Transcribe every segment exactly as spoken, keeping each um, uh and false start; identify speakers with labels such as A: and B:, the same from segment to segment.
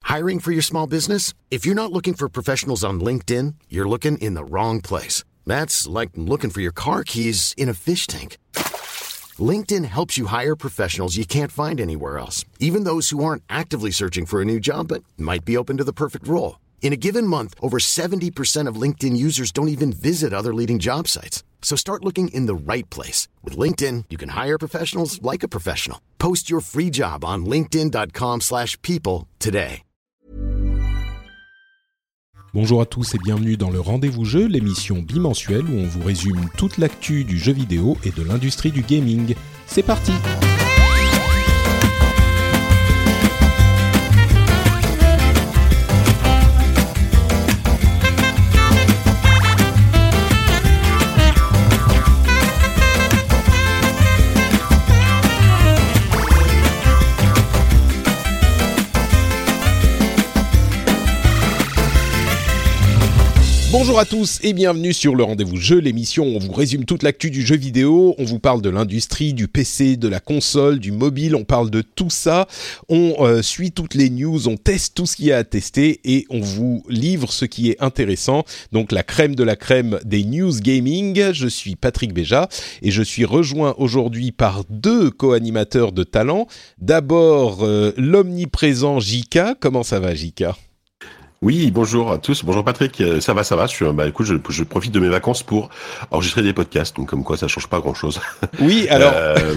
A: Hiring for your small business? If you're not looking for professionals on LinkedIn, you're looking in the wrong place. That's like looking for your car keys in a fish tank. LinkedIn helps you hire professionals you can't find anywhere else, even those who aren't actively searching for a new job but might be open to the perfect role. In a given month, over seventy percent of LinkedIn users don't even visit other leading job sites. So start looking in the right place. With LinkedIn, you can hire professionals like a professional. Post your free job on linkedin.com slash people today.
B: Bonjour à tous et bienvenue dans le Rendez-vous Jeu, l'émission bimensuelle où on vous résume toute l'actu du jeu vidéo et de l'industrie du gaming. C'est parti! Bonjour à tous et bienvenue sur le Rendez-vous Jeu, l'émission où on vous résume toute l'actu du jeu vidéo, on vous parle de l'industrie, du P C, de la console, du mobile, on parle de tout ça, on euh, suit toutes les news, on teste tout ce qu'il y a à tester et on vous livre ce qui est intéressant, donc la crème de la crème des news gaming. Je suis Patrick Béja et je suis rejoint aujourd'hui par deux co-animateurs de talent. D'abord, euh, l'omniprésent J K. Comment ça va J K ?
C: Oui, bonjour à tous. Bonjour Patrick. Ça va, ça va. Je suis, bah, écoute, je, je profite de mes vacances pour enregistrer des podcasts. Donc, comme quoi, ça change pas grand chose.
B: Oui, alors, euh...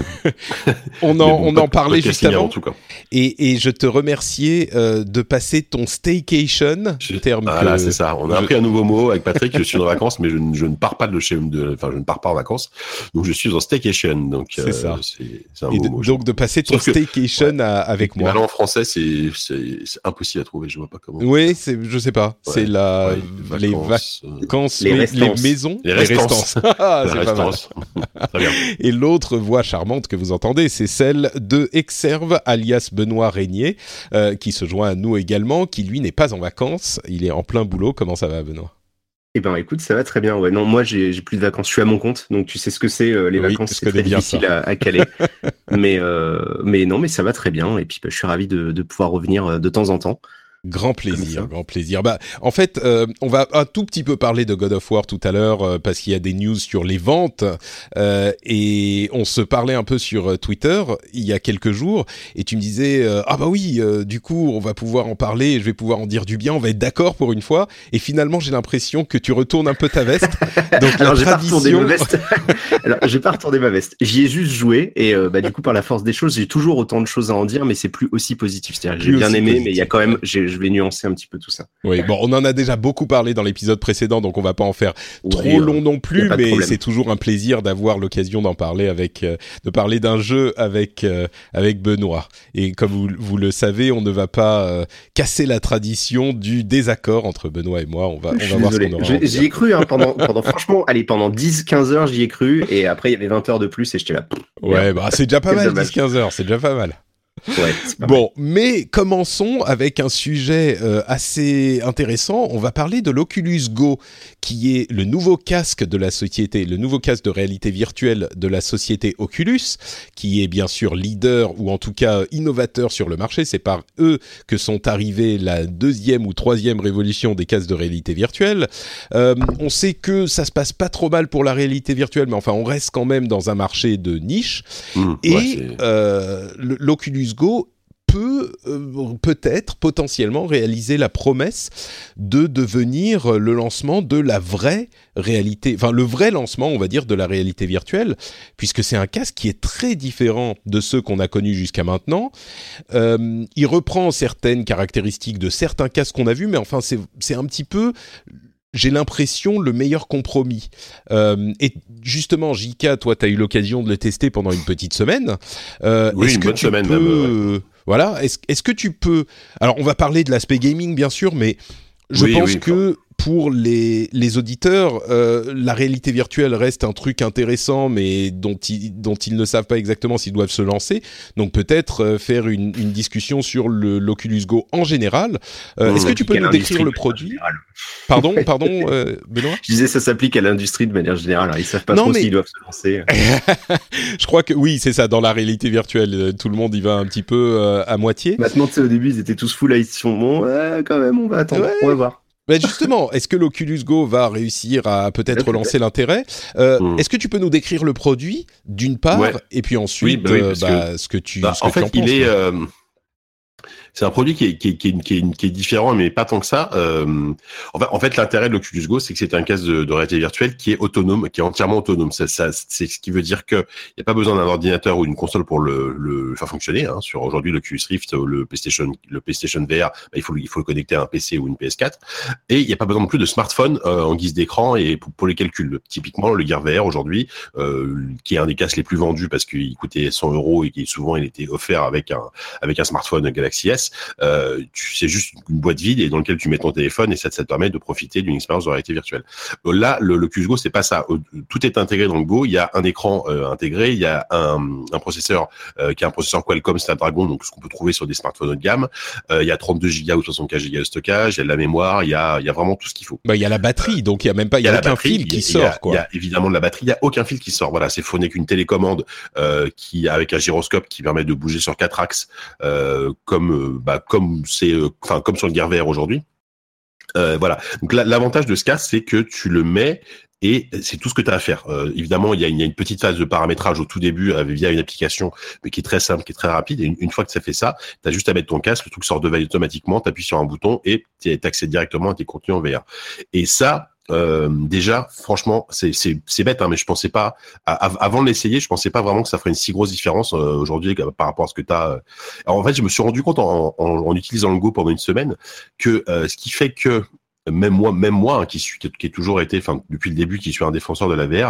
B: on en, bon, on en parlait juste avant.
C: En tout cas.
B: Et, et je te remerciais euh, de passer ton staycation.
C: Je, terme voilà, que... c'est ça. On a appris un nouveau mot avec Patrick. Je suis en vacances, mais je, je ne pars pas de chez, de, enfin, je ne pars pas en vacances. Donc, je suis en staycation. Donc,
B: c'est euh, ça.
C: C'est, c'est un
B: et
C: beau
B: de,
C: mot.
B: Donc, de passer ton staycation
C: que, ouais.
B: à, avec moi.
C: Mais alors, en français, c'est, c'est, c'est impossible à trouver. Je vois pas comment.
B: Oui, c'est. Je sais pas, ouais, c'est la
C: ouais,
B: les
C: vacances,
B: vacances,
C: les,
B: les, les maisons,
C: les restances.
B: Ah,
C: les
B: c'est
C: restances.
B: pas mal.
C: Très bien.
B: Et l'autre voix charmante que vous entendez, c'est celle de Exerve, alias Benoît Régnier, euh, qui se joint à nous également, qui lui n'est pas en vacances, il est en plein boulot. Comment ça va, Benoît ?
D: Eh ben, écoute, ça va très bien. Ouais, non, moi, j'ai, j'ai plus de vacances. Je suis à mon compte, donc tu sais ce que c'est. Euh, les
B: oui,
D: vacances, c'est très difficile à, à caler. mais, euh, mais non, mais ça va très bien. Et puis, bah, je suis ravi de, de pouvoir revenir de temps en temps.
B: Grand plaisir, grand plaisir. Bah, en fait, euh, on va un tout petit peu parler de God of War tout à l'heure euh, parce qu'il y a des news sur les ventes euh, et on se parlait un peu sur Twitter il y a quelques jours et tu me disais euh, ah bah oui, euh, du coup on va pouvoir en parler, et je vais pouvoir en dire du bien, on va être d'accord pour une fois. Et finalement, j'ai l'impression que tu retournes un peu ta veste. Donc
D: Alors,
B: la
D: j'ai
B: tradition.
D: pas retourné ma veste. Alors, j'ai pas retourné ma veste. J'y ai juste joué et euh, bah du coup par la force des choses, j'ai toujours autant de choses à en dire, mais c'est plus aussi positif. C'est-à-dire que j'ai bien aimé, positif, mais il y a quand même, j'ai, je vais nuancer un petit peu tout ça.
B: Oui, bon, on en a déjà beaucoup parlé dans l'épisode précédent, donc on va pas en faire
D: ouais,
B: trop long non plus, mais c'est toujours un plaisir d'avoir l'occasion d'en parler avec, euh, de parler d'un jeu avec euh, avec Benoît. Et comme vous, vous le savez, on ne va pas euh, casser la tradition du désaccord entre Benoît et moi. On va, on va voir
D: désolé.
B: ce qu'on aura.
D: Je, j'y ai cru hein, pendant, pendant franchement, allez, pendant dix quinze heures, j'y ai cru, et après il y avait vingt heures de plus, et j'étais là.
B: Ouais, bah c'est déjà pas mal, dix quinze heures, c'est déjà pas mal.
D: Ouais,
B: bon, mais commençons avec un sujet euh, assez intéressant. On va parler de l'Oculus Go, qui est le nouveau casque de la société, le nouveau casque de réalité virtuelle de la société Oculus, qui est bien sûr leader ou en tout cas innovateur sur le marché. C'est par eux que sont arrivées la deuxième ou troisième révolution des casques de réalité virtuelle. Euh, on sait que ça se passe pas trop mal pour la réalité virtuelle, mais enfin on reste quand même dans un marché de niche. Mmh, et ouais, euh, l'Oculus Go peut euh, peut-être potentiellement réaliser la promesse de devenir le lancement de la vraie réalité, enfin le vrai lancement, on va dire, de la réalité virtuelle, puisque c'est un casque qui est très différent de ceux qu'on a connus jusqu'à maintenant. Euh, il reprend certaines caractéristiques de certains casques qu'on a vus, mais enfin c'est c'est un petit peu, j'ai l'impression, le meilleur compromis. Euh, et justement, J K, toi, tu as eu l'occasion de le tester pendant une petite semaine. Euh,
C: oui,
B: est-ce
C: une
B: que
C: bonne
B: tu
C: semaine
B: peux,
C: même. Ouais.
B: Voilà, est-ce, est-ce que tu peux... Alors, on va parler de l'aspect gaming, bien sûr, mais je
C: oui,
B: pense
C: oui,
B: que pour les, les auditeurs, euh, la réalité virtuelle reste un truc intéressant, mais dont ils, dont ils ne savent pas exactement s'ils doivent se lancer. Donc peut-être euh, faire une, une discussion sur le, l'Oculus Go en général. Euh, mmh, est-ce que tu peux nous décrire le produit ? Pardon, pardon, euh, Benoît ?
D: Je disais, ça s'applique à l'industrie de manière générale. Alors, ils savent pas non, trop mais... s'ils doivent se lancer.
B: Je crois que oui, c'est ça. Dans la réalité virtuelle, tout le monde y va un petit peu euh, à moitié.
D: Maintenant, tu sais, au début, ils étaient tous full là, ils se sont bon, ouais, quand même, on va attendre, ouais. on va voir.
B: Ben justement, est-ce que l'Oculus Go va réussir à peut-être relancer l'intérêt ? euh, mmh. Est-ce que tu peux nous décrire le produit d'une part, ouais. et puis ensuite, oui, bah oui, euh, bah, que, ce que tu,
C: bah,
B: ce que
C: en
B: tu
C: fait,
B: en penses,
C: il est. Euh... C'est un produit qui est, qui est, qui est, qui est, qui est différent, mais pas tant que ça. Euh, en fait, en fait, l'intérêt de l'Oculus Go, c'est que c'est un casque de, de réalité virtuelle qui est autonome, qui est entièrement autonome. Ça, ça, c'est ce qui veut dire que il n'y a pas besoin d'un ordinateur ou d'une console pour le, le faire fonctionner. Hein. Sur aujourd'hui, l'Oculus Rift, le PlayStation, le PlayStation V R, bah, il faut, il faut le connecter à un P C ou une P S quatre. Et il n'y a pas besoin non plus de smartphone euh, en guise d'écran et pour, pour les calculs. Typiquement, le Gear V R aujourd'hui, euh, qui est un des casques les plus vendus parce qu'il coûtait cent euros et qui souvent il était offert avec un avec un smartphone Galaxy S. Euh, Tu, c'est juste une boîte vide et dans lequel tu mets ton téléphone et ça, ça te permet de profiter d'une expérience de réalité virtuelle. Là, le, le Oculus Go, c'est pas ça. Tout est intégré dans le Go. Il y a un écran euh, intégré, il y a un, un processeur euh, qui est un processeur Qualcomm Snapdragon, donc ce qu'on peut trouver sur des smartphones haut de gamme. Euh, il y a trente-deux gigas ou soixante-quatre gigas de stockage, il y a de la mémoire, il y a, il y a vraiment tout ce qu'il faut.
B: Bah, il y a la batterie, donc il y a même pas, il y a, il y a aucun batterie, fil qui il y a, sort. Quoi.
C: Il y a évidemment de la batterie, il y a aucun fil qui sort. Voilà, c'est fourni qu'une télécommande euh, qui avec un gyroscope qui permet de bouger sur quatre axes, euh, comme euh, bah comme c'est enfin comme sur le Gear V R aujourd'hui. Euh, voilà. Donc la, l'avantage de ce casque, c'est que tu le mets et c'est tout ce que tu as à faire. Euh, évidemment, il y a, une, il y a une petite phase de paramétrage au tout début euh, via une application, mais qui est très simple, qui est très rapide. Et une, une fois que ça fait ça, tu as juste à mettre ton casque, le truc sort de veille automatiquement, tu appuies sur un bouton et tu accèdes directement à tes contenus en V R. Et ça, Euh, déjà, franchement, c'est c'est c'est bête, hein, mais je pensais pas à, avant de l'essayer, je pensais pas vraiment que ça ferait une si grosse différence euh, aujourd'hui par rapport à ce que t'as. Alors en fait, je me suis rendu compte en, en, en utilisant le Go pendant une semaine que euh, ce qui fait que même moi, même moi, hein, qui suis, qui, qui ai toujours été, enfin depuis le début, qui suis un défenseur de la V R,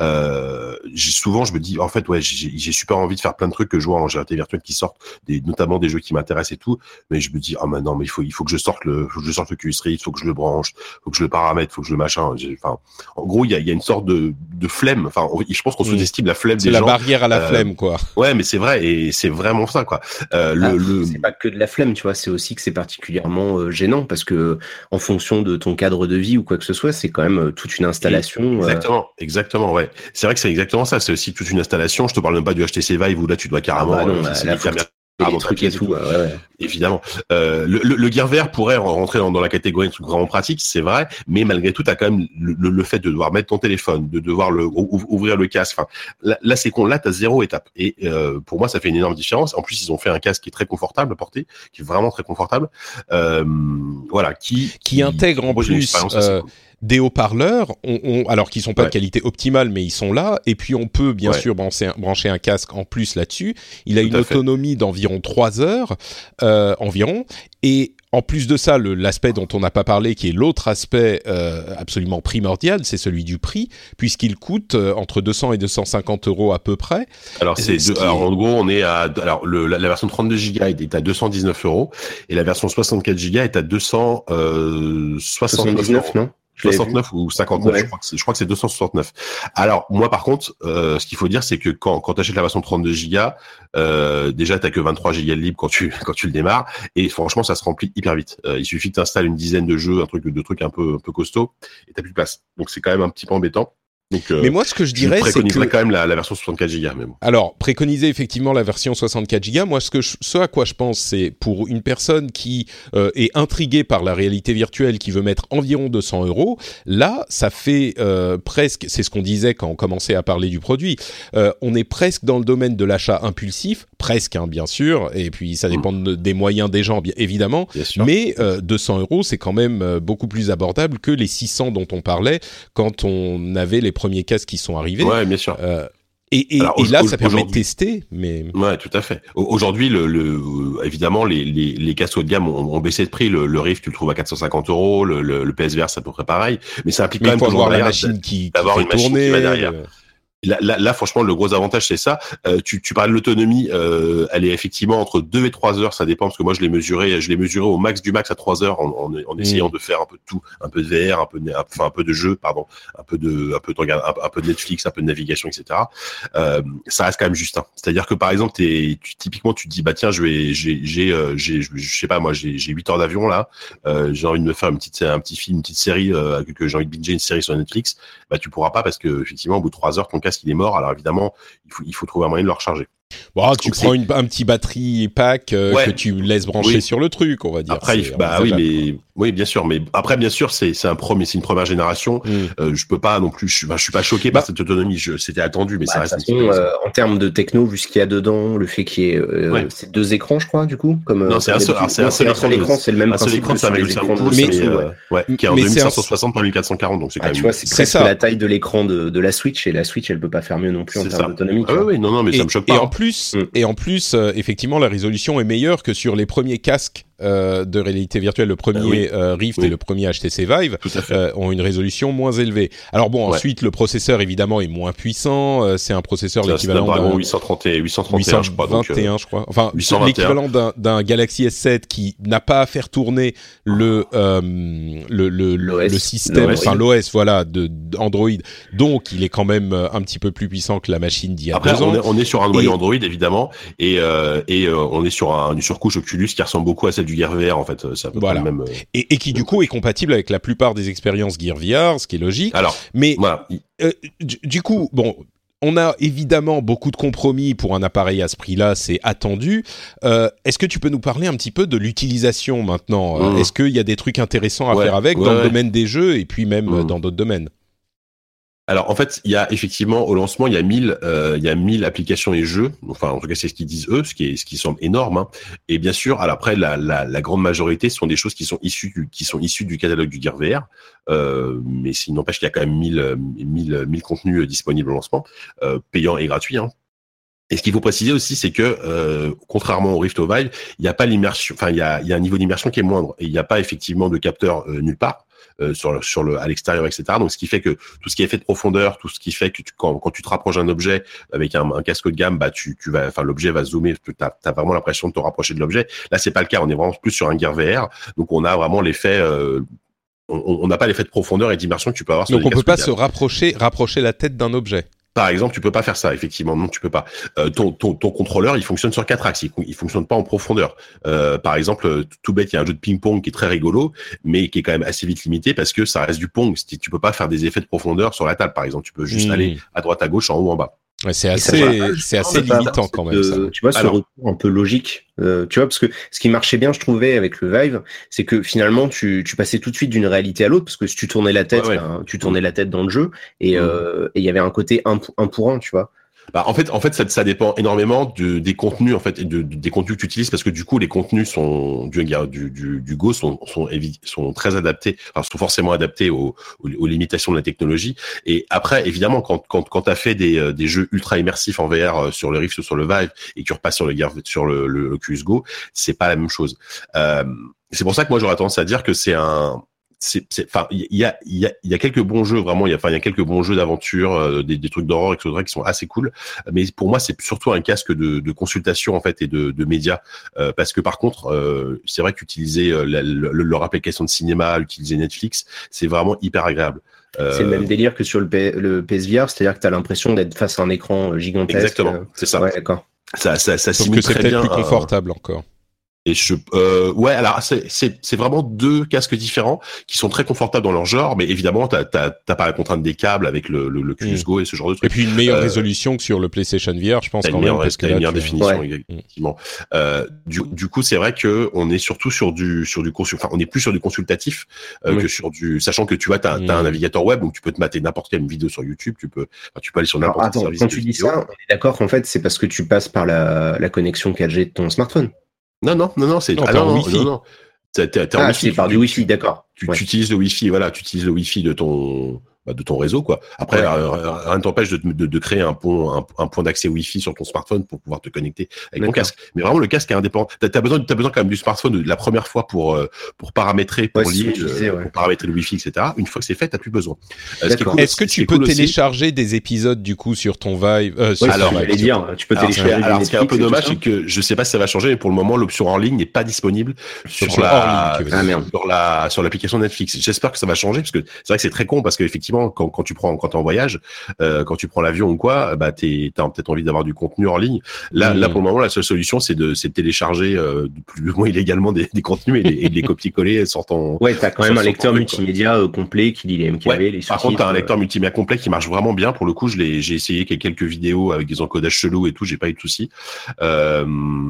C: euh, j'ai souvent, je me dis, en fait, ouais, j'ai, j'ai super envie de faire plein de trucs que je vois en réalité virtuelle qui sortent, des, notamment des jeux qui m'intéressent et tout, mais je me dis, ah, oh, mais non, mais il faut, il faut que je sorte le, faut que je sorte le Oculus Rift, il faut que je le branche, faut que je le paramètre, faut que je le machin. Enfin, en gros, il y a, il y a une sorte de, de flemme. Enfin, je pense qu'on sous-estime la flemme
B: c'est
C: des gens.
B: C'est la barrière à la euh, flemme, quoi.
C: Ouais, mais c'est vrai, et c'est vraiment ça, quoi. Euh,
D: ah,
C: le, le...
D: C'est pas que de la flemme, tu vois, c'est aussi que c'est particulièrement euh, gênant parce que en fonction de ton cadre de vie ou quoi que ce soit, c'est quand même toute une installation.
C: Exactement, euh... exactement, ouais. C'est vrai que c'est exactement ça. C'est aussi toute une installation. Je te parle même pas du H T C Vive où là tu dois carrément.
D: Ah bah non, euh, la caméra. Ah, des trucs et tout, tout. Ouais, ouais.
C: Évidemment. Euh, le, le, le Gear V R pourrait rentrer dans, dans la catégorie de trucs vraiment pratiques, c'est vrai, mais malgré tout, t'as quand même le, le, le fait de devoir mettre ton téléphone, de devoir le, ouvrir le casque. Enfin, là, là c'est con. Là, t'as zéro étape. Et euh, pour moi, ça fait une énorme différence. En plus, ils ont fait un casque qui est très confortable à porter, qui est vraiment très confortable. Euh, voilà, qui
B: qui, qui intègre en plus. Euh, cool. Des haut-parleurs, on, on, alors qu'ils sont pas ouais. de qualité optimale, mais ils sont là. Et puis on peut bien ouais. sûr brancher un, brancher un casque en plus là-dessus. Il a Tout une autonomie fait. d'environ trois heures euh, environ. Et en plus de ça, le, l'aspect dont on n'a pas parlé, qui est l'autre aspect euh, absolument primordial, c'est celui du prix, puisqu'il coûte euh, entre deux cents et deux cent cinquante euros à peu près.
C: Alors c'est deux, alors est... en gros on est à alors le, la, la version trente-deux gigas est à deux cent dix-neuf euros et la version soixante-quatre gigas est à deux cent soixante-dix-neuf non soixante-neuf ou cinquante-neuf, ouais. je crois que c'est, je crois que c'est deux cent soixante-neuf. Alors, moi, par contre, euh, ce qu'il faut dire, c'est que quand, quand t'achètes la version trente-deux gigas, euh, déjà, t'as que vingt-trois gigas de libre quand tu, quand tu le démarres. Et franchement, ça se remplit hyper vite. Euh, il suffit que t'installes une dizaine de jeux, un truc, de trucs un peu, un peu costauds, et t'as plus de place. Donc, c'est quand même un petit peu embêtant. Donc, euh,
B: mais moi, ce que je dirais,
C: je
B: c'est que
C: quand même la, la version soixante-quatre gigas. Mais bon.
B: Alors, préconiser effectivement la version soixante-quatre gigas. Moi, ce que je, ce à quoi je pense, c'est pour une personne qui euh, est intriguée par la réalité virtuelle, qui veut mettre environ deux cents euros. Là, ça fait euh, presque. C'est ce qu'on disait quand on commençait à parler du produit. Euh, on est presque dans le domaine de l'achat impulsif, presque, hein, bien sûr. Et puis, ça dépend mmh. de, des moyens des gens, bien évidemment.
C: Bien sûr.
B: Mais euh, deux cents euros, c'est quand même euh, beaucoup plus abordable que les six cents dont on parlait quand on avait les premiers casques qui sont arrivés.
C: Ouais, bien sûr.
B: Euh, et, et, Alors, et là, ça permet de tester, mais.
C: Ouais, tout à fait. Aujourd'hui, le, le évidemment, les, les, les casques haut de gamme ont, ont baissé de prix. Le, le Rift, tu le trouves à quatre cent cinquante euros. Le, le, le P S V R, c'est à peu près pareil. Mais ça implique
B: mais
C: quand même
B: avoir la machine qui, qui
C: d'avoir
B: fait
C: une machine
B: tourner,
C: qui va derrière. Euh... Là, là, là, franchement, le gros avantage, c'est ça. Euh, tu, tu parles de l'autonomie, euh, elle est effectivement entre deux et trois heures, ça dépend, parce que moi, je l'ai mesuré, je l'ai mesuré au max du max à trois heures, en, en, en essayant mmh. de faire un peu de tout, un peu de V R, un peu de, enfin, un peu de jeu, pardon, un peu de, un peu de, un, un peu de Netflix, un peu de navigation, et cetera. Euh, ça reste quand même juste. Hein. C'est-à-dire que, par exemple, t'es, tu, typiquement, tu te dis, bah, tiens, je vais, j'ai, j'ai, euh, j'ai, je sais pas, moi, j'ai, j'ai huit heures d'avion, là, euh, j'ai envie de me faire une petite, un petit film, une petite série, euh, que j'ai envie de binger une série sur Netflix, bah, tu pourras pas parce que, effectivement, au bout de trois heures, ton casque, il est mort. Alors, évidemment, il faut, il faut trouver un moyen de le recharger.
B: Bon, tu Donc prends une, un petit batterie pack euh, ouais. que tu laisses brancher oui. sur le truc, on va dire.
C: Après, il, bah oui, mais oui, bien sûr, mais après, bien sûr, c'est c'est un premier, c'est une première génération. Mm. Euh, je peux pas non plus, je, ben, je suis pas choqué bah, par cette autonomie. Je, c'était attendu, mais bah, ça reste.
D: Façon, un euh, en termes de techno, vu ce qu'il y a dedans, le fait qu'il y ait euh, ouais. c'est deux écrans, je crois, du coup, comme.
C: Non, c'est un seul, c'est un seul écran.
D: écran, c'est le même
C: principe. Un seul écran, c'est un mille cinq cents pouces, mais ouais, qui est en deux mille cinq cent soixante par mille quatre cent quarante, donc c'est quand même.
D: Tu vois, c'est presque la taille de l'écran de de la Switch, et la Switch, elle peut pas faire mieux non plus en termes d'autonomie.
C: Ah oui, non, non, mais ça me choque pas.
B: Et en plus, et en plus, effectivement, la résolution est meilleure que sur les premiers casques euh, de réalité virtuelle. Le premier oui. euh, Rift oui. et le premier H T C Vive euh, ont une résolution moins élevée. Alors bon, ouais. ensuite, le processeur, évidemment, est moins puissant. Euh, c'est un processeur
C: c'est
B: l'équivalent
C: d'un huit cent trente et un, huit cent trente et un, je crois.
B: vingt et un, je crois. Enfin, c'est l'équivalent d'un, d'un Galaxy S sept qui n'a pas à faire tourner le euh, le le, le système, l'O S, enfin oui. l'O S, voilà, de d'Android. Donc, il est quand même un petit peu plus puissant que la machine d'il y a
C: Après,
B: deux ans.
C: On est, on est sur un noyau et... Android, évidemment, et euh, et euh, on est sur un, une surcouche Oculus qui ressemble beaucoup à celle du Gear V R, en fait. C'est
B: voilà. Même, euh... et, et qui du coup est compatible avec la plupart des expériences Gear V R, ce qui est logique.
C: Alors,
B: mais
C: voilà.
B: euh, du, du coup, bon, on a évidemment beaucoup de compromis pour un appareil à ce prix-là, c'est attendu. Euh, est-ce que tu peux nous parler un petit peu de l'utilisation maintenant ? mmh. Est-ce qu'il y a des trucs intéressants à ouais, faire avec ouais, dans ouais. le domaine des jeux et puis même mmh. dans d'autres domaines ?
C: Alors en fait, il y a effectivement au lancement, il y a mille, euh, il y a mille applications et jeux. Enfin, en tout cas, c'est ce qu'ils disent eux, ce qui est, ce qui semble énorme. Hein. Et bien sûr, alors après, la, la, la grande majorité sont des choses qui sont issues du, qui sont issues du catalogue du Gear V R. Euh, mais s'il n'empêche qu'il y a quand même mille, mille, mille contenus disponibles au lancement, euh, payants et gratuits. Hein. Et ce qu'il faut préciser aussi, c'est que euh, contrairement au Rift au Vive, il n'y a pas l'immersion. Enfin, il y a, il y a un niveau d'immersion qui est moindre. Et il n'y a pas effectivement de capteur euh, nulle part. Euh, sur le, sur le à l'extérieur, et cetera. Donc ce qui fait que tout ce qui est effet de profondeur, tout ce qui fait que tu, quand quand tu te rapproches d'un objet avec un, un casque haut de gamme, bah tu tu vas, enfin l'objet va zoomer, tu as, t'as vraiment l'impression de te rapprocher de l'objet. Là c'est pas le cas, on est vraiment plus sur un Gear V R, donc on a vraiment l'effet, euh, on n'a pas l'effet de profondeur et d'immersion que tu peux avoir sur
B: donc
C: les casques.
B: Donc on peut pas se rapprocher rapprocher la tête d'un objet.
C: Par exemple, tu peux pas faire ça, effectivement. Non, tu peux pas. Euh, ton, ton, ton contrôleur, il fonctionne sur quatre axes. Il, il fonctionne pas en profondeur. Euh, par exemple, tout bête, il y a un jeu de ping-pong qui est très rigolo, mais qui est quand même assez vite limité parce que ça reste du pong. Tu peux pas faire des effets de profondeur sur la table, par exemple. Tu peux juste mmh. aller à droite, à gauche, en haut, en bas.
B: Ouais, c'est assez, c'est assez limitant quand même.
D: De,
B: ça.
D: Tu vois, ce Alors, retour un peu logique. Euh, tu vois, parce que ce qui marchait bien, je trouvais, avec le Vive, c'est que finalement, tu, tu passais tout de suite d'une réalité à l'autre, parce que si tu tournais la tête, ouais, ouais. Ben, tu tournais la tête dans le jeu, et il mmh. euh, et il y avait un côté un, un pour un, tu vois.
C: Bah, en fait, en fait, ça, ça dépend énormément de, des contenus, en fait, et de, de, des contenus que tu utilises, parce que du coup, les contenus sont, du, du, du, du Go sont, sont, sont très adaptés, enfin, sont forcément adaptés aux, aux, aux limitations de la technologie. Et après, évidemment, quand, quand, quand t'as fait des, des jeux ultra immersifs en V R sur le Rift ou sur le Vive, et que tu repasses sur le Gear, sur le, le Oculus Go, c'est pas la même chose. Euh, c'est pour ça que moi, j'aurais tendance à dire que c'est un, c'est, c'est, enfin, il y a, il y a, il y a quelques bons jeux vraiment. Il y a, enfin, il y a quelques bons jeux d'aventure, euh, des, des trucs d'horreur, et cetera, qui sont assez cool. Mais pour moi, c'est surtout un casque de, de consultation en fait et de, de médias, euh, parce que par contre, euh, c'est vrai qu'utiliser euh, la, le, leur application de cinéma, utiliser Netflix, c'est vraiment hyper agréable.
D: Euh... C'est le même délire que sur le, P- le P S V R, c'est-à-dire que tu as l'impression d'être face à un écran gigantesque.
C: Exactement, c'est ça.
D: Ouais, d'accord.
C: Ça, ça, ça
B: Sauf
C: simule
B: que c'est
C: très
B: peut-être
C: bien.
B: plus confortable euh... encore.
C: Et je, euh, ouais, alors c'est c'est c'est vraiment deux casques différents qui sont très confortables dans leur genre, mais évidemment t'as t'as t'as pas la contrainte des câbles avec le le, le Oculus mmh. Go et ce genre de trucs.
B: Et puis une meilleure euh, résolution que sur le PlayStation V R, je pense quand même. Parce
C: que
B: t'as
C: une meilleure
B: tu...
C: définition,
B: ouais.
C: effectivement. Euh, du du coup, c'est vrai que on est surtout sur du sur du consul, enfin on est plus sur du consultatif euh, oui. que sur du, sachant que tu vois t'as mmh. t'as un navigateur web donc tu peux te mater n'importe quelle vidéo sur YouTube, tu peux enfin, tu peux aller sur n'importe quel service.
D: Quand tu dis ça, on est d'accord qu'en fait c'est parce que tu passes par la la connexion quatre G de ton smartphone.
C: Non, non, non, non, c'est
B: non,
C: ah,
B: non,
C: non,
B: Wi-Fi.
C: non, non. T'es, t'es, t'es
D: ah,
C: en Wi-Fi,
D: c'est par du Wi-Fi, d'accord.
C: Tu,
D: ouais.
C: tu utilises le Wi-Fi, voilà, tu utilises le Wi-Fi de ton bah, de ton réseau, quoi. Après,
D: Ouais.
C: euh, rien ne t'empêche de, de, de créer un pont, un, un point d'accès Wi-Fi sur ton smartphone pour pouvoir te connecter avec ton
D: D'accord.
C: casque. Mais vraiment, le casque est indépendant. T'as, t'as besoin, t'as besoin quand même du smartphone de la première fois pour, euh, pour paramétrer, pour
D: Ouais, c'est ce
C: lire,
D: que tu disais,
C: euh,
D: ouais.
C: pour paramétrer le Wi-Fi, et cetera. Une fois que c'est fait, t'as plus besoin. Euh, ce qui est
D: D'accord.
C: cool,
B: Est-ce que
C: ce qui
B: tu
C: est
B: peux
C: cool aussi-
B: télécharger des épisodes du coup sur ton Vive euh, sur
D: Ouais,
C: alors,
B: ton
D: alors,
B: Vive,
D: j'allais
B: sur
D: dire,
B: ton-
D: tu peux
C: Alors,
D: télécharger du
C: alors, ce qui est un peu
D: Netflix et tout
C: dommage,
D: ça.
C: c'est que je sais pas si ça va changer, mais pour le moment, l'option en ligne n'est pas disponible sur
B: L'option
C: la,
B: hors ligne, tu veux dire.
D: Ah, merde.
C: sur la, sur l'application Netflix. J'espère que ça va changer parce que c'est vrai que c'est très con parce qu'effectivement, quand, quand tu prends, quand t'es en voyage, euh, quand tu prends l'avion ou quoi, bah, t'es, t'as peut-être envie d'avoir du contenu en ligne. Là,
B: Mmh.
C: là, pour le moment, la seule solution, c'est de, c'est de télécharger, euh, plus ou moins illégalement des, des contenus et, les- et de les copier-coller sur ton,
D: Ouais, t'as quand même
C: sur-
D: un
C: sur ton
D: lecteur
C: truc, quoi.
D: multimédia euh, complet qui lit les M K V,
C: Ouais,
D: les
C: par
D: sous-titres.
C: contre, t'as un lecteur
D: euh,
C: multimédia complet qui marche vraiment bien. Pour le coup, je l'ai, j'ai essayé quelques vidéos avec des encodages chelous et tout, j'ai pas eu de soucis. Euh,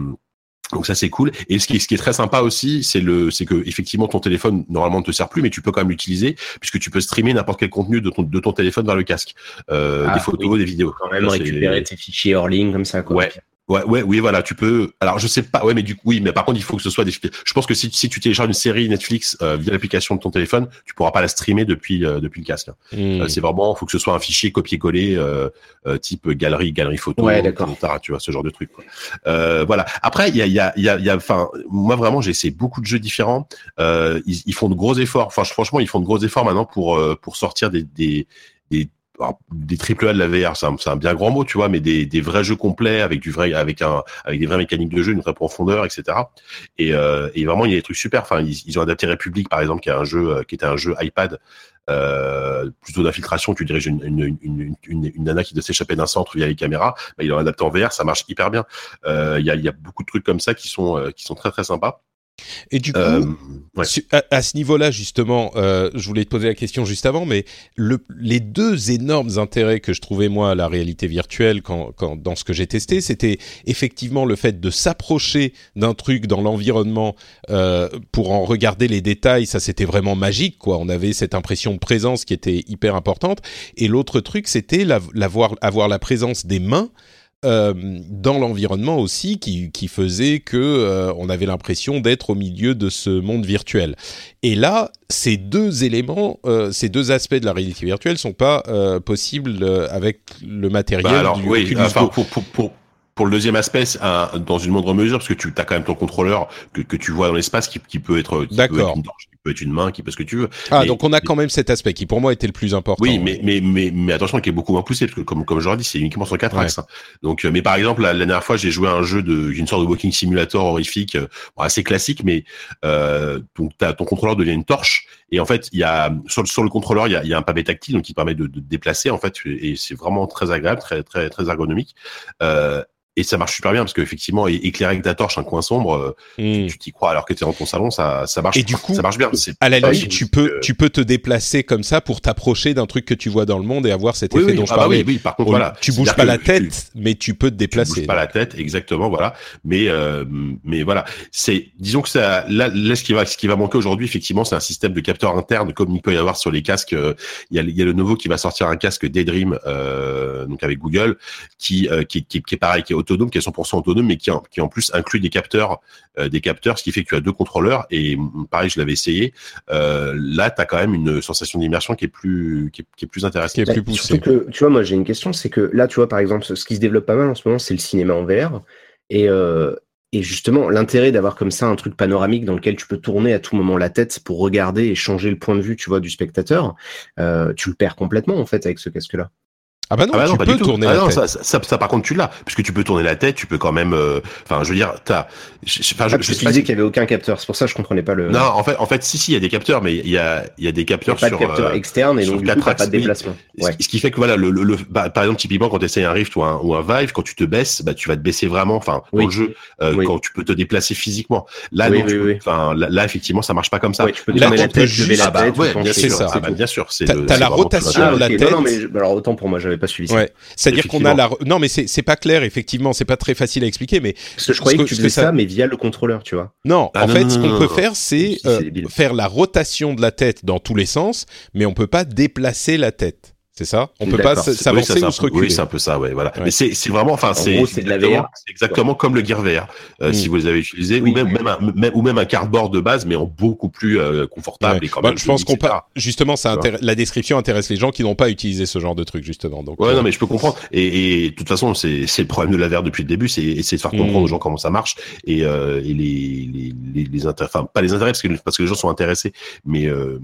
C: donc ça c'est cool. Et ce qui, ce qui est très sympa aussi, c'est le, c'est que effectivement ton téléphone normalement ne te sert plus, mais tu peux quand même l'utiliser puisque tu peux streamer n'importe quel contenu de ton de ton téléphone vers le casque, euh,
D: Ah,
C: des photos,
D: oui.
C: des vidéos.
D: quand même
C: Ça, c'est-
D: récupérer tes fichiers hors ligne comme ça, quoi.
C: Ouais. Ouais, ouais, oui, voilà, tu peux. Alors, je sais pas. Ouais, mais du coup, oui, mais par contre, il faut que ce soit des. Je pense que si, si tu télécharges une série Netflix euh, via l'application de ton téléphone, tu pourras pas la streamer depuis euh, depuis le casque. hein.
B: Mmh.
C: Euh, c'est vraiment, faut que ce soit un fichier copier-coller euh, euh, type galerie, galerie photo,
D: Ouais, d'accord.
C: et cetera, tu vois, ce genre de truc. Quoi. Euh, voilà. Après, il y a, il y a, il y a, il y a. Enfin, moi vraiment, j'ai essayé beaucoup de jeux différents. Euh, ils, ils font de gros efforts. Enfin, franchement, ils font de gros efforts maintenant pour euh, pour sortir des des des alors, des triple A de la V R, c'est un, c'est un bien grand mot, tu vois, mais des, des vrais jeux complets avec du vrai, avec un, avec des vraies mécaniques de jeu, une vraie profondeur, et cetera. Et, euh, et vraiment, il y a des trucs super. Enfin, ils, ils ont adapté République, par exemple, qui est un jeu, euh, qui était un jeu iPad, euh, plutôt d'infiltration. Tu diriges une, une, une, une, une nana qui doit s'échapper d'un centre via les caméras. Bah, ils l'ont adapté en V R, ça marche hyper bien. Euh, il y a, il y a beaucoup de trucs comme ça qui sont, euh, qui sont très très sympas.
B: Et du coup,
C: Euh, ouais.
B: su- à, à ce niveau-là, justement, euh, je voulais te poser la question juste avant, mais le, les deux énormes intérêts que je trouvais, moi, à la réalité virtuelle quand, quand, dans ce que j'ai testé, c'était effectivement le fait de s'approcher d'un truc dans l'environnement euh, pour en regarder les détails. Ça, c'était vraiment magique, quoi. On avait cette impression de présence qui était hyper importante. Et l'autre truc, c'était la, la voir, avoir la présence des mains Euh, dans l'environnement aussi, qui, qui faisait que euh, on avait l'impression d'être au milieu de ce monde virtuel. Et là, ces deux éléments, euh, ces deux aspects de la réalité virtuelle sont pas euh, possibles euh, avec le matériel
C: Bah alors,
B: du
C: oui,
B: Oculus
C: enfin,
B: Go.
C: pour, pour, pour, pour le deuxième aspect, c'est un, dans une moindre mesure, parce que tu as quand même ton contrôleur que, que tu vois dans l'espace qui, qui peut être, qui peut
B: D'accord.
C: être une torche, qui peut être une main, qui peut ce que tu veux.
B: Ah,
C: Mais-
B: donc on a quand même cet aspect qui pour moi était le plus important.
C: Oui, mais, mais, mais, mais attention, qui est beaucoup moins poussé, parce que comme, comme je leur dis, c'est uniquement sur quatre
B: Ouais.
C: axes. hein. Donc, euh, mais par exemple, la, la dernière fois, j'ai joué à un jeu de, une sorte de walking simulator horrifique, euh, bon, assez classique, mais, euh, donc, t'as, ton contrôleur devient une torche, et en fait, il y a, sur, le- sur le contrôleur, il y a, il y a un pavé tactile, donc, qui permet de, de te déplacer, en fait, et c'est vraiment très agréable, très, très, très ergonomique. Euh, Et ça marche super bien parce qu'effectivement, é- éclairer avec ta torche un coin sombre, euh,
B: Mmh.
C: tu t'y crois alors que t'es dans ton salon, ça, ça marche.
B: Et du coup,
C: ça marche bien. C'est
B: À la
C: pas
B: limite,
C: une-
B: tu peux,
C: euh,
B: tu peux te déplacer comme ça pour t'approcher d'un truc que tu vois dans le monde et avoir cet
C: oui,
B: effet
C: oui,
B: dont je
C: ah bah
B: parlais.
C: oui, oui, par contre,
B: Au-
C: voilà.
B: Tu bouges
C: C'est-à-dire
B: pas la
C: que
B: tête,
C: tu-
B: mais tu peux te
C: Tu
B: déplacer.
C: bouges pas la tête, exactement, voilà. Mais euh, mais voilà, c'est disons que ça là, là ce qui va ce qui va manquer aujourd'hui effectivement, c'est un système de capteurs internes comme il peut y avoir sur les casques. euh, Il y a il y a le nouveau qui va sortir un casque Daydream euh, donc avec Google qui euh, qui, qui qui est pareil, qui est autonome, qui est cent pour cent autonome, mais qui en, qui en plus inclut des capteurs euh, des capteurs, ce qui fait que tu as deux contrôleurs et pareil, je l'avais essayé. Euh, là, tu as quand même une sensation d'immersion qui est plus qui est, qui est plus intéressante.
B: Qui est plus
D: Bah,
B: poussé.
D: surtout que, tu vois, moi j'ai une question, c'est que là, tu vois, par exemple, ce ce qui se développe pas mal en ce moment, c'est le cinéma en V R. Et, euh, et justement, l'intérêt d'avoir comme ça un truc panoramique dans lequel tu peux tourner à tout moment la tête pour regarder et changer le point de vue, tu vois, du spectateur, euh, tu le perds complètement en fait avec ce casque-là.
B: Ah bah non,
C: Ah bah
B: tu
C: non, pas
B: peux
C: du tout.
B: tourner
C: Ah
B: la
C: non,
B: tête.
C: ça, ça, ça, ça, par contre tu l'as, puisque tu peux tourner la tête, tu peux quand même. euh, Enfin, je veux dire, t'as. je- je- Enfin,
D: Ah,
C: je,
D: parce
C: je
D: que
C: sais
D: tu
C: pas
D: disais
C: si-
D: qu'il y avait aucun capteur, c'est pour ça que je comprenais pas le.
C: Non, en fait, en fait, si, si, il y a des capteurs, mais il y a, il y a des
D: Il y a
C: capteurs
D: pas de
C: sur.
D: capteur
C: euh,
D: externe et
C: sur
D: donc du
C: quatre
D: coup t'as pas
C: axes,
D: de
C: oui.
D: déplacement.
C: Ce
D: Ouais.
C: qui- Ce qui fait que voilà, le, le, le- bah, par exemple, typiquement, quand tu essayes un Rift ou un, ou un Vive, quand tu te baisses, bah, tu vas te baisser vraiment, enfin, dans
D: Oui.
C: le jeu, euh,
D: Oui.
C: quand tu peux te déplacer physiquement. Là,
D: Oui,
C: non, tu
D: oui,
C: peux-
D: oui.
C: enfin, là, là, effectivement, ça marche pas comme ça.
D: Ouais, tu peux
B: Là,
D: tourner
B: tu
D: la
B: peux
D: tête,
B: juste-
D: lever la
C: Ah bah
D: tête,
C: ouais,
D: ou
C: bien
D: pencher,
B: c'est
C: sûr.
B: ça.
C: Ah bah bien sûr, c'est
B: T'as-
C: le-
B: t'as
C: c'est
B: la
C: vraiment
B: rotation
C: tout
B: de
D: Ah,
B: la
D: ok.
B: tête.
D: Non, non, mais je- alors autant pour moi, j'avais pas suivi ça.
B: Ouais, c'est-à-dire qu'on a
C: Effectivement.
B: la. Non, mais c'est c'est pas clair effectivement, c'est pas très facile à expliquer, mais
D: Parce que je croyais
B: Ce
D: que,
B: que-
D: tu
B: ce que
D: faisais
B: ça-
D: ça, mais via le contrôleur, tu vois.
B: non.
C: Ah
B: en
C: non,
B: fait,
C: non,
B: ce
C: non,
B: qu'on
C: non,
B: peut
C: non.
B: faire, c'est
D: Si, c'est
B: euh,
D: débile.
B: faire la rotation de la tête dans tous les sens, mais on peut pas déplacer la tête. C'est ça. On peut
C: D'accord.
B: pas s'avancer
C: oui,
B: ou se reculer.
C: Oui, c'est un peu ça, ouais, voilà.
B: Ouais.
C: Mais c'est, c'est vraiment, enfin,
D: en
C: c'est,
D: gros, c'est de la V R.
C: C'est exactement comme le Gear V R, euh, mm. si vous les avez utilisés, oui. ou même, même, un, même, ou même un cardboard de base, mais en beaucoup plus euh, confortable ouais. et quand
B: bah,
C: même.
B: Je pense qu'on pa- justement, ça intéresse, la description intéresse les gens qui n'ont pas utilisé ce genre de truc, justement. Donc,
C: ouais,
B: euh...
C: non, mais je peux comprendre. Et, et de toute façon, c'est, c'est le problème de la V R depuis le début, c'est essayer de faire comprendre mm. aux gens comment ça marche et, euh, et les, les, les, les intérêts, enfin, pas les intérêts parce que, parce que les gens sont intéressés, mais, euh,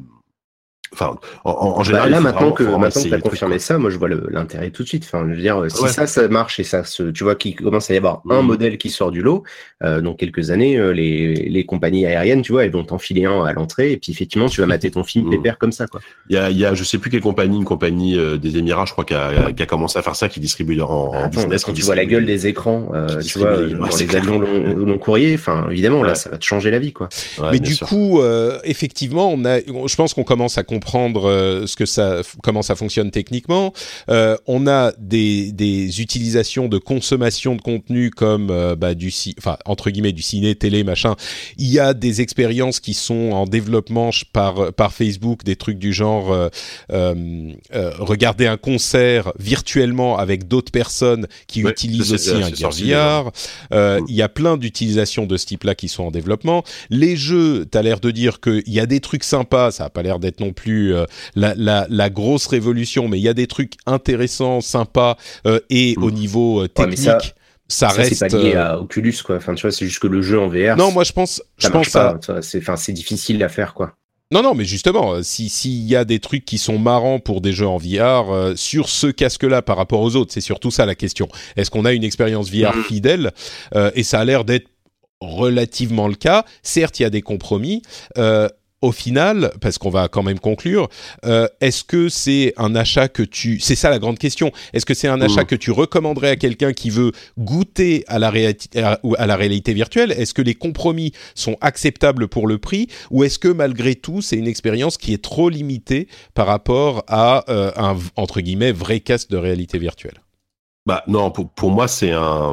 C: Enfin, en, en général,
D: bah là maintenant que maintenant que t'as
C: trucs,
D: confirmé
C: quoi.
D: ça, moi je vois le, l'intérêt tout de suite. Enfin, je veux dire, si
C: ouais.
D: ça ça marche et ça se, tu vois qu'il commence à y avoir mmh. un modèle qui sort du lot, euh, dans quelques années, euh, les les compagnies aériennes, tu vois, elles vont t'enfiler un à l'entrée et puis effectivement, tu vas mater ton film mmh. pépère comme ça, quoi.
C: Il y a il y a je sais plus quelle compagnie, une compagnie euh, des Émirats, je crois, qui a, qui a commencé à faire ça, qui distribue en, en
D: Attends,
C: business.
D: Quand tu vois la gueule des écrans, euh, tu vois, dans ouais, les avions long, long courrier, enfin évidemment ouais. là, ça va te changer la vie, quoi.
B: Ouais, mais du sûr. coup, euh, effectivement, on a, je pense qu'on commence à comprendre. Euh, ce que ça, comment ça fonctionne techniquement. Euh, on a des, des utilisations de consommation de contenu comme euh, bah, du, enfin entre guillemets du ciné, télé, machin. Il y a des expériences qui sont en développement par par Facebook, des trucs du genre euh, euh, euh, regarder un concert virtuellement avec d'autres personnes qui ouais, utilisent aussi un Gear V R. Euh, mmh. Il y a plein d'utilisations de ce type-là qui sont en développement. Les jeux, t'as l'air de dire qu'il y a des trucs sympas. Ça a pas l'air d'être non plus euh, la La, la grosse révolution, mais il y a des trucs intéressants, sympas, euh, et mmh. au niveau euh, technique, ouais, ça, ça, ça reste.
D: C'est pas lié à Oculus, quoi. Enfin, tu vois, c'est juste que le jeu en V R.
B: Non, moi je pense,
D: ça
B: je
D: marche
B: pense
D: pas.
B: à...
D: C'est, enfin, c'est difficile à faire, quoi.
B: Non, non, mais justement, si s'il y a des trucs qui sont marrants pour des jeux en V R euh, sur ce casque-là par rapport aux autres, c'est surtout ça la question. Est-ce qu'on a une expérience V R mmh. fidèle euh, et ça a l'air d'être relativement le cas. Certes, il y a des compromis. Euh, Au final, parce qu'on va quand même conclure, euh, est-ce que c'est un achat que tu... C'est ça la grande question. Est-ce que c'est un achat mmh. que tu recommanderais à quelqu'un qui veut goûter à la, réati- à la réalité virtuelle ? Est-ce que les compromis sont acceptables pour le prix ? Ou est-ce que malgré tout, c'est une expérience qui est trop limitée par rapport à euh, un, entre guillemets, vrai casque de réalité virtuelle ?
C: Bah non, pour, pour moi, c'est un...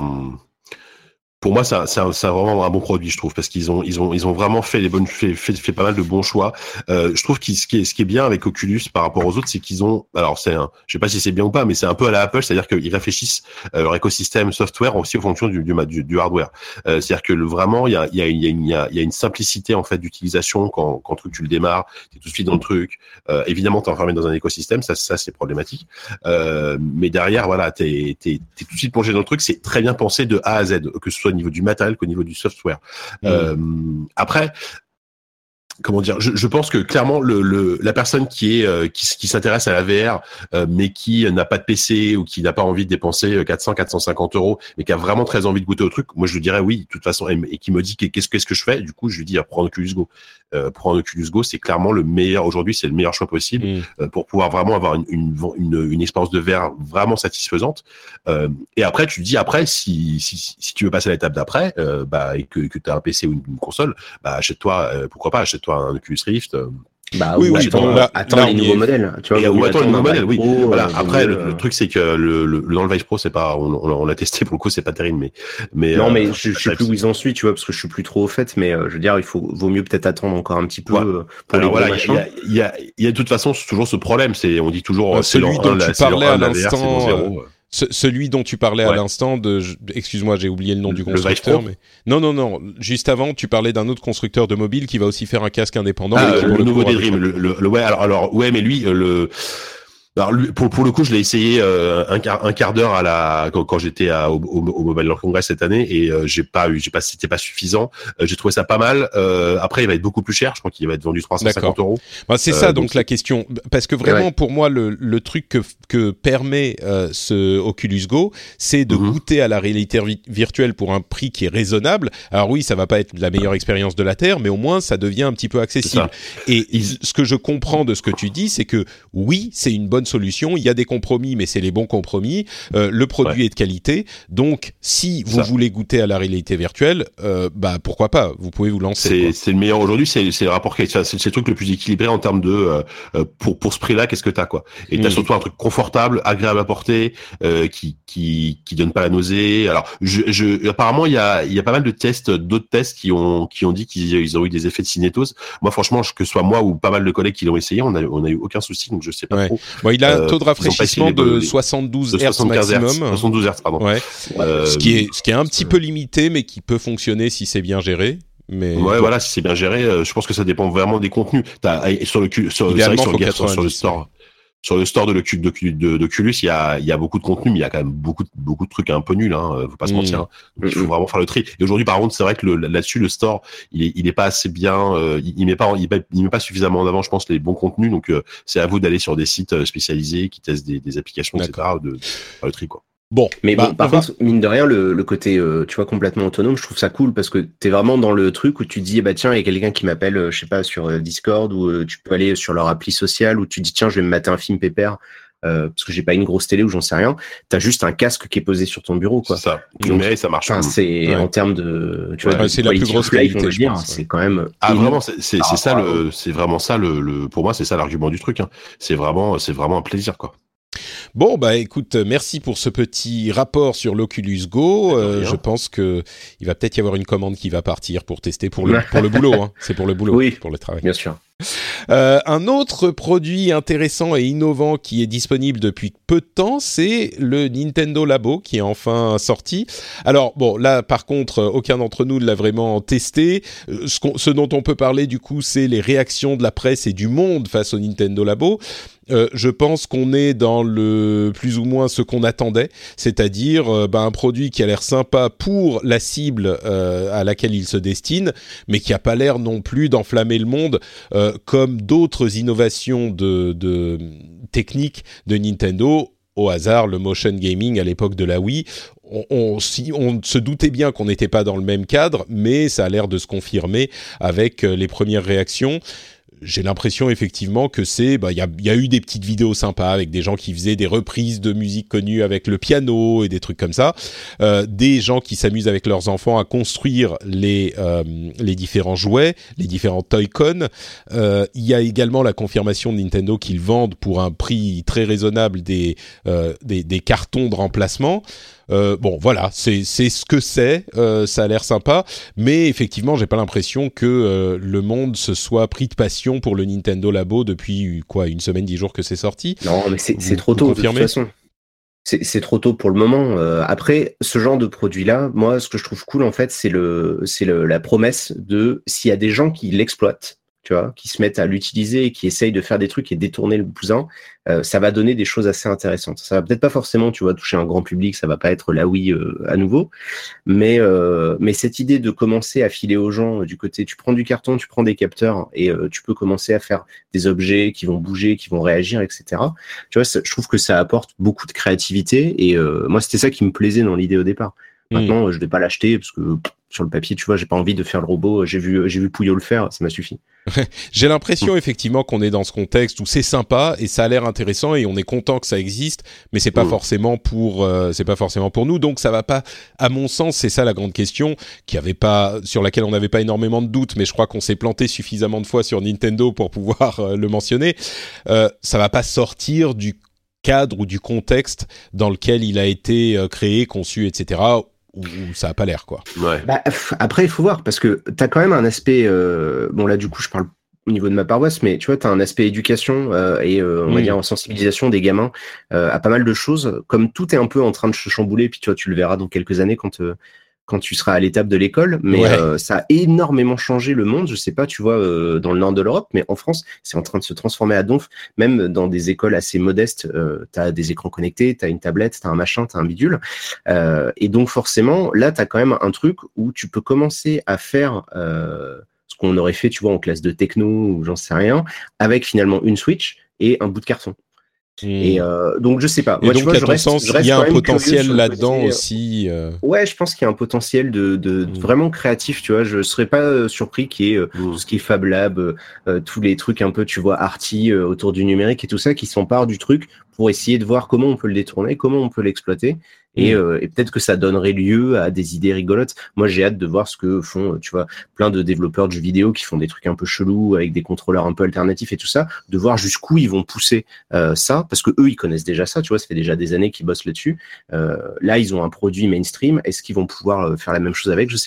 C: Pour moi, c'est, un, c'est, un, c'est vraiment un bon produit, je trouve, parce qu'ils ont, ils ont, ils ont vraiment fait les bonnes, fait, fait, fait pas mal de bons choix. Euh, je trouve que ce qui est, ce qui est bien avec Oculus par rapport aux autres, c'est qu'ils ont, alors c'est un, je sais pas si c'est bien ou pas, mais c'est un peu à la Apple, c'est-à-dire qu'ils réfléchissent euh, leur écosystème software aussi en fonction du, du, du, du hardware. Euh, c'est-à-dire que le, vraiment, il y a, il y a, il y a, il y a, il y a une simplicité en fait d'utilisation quand, quand tu le démarres, t'es tout de suite dans le truc. Euh, évidemment, t'es enfermé dans un écosystème, ça, ça c'est problématique. Euh, mais derrière, voilà, t'es, t'es, t'es tout de suite plongé dans le truc. C'est très bien pensé de A à Z, que ce soit au niveau du matériel qu'au niveau du software. Mmh. Euh, après, comment dire, je, je pense que clairement le, le la personne qui est euh, qui, qui s'intéresse à la V R euh, mais qui n'a pas de P C ou qui n'a pas envie de dépenser quatre cents quatre cent cinquante euros mais qui a vraiment très envie de goûter au truc, moi je lui dirais oui de toute façon et, et qui me dit qu'est-ce qu'est-ce que je fais, du coup je lui dis prends un Oculus Go. Euh, prendre un Oculus Go, c'est clairement le meilleur aujourd'hui, c'est le meilleur choix possible mmh. euh, pour pouvoir vraiment avoir une une une, une expérience de V R vraiment satisfaisante. Euh, et après tu dis après si si si tu veux passer à l'étape d'après euh, bah et que que tu as un P C ou une, une console, bah achète-toi euh, pourquoi pas achète toi un Oculus Rift. Euh,
D: bah oui, oui, attends, là, attends là, les nouveaux est... modèles. Tu vois,
C: et, ou attends les nouveaux modèles, oui.
D: Pro,
C: voilà.
D: Euh,
C: Après,
D: mieux,
C: le, le truc c'est que le, le dans le Vive Pro, c'est pas, on, on, on l'a testé pour le coup, c'est pas terrible, mais mais
D: non,
C: euh,
D: mais je, je sais plus où ils en sont, tu vois, parce que je suis plus trop au fait, mais euh, je veux dire, il faut vaut mieux peut-être attendre encore un petit peu
C: ouais.
D: euh, pour
C: Alors,
D: les
C: voilà,
D: machins.
C: Il y a, il y a, il y a de toute façon toujours ce problème, c'est on dit toujours
B: ouais,
C: c'est
B: celui dont tu parlais à l'instant.
C: Euh,
B: Ce, celui dont tu parlais ouais. à l'instant, de, excuse-moi, j'ai oublié le nom le, du constructeur. Mais... Non, non, non. Juste avant, tu parlais d'un autre constructeur de mobile qui va aussi faire un casque indépendant.
C: Ah, le, le nouveau Daydream. Le, le, le, ouais, alors, alors, ouais, mais lui, le. Alors lui, pour pour le coup, je l'ai essayé euh, un quart un quart d'heure à la quand, quand j'étais à, au, au, au Mobile World Congress cette année et euh, j'ai pas eu j'ai pas c'était pas suffisant. Euh, j'ai trouvé ça pas mal. Euh, après, il va être beaucoup plus cher. Je crois qu'il va être vendu trois cent cinquante euros.
B: Bah, c'est euh, ça donc, donc la question parce que vraiment ouais. pour moi le le truc que que permet euh, ce Oculus Go, c'est de mm-hmm. goûter à la réalité vi- virtuelle pour un prix qui est raisonnable. Alors oui, ça va pas être la meilleure expérience de la Terre, mais au moins ça devient un petit peu accessible. Et il... ce que je comprends de ce que tu dis, c'est que oui, c'est une bonne solution, il y a des compromis, mais c'est les bons compromis. Euh, le produit ouais. est de qualité, donc si vous ça. voulez goûter à la réalité virtuelle, euh, bah pourquoi pas, vous pouvez vous lancer.
C: C'est, c'est le meilleur aujourd'hui, c'est, c'est le rapport, c'est, c'est le truc le plus équilibré en termes de euh, pour pour ce prix-là, qu'est-ce que t'as quoi. Et t'as mmh. surtout un truc confortable, agréable à porter, euh, qui qui qui donne pas la nausée. Alors, je, je apparemment il y a il y a pas mal de tests, d'autres tests qui ont qui ont dit qu'ils ils ont eu des effets de cinétose. Moi, franchement, que ce soit moi ou pas mal de collègues qui l'ont essayé, on a on a eu aucun souci, donc je sais pas
B: ouais.
C: trop.
B: Bon, il a un taux de
C: euh,
B: rafraîchissement de soixante-douze hertz maximum.
C: soixante-douze hertz, pardon.
B: Ouais. Euh, ce qui est ce qui est un petit peu limité, mais qui peut fonctionner si c'est bien géré. Mais
C: ouais, bon. Voilà, si c'est bien géré, euh, je pense que ça dépend vraiment des contenus. T'as, sur le sur, sur,
B: Idéalement,
C: sur, le,
B: faut
C: sur le store. Sur le store de l'Oculus, de, d'Oculus, il y a, il y a beaucoup de contenu, mais il y a quand même beaucoup, beaucoup de trucs un peu nuls, hein. Faut pas se mentir. Hein. Donc, il faut vraiment faire le tri. Et aujourd'hui, par contre, c'est vrai que le, là-dessus, le store, il est, il est pas assez bien, euh, il, il met pas, il, il met pas suffisamment en avant, je pense, les bons contenus. Donc, euh, c'est à vous d'aller sur des sites spécialisés qui testent des, des applications, D'accord. et cetera, de, de faire le tri, quoi.
B: Bon,
D: mais
B: bah,
D: bon, par contre, va... mine de rien, le, le côté, euh, tu vois, complètement autonome, je trouve ça cool parce que t'es vraiment dans le truc où tu te dis, bah tiens, il y a quelqu'un qui m'appelle, euh, je sais pas, sur euh, Discord, ou euh, tu peux aller sur leur appli sociale, où tu dis, tiens, je vais me mater un film pépère. Euh, parce que j'ai pas une grosse télé ou j'en sais rien, t'as juste un casque qui est posé sur ton bureau, quoi.
C: C'est ça. Donc, mais ça marche.
D: C'est ouais. en termes de, tu vois,
B: ouais, c'est la plus grosse qualité, je
D: dire,
B: pense, ouais.
D: C'est quand même.
C: Ah vraiment, c'est, c'est, c'est ça le, c'est vraiment ça le, le, pour moi, c'est ça l'argument du truc. Hein. C'est vraiment, c'est vraiment un plaisir, quoi.
B: Bon, bah écoute, merci pour ce petit rapport sur l'Oculus Go. Euh, je pense que il va peut-être y avoir une commande qui va partir pour tester pour le pour le boulot. Hein. C'est pour le boulot,
D: oui,
B: pour le travail.
D: Bien sûr.
B: Euh, un autre produit intéressant et innovant qui est disponible depuis peu de temps, c'est le Nintendo Labo qui est enfin sorti. Alors bon, là par contre, aucun d'entre nous ne l'a vraiment testé. Ce, ce dont on peut parler du coup, c'est les réactions de la presse et du monde face au Nintendo Labo. Euh, je pense qu'on est dans le plus ou moins ce qu'on attendait, c'est-à-dire euh, bah, un produit qui a l'air sympa pour la cible euh, à laquelle il se destine, mais qui a pas l'air non plus d'enflammer le monde euh, comme d'autres innovations de, de techniques de Nintendo. Au hasard, le motion gaming à l'époque de la Wii, on, on, si, on se doutait bien qu'on n'était pas dans le même cadre, mais ça a l'air de se confirmer avec euh, les premières réactions. J'ai l'impression effectivement que c'est, bah, il y a, y a eu des petites vidéos sympas avec des gens qui faisaient des reprises de musique connues avec le piano et des trucs comme ça, euh, des gens qui s'amusent avec leurs enfants à construire les euh, les différents jouets, les différents Toy-Con. Euh, il y a également la confirmation de Nintendo qu'ils vendent pour un prix très raisonnable des euh, des, des cartons de remplacement. Euh, bon, voilà, c'est c'est ce que c'est. Euh, ça a l'air sympa, mais effectivement, j'ai pas l'impression que euh, le monde se soit pris de passion pour le Nintendo Labo depuis quoi, une semaine, dix jours que c'est sorti.
D: Non, mais c'est, c'est trop tôt. De toute façon, c'est, c'est trop tôt pour le moment. Euh, après, ce genre de produit-là, moi, ce que je trouve cool en fait, c'est le, c'est le, la promesse de s'il y a des gens qui l'exploitent, tu vois, qui se mettent à l'utiliser et qui essayent de faire des trucs et détourner le bousin, euh, ça va donner des choses assez intéressantes. Ça va peut-être pas forcément, tu vois, toucher un grand public, ça va pas être la Wii euh, à nouveau, mais euh, mais cette idée de commencer à filer aux gens euh, du côté, tu prends du carton, tu prends des capteurs et euh, tu peux commencer à faire des objets qui vont bouger, qui vont réagir, et cetera. Tu vois, ça, je trouve que ça apporte beaucoup de créativité et euh, moi c'était ça qui me plaisait dans l'idée au départ. Maintenant, mmh. je vais pas l'acheter parce que pff, sur le papier, tu vois, j'ai pas envie de faire le robot. J'ai vu, j'ai vu Pouillot le faire, ça m'a suffi.
B: J'ai l'impression effectivement qu'on est dans ce contexte où c'est sympa et ça a l'air intéressant et on est content que ça existe, mais c'est pas mmh. forcément pour, euh, c'est pas forcément pour nous. Donc ça va pas, à mon sens, c'est ça la grande question, qui avait pas, sur laquelle on n'avait pas énormément de doutes, mais je crois qu'on s'est planté suffisamment de fois sur Nintendo pour pouvoir euh, le mentionner. Euh, ça va pas sortir du cadre ou du contexte dans lequel il a été euh, créé, conçu, et cetera. Où ça a pas l'air, quoi.
C: Ouais.
D: Bah, après, il faut voir, parce que t'as quand même un aspect... Euh, bon, là, du coup, je parle au niveau de ma paroisse, mais tu vois, t'as un aspect éducation euh, et, euh, on mmh. va dire, sensibilisation des gamins euh, à pas mal de choses. Comme tout est un peu en train de se chambouler, puis tu vois, tu le verras dans quelques années quand... Euh, quand tu seras à l'étape de l'école, mais ouais. euh, ça a énormément changé le monde. Je sais pas, tu vois, euh, dans le nord de l'Europe, mais en France, c'est en train de se transformer à donf. Même dans des écoles assez modestes, euh, t'as des écrans connectés, t'as une tablette, t'as un machin, t'as un bidule. Euh, et donc forcément, là, t'as quand même un truc où tu peux commencer à faire euh, ce qu'on aurait fait, tu vois, en classe de techno ou j'en sais rien, avec finalement une Switch et un bout de carton. Mmh. Et euh, donc je sais pas.
B: Et
D: Moi,
B: donc
D: tu vois,
B: à
D: je
B: ton
D: reste,
B: sens,
D: je reste
B: il y a un
D: potentiel
B: là-dedans
D: côté,
B: aussi. Euh...
D: Ouais, je pense qu'il y a un potentiel de, de, de mmh. vraiment créatif. Tu vois, je serais pas euh, surpris qu'il y ait euh, mmh. tout ce qui est Fab Lab, euh, tous les trucs un peu, tu vois, arty euh, autour du numérique et tout ça, qui s'emparent du truc pour essayer de voir comment on peut le détourner, comment on peut l'exploiter. Et, mmh. euh, et peut-être que ça donnerait lieu à des idées rigolotes. Moi, j'ai hâte de voir ce que font, tu vois, plein de développeurs de jeux vidéo qui font des trucs un peu chelous avec des contrôleurs un peu alternatifs et tout ça, de voir jusqu'où ils vont pousser euh, ça, parce que eux, ils connaissent déjà ça, tu vois, ça fait déjà des années qu'ils bossent là-dessus. Euh, là, ils ont un produit mainstream. Est-ce qu'ils vont pouvoir faire la même chose avec ? Je sais pas.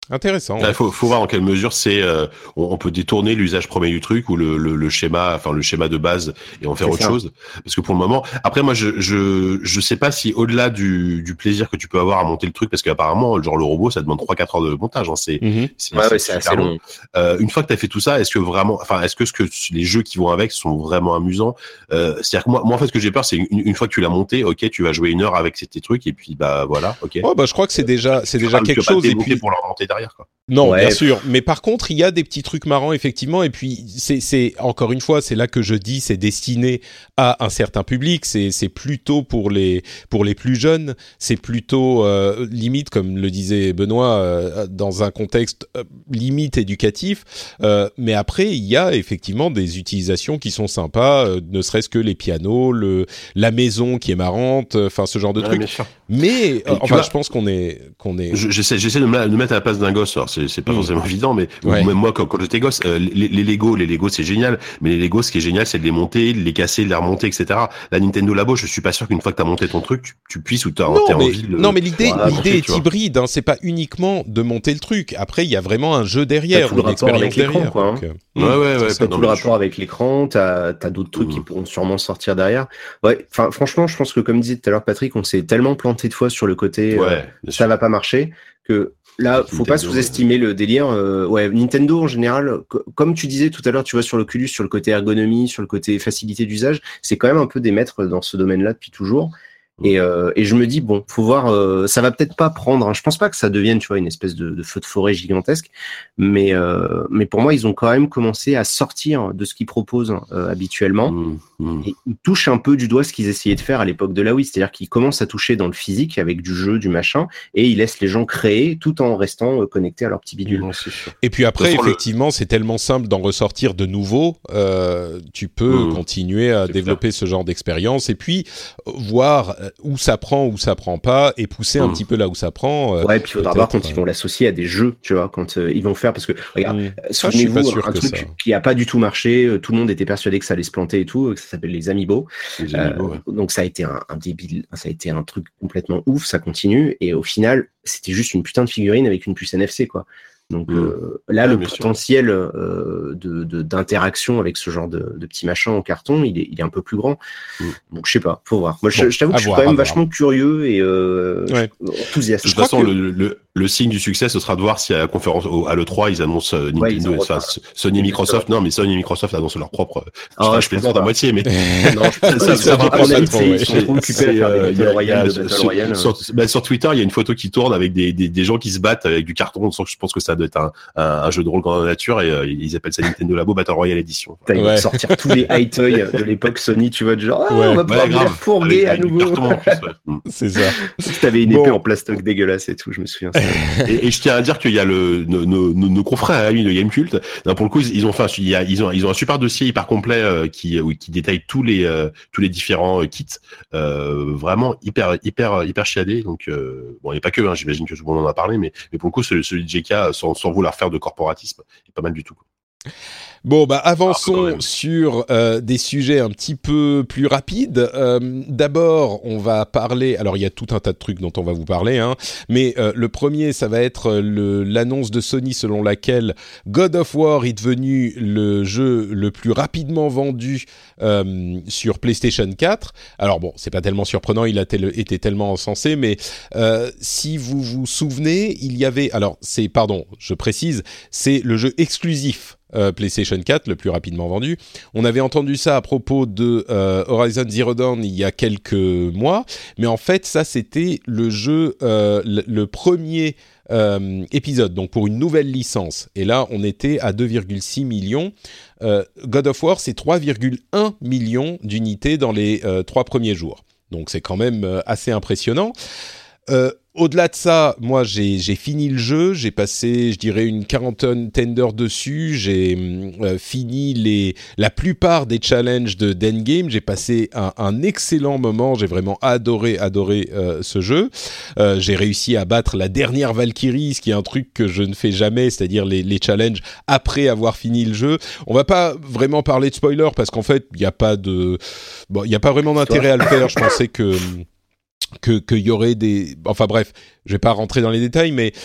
B: Intéressant.
C: Il ouais. faut, faut voir en quelle mesure c'est, euh, on, on peut détourner l'usage premier du truc ou le, le, le schéma, enfin le schéma de base et en faire c'est autre ça. chose. Parce que pour le moment, après moi je je je sais pas si au-delà du du plaisir que tu peux avoir à monter le truc, parce qu'apparemment genre le robot ça demande trois quatre heures de montage. Hein, c'est
B: mm-hmm.
C: c'est,
D: ouais,
C: c'est,
D: ouais, c'est assez long. long.
C: Euh, une fois que t'as fait tout ça, est-ce que vraiment, enfin est-ce que ce que les jeux qui vont avec sont vraiment amusants? euh, C'est-à-dire que moi, moi en fait ce que j'ai peur c'est une, une fois que tu l'as monté, ok tu vas jouer une heure avec tes trucs et puis bah voilà, ok.
B: Ouais bah je crois que c'est déjà c'est déjà quelque chose
C: et
B: puis
C: pour leur monter derrière quoi.
B: Non,
D: ouais.
B: bien sûr. Mais par contre, il y a des petits trucs marrants, effectivement. Et puis, c'est, c'est encore une fois, c'est là que je dis, c'est destiné à un certain public. C'est, c'est plutôt pour les pour les plus jeunes. C'est plutôt euh, limite, comme le disait Benoît, euh, dans un contexte euh, limite éducatif. Euh, mais après, il y a effectivement des utilisations qui sont sympas. Euh, ne serait-ce que les pianos, le la maison qui est marrante. Enfin, ce genre de
C: ouais,
B: trucs. Mais euh, enfin, vois, je pense qu'on est qu'on est.
C: J'essaie j'essaie de me mettre à la place d'un gosse. Alors, c'est, c'est pas mmh. forcément évident, mais ouais. même moi, quand, quand j'étais gosse, euh, les, les Lego, les Lego, c'est génial. Mais les Lego, ce qui est génial, c'est de les monter, de les casser, de les remonter, et cetera. La Nintendo Labo, je suis pas sûr qu'une fois que t'as monté ton truc, tu, tu puisses ou t'as,
B: non,
C: t'as
B: mais,
C: envie de.
B: Non, mais l'idée,
C: voilà,
B: l'idée monter, est hybride. Hein, c'est pas uniquement de monter le truc. Après, il y a vraiment un jeu derrière, une expérience derrière.
D: Quoi, hein.
B: Donc, euh,
C: ouais, ouais, ouais.
D: T'as tout le rapport avec l'écran. T'as, t'as d'autres trucs mmh. qui pourront sûrement sortir derrière. Ouais. Enfin, franchement, je pense que comme disait tout à l'heure Patrick, on s'est tellement planté de fois sur le côté,
C: ouais,
D: euh, ça sûr. va pas marcher que. Là, faut Nintendo, pas sous-estimer ouais. le délire. Euh, ouais, Nintendo en général, co- comme tu disais tout à l'heure, tu vois sur l'Oculus, sur le côté ergonomie, sur le côté facilité d'usage, c'est quand même un peu des maîtres dans ce domaine-là depuis toujours. Et, euh, et je me dis bon, faut voir, euh, ça va peut-être pas prendre. Hein, je pense pas que ça devienne, tu vois, une espèce de, de feu de forêt gigantesque, mais euh, mais pour moi, ils ont quand même commencé à sortir de ce qu'ils proposent euh, habituellement. Mmh, mmh. Et ils touchent un peu du doigt ce qu'ils essayaient de faire à l'époque de la Wii, c'est-à-dire qu'ils commencent à toucher dans le physique avec du jeu, du machin, et ils laissent les gens créer tout en restant euh, connectés à leur petit bidule. Mmh,
B: et puis après, effectivement, le... c'est tellement simple d'en ressortir de nouveau. Euh, tu peux mmh. continuer à c'est développer clair. ce genre d'expérience et puis voir où ça prend, où ça prend pas, et pousser mmh. un petit peu là où ça prend. Euh,
D: ouais, puis il faudra voir quand euh... ils vont l'associer à des jeux, tu vois, quand euh, ils vont faire, parce que, regarde, mmh. souvenez-vous, ah, un truc ça. qui a pas du tout marché, tout le monde était persuadé que ça allait se planter et tout, que ça s'appelle les Amiibo. Les Amiibo euh, ouais. Donc ça a été un, un débile, ça a été un truc complètement ouf, ça continue, et au final, c'était juste une putain de figurine avec une puce N F C, quoi. Donc mmh. euh, là, ouais, le potentiel euh, de, de, d'interaction avec ce genre de, de petits machins en carton, il est, il est un peu plus grand. Mmh. Donc je sais pas, faut voir. Moi, bon, je, je t'avoue que je suis voir, quand même vachement voir. curieux et euh, ouais. enthousiaste.
C: De toute façon, que... le, le, le signe du succès, ce sera de voir si à la conférence au, à l'E trois, ils annoncent euh, Nintendo, ouais, ils enfin, Sony et Microsoft. Non, mais Sony et Microsoft annoncent leur propre.
D: Ah,
C: je, je plaisante à moitié, mais
D: non, je pense ça, ça va prendre N F C. Ils sont trop occupés à faire des Battle Royale, de Battle Royale.
C: Sur Twitter, il y a une photo qui tourne avec des des gens qui se battent avec du carton. Je pense que ça doit être un un jeu de rôle grandeur nature et euh, ils appellent ça Nintendo Labo Battle Royale Edition.
D: Ils vont sortir tous les high toys de l'époque Sony, tu vois, de genre, ah, ouais, on va pouvoir ouais, fourguer à nouveau. Plus, ouais.
B: C'est ça.
D: Si t'avais une bon. épée en plastoc dégueulasse et tout, je me souviens.
C: et, et je tiens à dire qu'il y a le, nos, nos, nos confrères amis de Gamecult. Non, pour le coup, ils, ils ont fait, il y a, ils ont, ils ont un super dossier hyper complet euh, qui, euh, qui détaille tous les, euh, tous les différents euh, kits, euh, vraiment hyper, hyper, hyper chiadé. Donc, euh, bon, il n'y a pas que, hein, j'imagine que tout le monde en a parlé, mais, mais pour le coup, celui, celui de J K, sans, sans vouloir faire de corporatisme, est pas mal du tout. Quoi.
B: Bon, bah avançons ah, sur euh, des sujets un petit peu plus rapides. Euh, d'abord, on va parler. Alors, il y a tout un tas de trucs dont on va vous parler, hein. Mais euh, le premier, ça va être le, l'annonce de Sony selon laquelle God of War est devenu le jeu le plus rapidement vendu euh, sur PlayStation quatre. Alors bon, c'est pas tellement surprenant, il a tel, été tellement encensé, mais euh, si vous vous souvenez, il y avait. Alors, c'est pardon, je précise, c'est le jeu exclusif. Euh, PlayStation quatre, le plus rapidement vendu. On avait entendu ça à propos de euh, Horizon Zero Dawn il y a quelques mois, mais en fait, ça, c'était le jeu, euh, le, le premier euh, épisode, donc pour une nouvelle licence. Et là, on était à deux virgule six millions. Euh, God of War, c'est trois virgule un millions d'unités dans les euh, trois premiers jours. Donc, c'est quand même euh, assez impressionnant. Euh, Au-delà de ça, moi j'ai, j'ai fini le jeu, j'ai passé, je dirais, une quarantaine d'heures dessus, j'ai euh, fini les, la plupart des challenges de d'endgame, j'ai passé un, un excellent moment, j'ai vraiment adoré, adoré euh, ce jeu. Euh, j'ai réussi à battre la dernière Valkyrie, ce qui est un truc que je ne fais jamais, c'est-à-dire les, les challenges après avoir fini le jeu. On va pas vraiment parler de spoiler parce qu'en fait, il n'y a pas de, bon, il n'y a pas vraiment d'intérêt à le faire. Je pensais que que qu'il y aurait des, enfin bref, je vais pas rentrer dans les détails, mais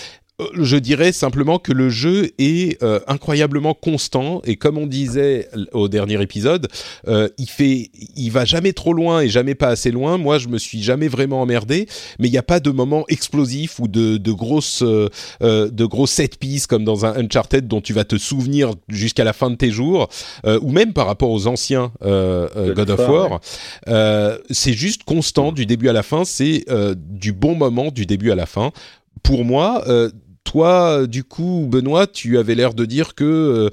B: je dirais simplement que le jeu est euh, incroyablement constant et comme on disait au dernier épisode, euh, il fait, il va jamais trop loin et jamais pas assez loin. Moi, je me suis jamais vraiment emmerdé, mais il n'y a pas de moment explosif ou de, de grosses, euh, de grosses set pieces comme dans un Uncharted dont tu vas te souvenir jusqu'à la fin de tes jours, euh, ou même par rapport aux anciens euh, euh, God of War. Ouais. Euh, c'est juste constant du début à la fin. C'est euh, du bon moment du début à la fin. Pour moi, euh, toi, du coup, Benoît, tu avais l'air de dire que euh,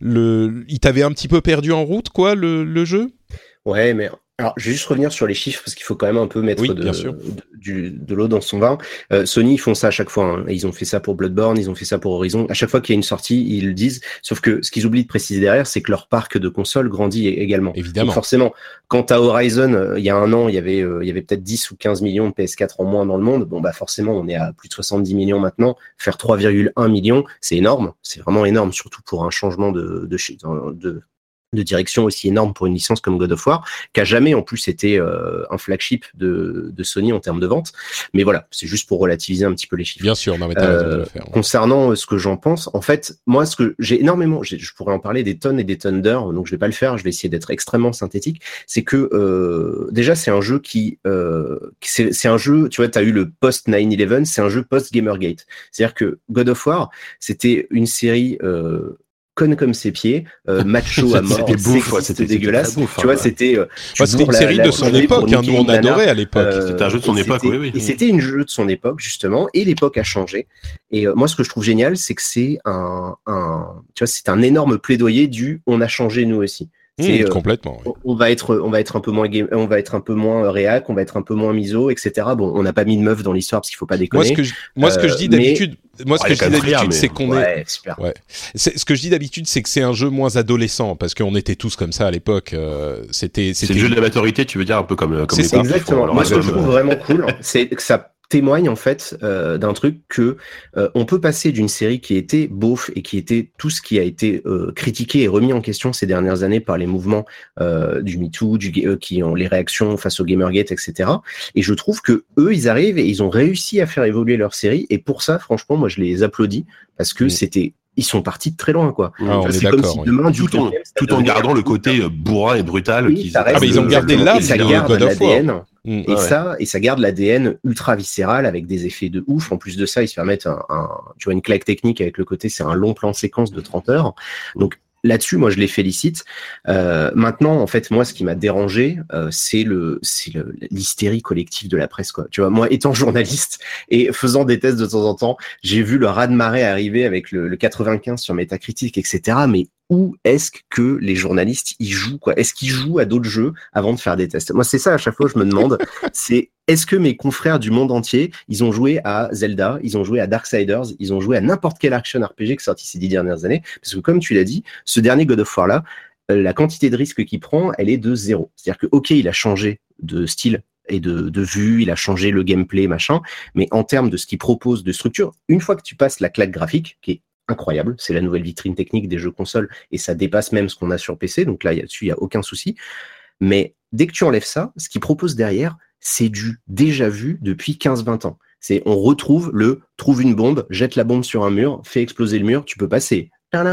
B: le, il t'avait un petit peu perdu en route, quoi, le, le jeu.
D: Ouais, mais alors, je vais juste revenir sur les chiffres parce qu'il faut quand même un peu mettre
B: oui,
D: de, de, du, de l'eau dans son vin. Euh, Sony, ils font ça à chaque fois. Hein. Ils ont fait ça pour Bloodborne, ils ont fait ça pour Horizon. À chaque fois qu'il y a une sortie, ils le disent. Sauf que ce qu'ils oublient de préciser derrière, c'est que leur parc de consoles grandit également.
B: Évidemment.
D: Donc forcément, quand à Horizon, euh, il y a un an, il y avait, euh, il y avait peut-être dix ou quinze millions de P S quatre en moins dans le monde. Bon, bah forcément, on est à plus de soixante-dix millions maintenant. Faire trois virgule un millions, c'est énorme. C'est vraiment énorme, surtout pour un changement de, de, de, de de direction aussi énorme pour une licence comme God of War, qui a jamais en plus été euh, un flagship de, de Sony en termes de vente. Mais voilà, c'est juste pour relativiser un petit peu les chiffres.
B: Bien sûr, non mais t'as
D: euh,
B: raison de le faire. Ouais.
D: Concernant ce que j'en pense, en fait, moi, ce que j'ai énormément, j'ai, je pourrais en parler des tonnes et des tonnes d'heures, donc je vais pas le faire, je vais essayer d'être extrêmement synthétique. C'est que euh, déjà, c'est un jeu qui, euh, c'est, c'est un jeu, tu vois, t'as eu le post nine eleven, c'est un jeu post Gamergate. C'est-à-dire que God of War, c'était une série euh, conne comme ses pieds, euh, macho à mort,
C: c'était bouffe, ouais,
D: c'était dégueulasse. Bouffe, tu vois,
C: ouais.
D: c'était. Euh,
B: ouais, c'était une série la, de son époque, hein, nous on adorait à l'époque.
C: Euh, c'était un jeu de son époque, oui, oui.
D: Et c'était une jeu de son époque justement, et l'époque a changé. Et euh, moi, ce que je trouve génial, c'est que c'est un, un, tu vois, c'est un énorme plaidoyer du, on a changé nous aussi.
B: Mmh, euh, complètement. Oui.
D: On va être, on va être un peu moins game, on va être un peu moins réac, on va être un peu moins miso, et cetera. Bon, on n'a pas mis de meuf dans l'histoire parce qu'il faut pas déconner.
B: Moi, ce que je, moi, euh, ce que je dis d'habitude, mais... moi, ce
C: ouais,
B: que je dis d'habitude,
C: mais...
B: c'est qu'on
D: ouais,
B: est,
D: super.
B: ouais. C'est, ce que je dis d'habitude, c'est que c'est un jeu moins adolescent parce qu'on était tous comme ça à l'époque. Euh, c'était, c'était.
C: C'est le jeu de la maturité, tu veux dire un peu comme, comme
D: c'est
C: les
D: ça, exactement. Moi, ce que je trouve vraiment cool, c'est que ça témoigne en fait euh, d'un truc que euh, on peut passer d'une série qui était beauf et qui était tout ce qui a été euh, critiqué et remis en question ces dernières années par les mouvements euh, du MeToo, du euh, qui ont les réactions face au Gamergate, et cetera. Et je trouve que eux, ils arrivent et ils ont réussi à faire évoluer leur série. Et pour ça, franchement, moi, je les applaudis parce que mmh. c'était ils sont partis de très loin, quoi.
B: Ah, on
D: c'est
B: est
D: comme si
B: oui.
D: demain,
C: tout, en, tout en gardant le côté euh, bourrin et brutal.
D: Oui,
C: qu'ils...
D: ça reste
B: ah, mais ils ont gardé l'âme
D: et ça garde
B: God
D: l'A D N.
B: Mmh,
D: et
B: ouais.
D: ça, et ça garde l'A D N ultra viscéral avec des effets de ouf. En plus de ça, ils se permettent un, un tu vois, une claque technique avec le côté, c'est un long plan séquence de trente heures. Donc, là-dessus, moi, je les félicite. Euh, maintenant, en fait, moi, ce qui m'a dérangé, euh, c'est le, c'est le, l'hystérie collective de la presse, quoi. Tu vois, moi, étant journaliste et faisant des tests de temps en temps, j'ai vu le raz-de-marée arriver avec le, le quatre-vingt-quinze sur Metacritic, et cetera. Mais où est-ce que les journalistes y jouent, quoi? Est-ce qu'ils jouent à d'autres jeux avant de faire des tests? Moi, c'est ça, à chaque fois, je me demande, c'est est-ce que mes confrères du monde entier, ils ont joué à Zelda, ils ont joué à Darksiders, ils ont joué à n'importe quel action R P G qui est sorti ces dix dernières années? Parce que comme tu l'as dit, ce dernier God of War-là, la quantité de risque qu'il prend, elle est de zéro. C'est-à-dire que, ok, il a changé de style et de, de vue, il a changé le gameplay, machin, mais en termes de ce qu'il propose de structure, une fois que tu passes la claque graphique, qui est incroyable, c'est la nouvelle vitrine technique des jeux consoles et ça dépasse même ce qu'on a sur P C, donc là, là-dessus, il n'y a aucun souci. Mais dès que tu enlèves ça, ce qu'il propose derrière, c'est du déjà vu depuis quinze vingt ans. C'est, on retrouve le trouve une bombe, jette la bombe sur un mur, fais exploser le mur, tu peux passer.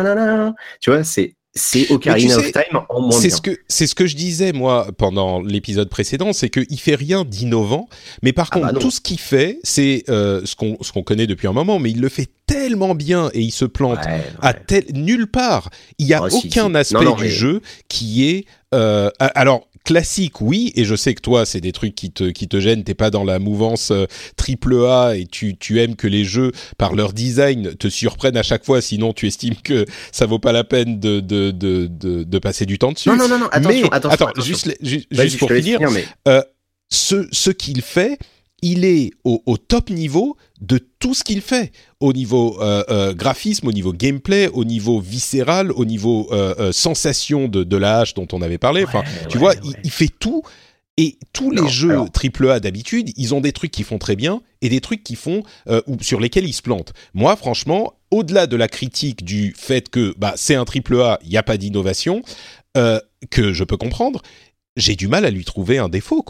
D: Tu vois, c'est c'est Ocarina of Time en moins
B: c'est
D: bien.
B: Ce que, c'est ce que je disais, moi, pendant l'épisode précédent, c'est qu'il fait rien d'innovant, mais par ah contre, bah tout ce qu'il fait, c'est euh, ce, qu'on, ce qu'on connaît depuis un moment, mais il le fait tellement bien et il se plante ouais, ouais. à tel, nulle part. Il n'y a oh, aucun si, si. aspect non, non, du mais... jeu qui est... Euh, alors, classique, oui, et je sais que toi, c'est des trucs qui te, qui te gênent, t'es pas dans la mouvance euh, triple A et tu, tu aimes que les jeux, par leur design, te surprennent à chaque fois, sinon tu estimes que ça vaut pas la peine de, de, de, de, de passer du temps dessus.
D: Non, non, non, non attention,
B: mais,
D: attention,
B: attends,
D: attention.
B: juste, juste, juste pour finir, finir mais... euh, ce, ce qu'il fait, il est au, au top niveau de tout ce qu'il fait, au niveau euh, euh, graphisme, au niveau gameplay, au niveau viscéral, au niveau euh, euh, sensation de, de la hache dont on avait parlé. Enfin, ouais, tu ouais, vois, ouais. Il, il fait tout. Et tous non, les jeux alors... triple A d'habitude, ils ont des trucs qui font très bien et des trucs qui font euh, ou sur lesquels ils se plantent. Moi, franchement, au-delà de la critique du fait que bah, c'est un triple A, il n'y a pas d'innovation, euh, que je peux comprendre, j'ai du mal à lui trouver un défaut, quoi.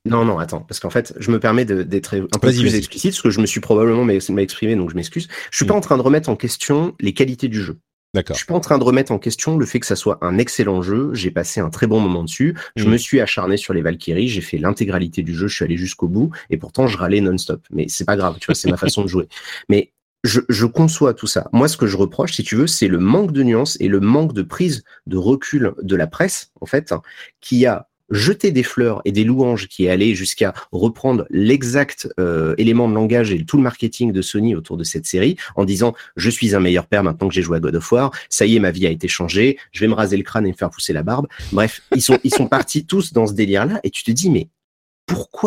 D: Non, non, attends, parce qu'en fait, je me permets de, d'être un peu
B: Vas-y,
D: plus
B: vas-y.
D: explicite, parce que je me suis probablement m'ex- m'exprimé, donc je m'excuse. Je suis
B: Mm.
D: pas en train de remettre en question les qualités du jeu. Je
B: D'accord.
D: suis pas en train de remettre en question le fait que ça soit un excellent jeu. J'ai passé un très bon moment dessus. Je
B: Mm.
D: me suis acharné sur les Valkyries. J'ai fait l'intégralité du jeu. Je suis allé jusqu'au bout. Et pourtant, je râlais non-stop. Mais c'est pas grave. Tu vois, c'est ma façon de jouer. Mais je, je conçois tout ça. Moi, ce que je reproche, si tu veux, c'est le manque de nuances et le manque de prise de recul de la presse, en fait, qui a jeter des fleurs et des louanges, qui est allé jusqu'à reprendre l'exact euh, élément de langage et tout le marketing de Sony autour de cette série, en disant « Je suis un meilleur père maintenant que j'ai joué à God of War, ça y est, ma vie a été changée, je vais me raser le crâne et me faire pousser la barbe. » Bref, ils sont, ils sont partis tous dans ce délire-là, et tu te dis « Mais pourquoi ?»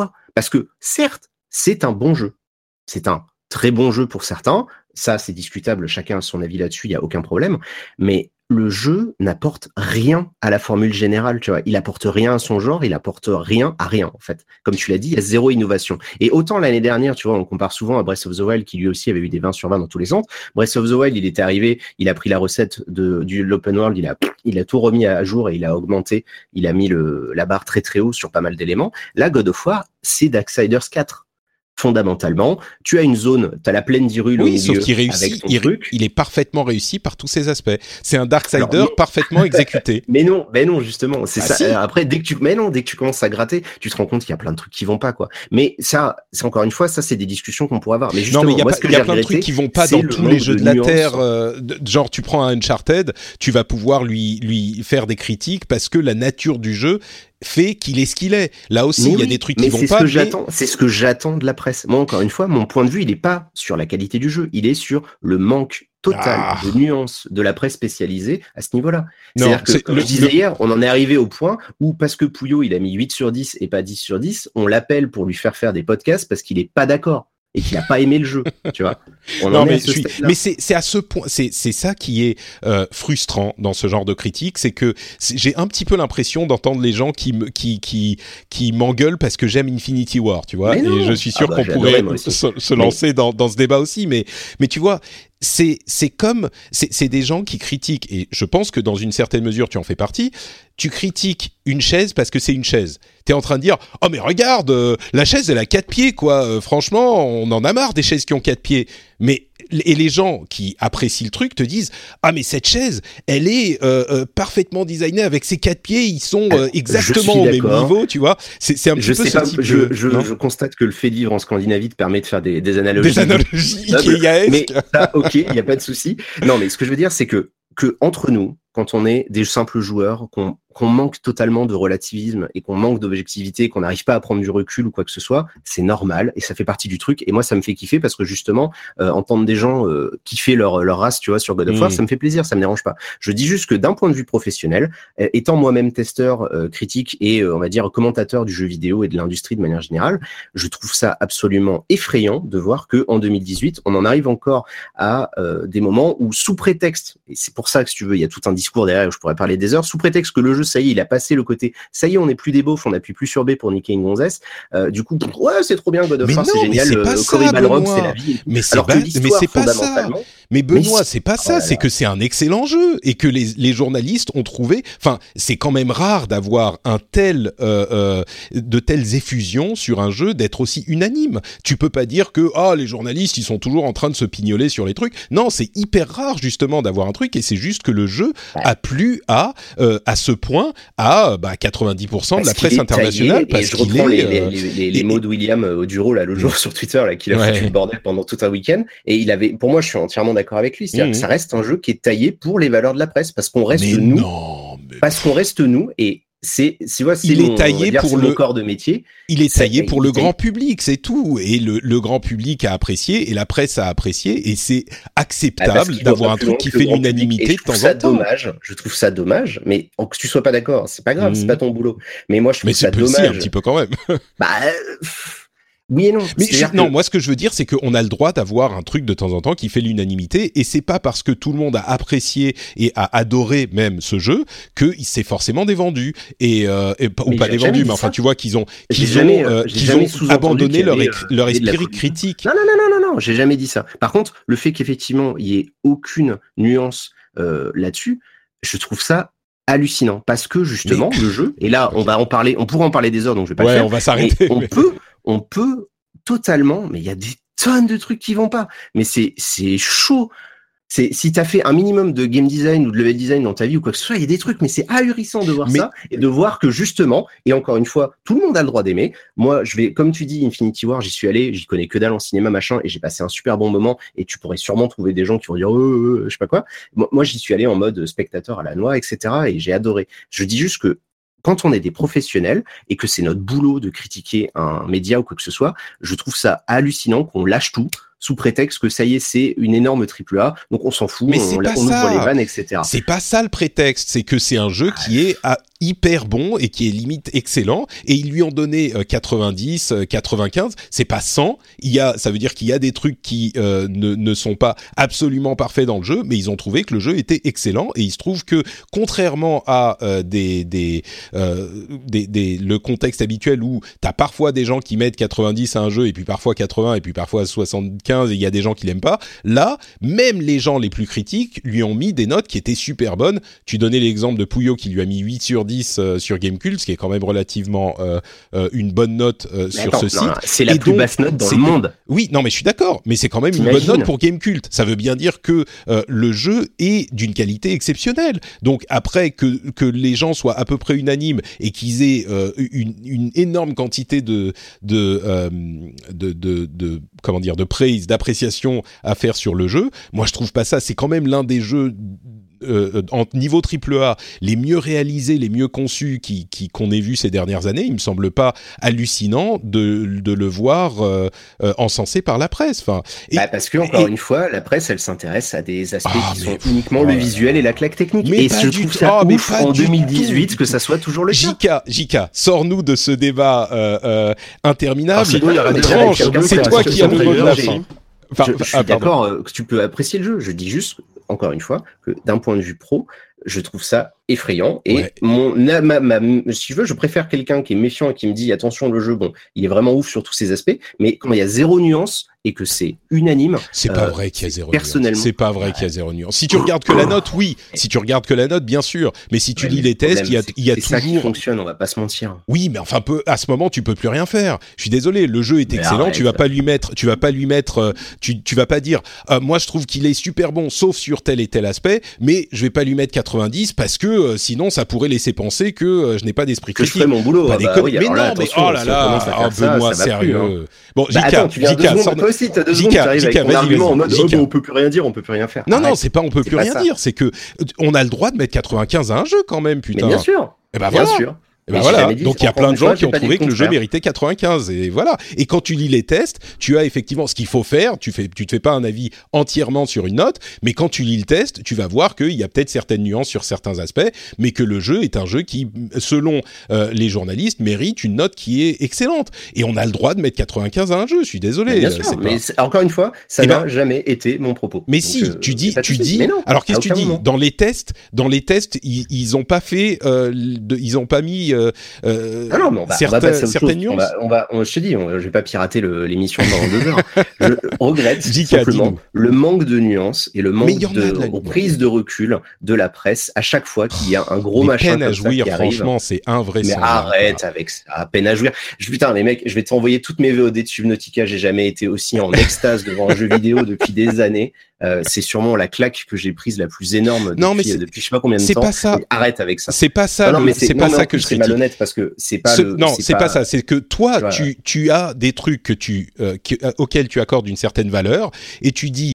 D: Parce que, certes, c'est un bon jeu. C'est un très bon jeu pour certains, ça c'est discutable, chacun a son avis là-dessus, il n'y a aucun problème, mais le jeu n'apporte rien à la formule générale, tu vois. Il apporte rien à son genre, il apporte rien à rien, en fait. Comme tu l'as dit, il y a zéro innovation. Et autant l'année dernière, tu vois, on compare souvent à Breath of the Wild, qui lui aussi avait eu des vingt sur vingt dans tous les sens. Breath of the Wild, il était arrivé, il a pris la recette de, du l'open world, il a, il a tout remis à jour et il a augmenté, il a mis le, la barre très très haut sur pas mal d'éléments. Là, God of War, c'est Darksiders quatre. Fondamentalement, tu as une zone, tu as la plaine d'Hyrule
B: oui,
D: au
B: sauf
D: milieu
B: qu'il réussit,
D: avec ton
B: il,
D: truc.
B: il est parfaitement réussi par tous ses aspects. C'est un Darksider
D: Alors, mais...
B: parfaitement exécuté.
D: Mais non, mais non, justement, c'est
B: ah,
D: ça.
B: Si.
D: Après, dès que tu, mais non, dès que tu commences à gratter, tu te rends compte qu'il y a plein de trucs qui vont pas, quoi. Mais ça, c'est encore une fois, ça, c'est des discussions qu'on pourrait avoir. Mais justement,
B: non, mais il y a,
D: moi,
B: pas,
D: ce que
B: y a
D: j'ai
B: plein de trucs qui vont pas dans tous les jeux de, de la Terre. Euh, de, genre, tu prends un Uncharted, tu vas pouvoir lui, lui faire des critiques parce que la nature du jeu fait qu'il est ce qu'il est. Là aussi, il oui, y a des trucs qui vont
D: c'est
B: pas.
D: Ce que
B: mais...
D: j'attends, c'est ce que j'attends de la presse. Moi, encore une fois, mon point de vue, il est pas sur la qualité du jeu, il est sur le manque total ah. de nuances de la presse spécialisée à ce niveau-là. Non, C'est-à-dire que, c'est comme le, je disais le... hier, on en est arrivé au point où, parce que Pouillot, il a mis huit sur dix et pas dix sur dix, on l'appelle pour lui faire faire des podcasts parce qu'il est pas d'accord et qu'il n'a pas aimé le jeu, tu vois. On
B: non, mais, suis, mais c'est, c'est à ce point, c'est, c'est ça qui est euh, frustrant dans ce genre de critique, c'est que c'est, j'ai un petit peu l'impression d'entendre les gens qui, me, qui, qui, qui m'engueulent parce que j'aime Infinity War, tu vois. Et je suis sûr ah bah, qu'on pourrait se, se lancer mais... dans, dans ce débat aussi, mais, mais tu vois, c'est, c'est comme, c'est, c'est des gens qui critiquent, et je pense que dans une certaine mesure, tu en fais partie, tu critiques une chaise parce que c'est une chaise. T'es en train de dire « Oh mais regarde, euh, la chaise elle a quatre pieds quoi, euh, franchement on en a marre des chaises qui ont quatre pieds. » Mais et les gens qui apprécient le truc te disent « Ah mais cette chaise, elle est euh, euh, parfaitement designée avec ses quatre pieds, ils sont euh, exactement au même niveau, tu vois. » C'est, c'est un
D: je
B: petit peu
D: ce
B: type
D: je,
B: de...
D: Je, je constate que le fait de vivre en Scandinavie te permet de faire des, des analogies.
B: Des analogies ikaesques.
D: Mais ça, ok, il n'y a pas de souci. Non mais ce que je veux dire c'est que, que entre nous, quand on est des simples joueurs, qu'on qu'on manque totalement de relativisme et qu'on manque d'objectivité, qu'on n'arrive pas à prendre du recul ou quoi que ce soit, c'est normal et ça fait partie du truc. Et moi, ça me fait kiffer parce que justement, euh, entendre des gens euh, kiffer leur leur race, tu vois, sur God of War, mmh. ça me fait plaisir, ça me dérange pas. Je dis juste que d'un point de vue professionnel, euh, étant moi-même testeur, euh, critique et euh, on va dire commentateur du jeu vidéo et de l'industrie de manière générale, je trouve ça absolument effrayant de voir que en deux mille dix-huit, on en arrive encore à euh, des moments où sous prétexte, et c'est pour ça que si tu veux, il y a tout un discours derrière où je pourrais parler des heures, sous prétexte que le jeu ça y est, il a passé le côté, ça y est, on n'est plus des beaufs, on n'appuie plus sur B pour niquer une gonzesse. Euh, du coup, ouais, c'est trop bien, God of War, c'est génial.
B: C'est euh,
D: Cory Balrog, c'est la vie.
B: Mais c'est, ba- mais c'est pas ça. Mais Benoît, mais c'est pas ça. Oh c'est que c'est un excellent jeu et que les, les journalistes ont trouvé. Enfin, c'est quand même rare d'avoir un tel, euh, euh, de telles effusions sur un jeu, d'être aussi unanime. Tu peux pas dire que ah, les journalistes, ils sont toujours en train de se pignoler sur les trucs. Non, c'est hyper rare justement d'avoir un truc et c'est juste que le jeu ouais. a plu à euh, à ce point à bah, quatre-vingt-dix pour cent parce de la presse internationale parce
D: et je
B: qu'il
D: reprends
B: est,
D: les, les, les, les mots de William Oduro là l'autre jour sur Twitter là qu'il a ouais. foutu le bordel pendant tout un week-end et il avait pour moi je suis entièrement d'accord avec lui c'est-à-dire mmh. que ça reste un jeu qui est taillé pour les valeurs de la presse parce qu'on reste
B: mais
D: nous
B: non, mais...
D: parce qu'on reste nous et c'est, c'est, vois, c'est
B: il
D: mon,
B: est taillé
D: dire,
B: pour
D: c'est
B: le
D: mon corps de métier.
B: Il est taillé
D: c'est,
B: pour le
D: taillé.
B: grand public, c'est tout. Et le, le grand public a apprécié et la presse a apprécié et c'est acceptable ah, d'avoir un truc qui fait l'unanimité de temps en temps.
D: Dommage. Je trouve ça dommage, mais que tu sois pas d'accord, c'est pas grave, mmh. c'est pas ton boulot. Mais moi, je trouve
B: mais
D: ça
B: c'est
D: dommage.
B: un petit peu quand même.
D: bah. Oui et non.
B: Mais je,
D: que...
B: non, moi ce que je veux dire, c'est qu'on a le droit d'avoir un truc de temps en temps qui fait l'unanimité, et c'est pas parce que tout le monde a apprécié et a adoré même ce jeu que s'est forcément dévendu et, euh, et ou pas dévendu, mais enfin ça. Tu vois qu'ils ont qu'ils
D: jamais,
B: ont euh, qu'ils ont abandonné leur euh, leur esprit critique.
D: Non non non non non non, j'ai jamais dit ça. Par contre, le fait qu'effectivement il y ait aucune nuance euh, là-dessus, je trouve ça hallucinant parce que justement mais... le jeu, et là on va en parler, on pourra en parler des heures, donc je vais pas
B: ouais,
D: le faire.
B: On va s'arrêter.
D: On
B: mais...
D: peut, on peut totalement, mais il y a des tonnes de trucs qui vont pas. Mais c'est c'est chaud. C'est, si t'as fait un minimum de game design ou de level design dans ta vie ou quoi que ce soit, il y a des trucs, mais c'est ahurissant de voir mais... ça et de voir que justement, et encore une fois, tout le monde a le droit d'aimer. Moi, je vais, comme tu dis, Infinity War, j'y suis allé, j'y connais que dalle en cinéma, machin, et j'ai passé un super bon moment. Et tu pourrais sûrement trouver des gens qui vont dire, euh, euh, je sais pas quoi. Moi, moi, j'y suis allé en mode spectateur à la noix, et cetera. Et j'ai adoré. Je dis juste que quand on est des professionnels et que c'est notre boulot de critiquer un média ou quoi que ce soit, je trouve ça hallucinant qu'on lâche tout sous prétexte que ça y est, c'est une énorme triple A, donc on s'en fout,
B: mais
D: on,
B: c'est
D: on ouvre les vannes, et cetera.
B: C'est pas ça le prétexte, c'est que c'est un jeu qui est à hyper bon et qui est limite excellent, et ils lui ont donné euh, quatre-vingt-dix, quatre-vingt-quinze, c'est pas cent, il y a, ça veut dire qu'il y a des trucs qui euh, ne, ne sont pas absolument parfaits dans le jeu, mais ils ont trouvé que le jeu était excellent, et il se trouve que, contrairement à euh, des, des, euh, des, des, le contexte habituel où t'as parfois des gens qui mettent quatre-vingt-dix à un jeu, et puis parfois quatre-vingts, et puis parfois soixante-quinze, et il y a des gens qui l'aiment pas. Là, même les gens les plus critiques lui ont mis des notes qui étaient super bonnes. Tu donnais l'exemple de Pouillot qui lui a mis huit sur dix euh, sur Gamecult, ce qui est quand même relativement euh, euh, une bonne note euh, sur
D: attends,
B: ce
D: non,
B: site.
D: C'est la
B: et
D: plus
B: donc,
D: basse note dans le monde.
B: Oui, non mais je suis d'accord, mais c'est quand même
D: T'imagines.
B: une bonne note pour Gamecult. Ça veut bien dire que euh, le jeu est d'une qualité exceptionnelle. Donc après que que les gens soient à peu près unanimes et qu'ils aient euh, une, une énorme quantité de de, euh, de de de comment dire de praise, d'appréciation à faire sur le jeu. Moi, je trouve pas ça. C'est quand même l'un des jeux euh, en niveau triple A les mieux réalisés, les mieux conçus qui, qui, qu'on ait vu ces dernières années. Il me semble pas hallucinant de, de le voir euh, euh, encensé par la presse. Enfin, et,
D: bah parce que encore
B: et,
D: une fois, la presse, elle s'intéresse à des aspects
B: ah,
D: qui
B: mais,
D: sont uniquement
B: oh,
D: le visuel et la claque technique.
B: Mais
D: et je trouve
B: tout.
D: ça
B: oh,
D: ouf en deux mille dix-huit
B: tout.
D: que ça soit toujours le cas.
B: J K, J K, sors-nous de ce débat euh, euh, interminable.
C: Sinon, il y aura des
B: Tranche, c'est toi qui as le mot de la fin.
D: Enfin, je, je suis ah, d'accord euh, que tu peux apprécier le jeu. Je dis juste, encore une fois, que d'un point de vue pro, je trouve ça effrayant. Et
B: ouais.
D: mon, ma, ma, ma, si je veux, je préfère quelqu'un qui est méfiant et qui me dit attention, le jeu, bon, il est vraiment ouf sur tous ces aspects. Mais quand il y a zéro nuance et que c'est unanime,
B: c'est pas
D: euh,
B: vrai qu'il y a zéro
D: personnellement,
B: nuance. C'est pas vrai qu'il y a zéro nuance. Si tu regardes que la note, oui. Si tu regardes que la note, bien sûr. Mais si tu
D: ouais,
B: lis les tests, il y a, il y a
D: c'est
B: toujours.
D: ça qui fonctionne. On va pas se mentir.
B: Oui, mais enfin, peu, à ce moment, tu peux plus rien faire. Je suis désolé. Le jeu est mais excellent. Arrête. Tu vas pas lui mettre. Tu vas pas lui mettre. Euh, tu, tu vas pas dire. Euh, moi, je trouve qu'il est super bon, sauf sur tel et tel aspect. Mais je vais pas lui mettre quatre-vingt-dix parce que euh, sinon, ça pourrait laisser penser que euh, je n'ai pas d'esprit critique.
D: Que je ferai mon boulot.
B: Pas
D: bah,
B: des
D: oui,
B: mais non,
D: là,
B: mais oh là là, un peu moins sérieux.
D: Plus, hein.
B: Bon,
D: bah,
B: J K,
D: attends, tu viens
B: J K,
D: deux secondes,
B: sort...
D: toi aussi, t'as deux
B: J K,
D: secondes, tu arrives
B: J K,
D: avec ton argument en mode
B: J K.
D: oh, bah, on peut plus rien dire, on peut plus rien faire.
B: Non,
D: Arrête.
B: non, c'est pas on peut plus rien ça. dire, c'est que on a le droit de mettre quatre-vingt-quinze à un jeu quand même, putain.
D: Mais bien sûr.
B: Et ben
D: bien
B: voilà.
D: sûr.
B: Et ben voilà, donc il y a plein de gens qui ont trouvé que le jeu méritait quatre-vingt-quinze et voilà. Et quand tu lis les tests, tu as effectivement ce qu'il faut faire, tu fais tu te fais pas un avis entièrement sur une note, mais quand tu lis le test, tu vas voir qu'il y a peut-être certaines nuances sur certains aspects, mais que le jeu est un jeu qui selon euh, les journalistes mérite une note qui est excellente et on a le droit de mettre quatre-vingt-quinze à un jeu, je suis désolé.
D: Mais bien sûr,
B: c'est
D: mais
B: pas...
D: encore une fois, ça
B: eh
D: n'a
B: ben,
D: jamais été mon propos.
B: Mais
D: donc,
B: si,
D: euh,
B: tu dis tu dis
D: non,
B: alors qu'est-ce que tu dis
D: moment.
B: dans les tests, dans les tests, ils ils ont pas fait euh, de, ils ont pas mis euh, euh,
D: Ah non, mais on va,
B: certaines,
D: on va passer à autre
B: certaines
D: chose.
B: nuances.
D: On va, on va, on, je te dis, on, je vais pas pirater le, l'émission pendant deux heures. Je regrette
B: J K,
D: simplement
B: dis-nous.
D: le manque de nuances et le manque
B: Mais y en a
D: de,
B: de la
D: de prise de recul de la presse à chaque fois qu'il y a un gros
B: les
D: machin
B: peines
D: comme
B: à jouir,
D: ça qui arrive.
B: franchement, c'est invraisemblable.
D: Mais arrête avec ça, à peine à jouir. Je, putain, les mecs, je vais t'envoyer toutes mes V O D de Subnautica. J'ai jamais été aussi en extase devant un jeu vidéo depuis des années. Euh, c'est sûrement la claque que j'ai prise la plus énorme depuis,
B: non, mais c'est,
D: depuis je sais pas combien de
B: c'est
D: temps.
B: pas ça.
D: Donc, arrête avec ça.
B: C'est pas ça.
D: Non, non,
B: le,
D: mais
B: c'est,
D: c'est
B: pas
D: non,
B: ça que je
D: c'est
B: critique.
D: malhonnête parce que c'est pas
B: Ce,
D: le.
B: non,
D: c'est,
B: c'est
D: pas...
B: pas ça. C'est que toi,
D: tu,
B: tu, tu as des trucs que tu, euh, qui, euh, auxquels tu accordes une certaine valeur et tu dis.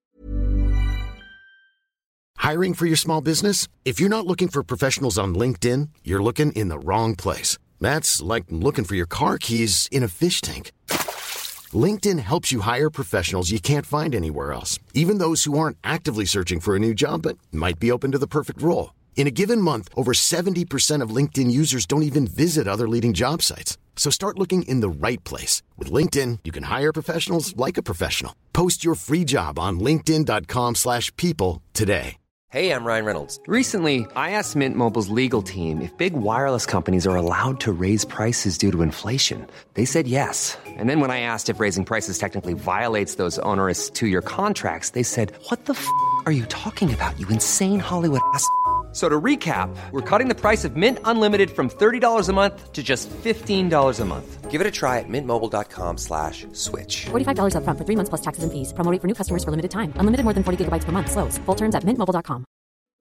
A: Hiring for your small business? If you're not looking for professionals on LinkedIn, you're looking in the wrong place. That's like looking for your car keys in a fish tank. LinkedIn helps you hire professionals you can't find anywhere else, even those who aren't actively searching for a new job but might be open to the perfect role. In a given month, over seventy percent of LinkedIn users don't even visit other leading job sites. So start looking in the right place. With LinkedIn, you can hire professionals like a professional. Post your free job on linkedin dot com slash people today.
E: Hey, I'm Ryan Reynolds. Recently, I asked Mint Mobile's legal team if big wireless companies are allowed to raise prices due to inflation. They said yes. And then when I asked if raising prices technically violates those onerous two-year contracts, they said, what the f*** are you talking about, you insane Hollywood ass f- So to recap, we're cutting the price of Mint Unlimited from thirty dollars a month to just fifteen dollars a month. Give it a try at mintmobile.com slash switch.
F: forty-five dollars up front for three months plus taxes and fees. Promo rate for new customers for limited time. Unlimited more than forty gigabytes per month. Slows full terms at mint mobile dot com.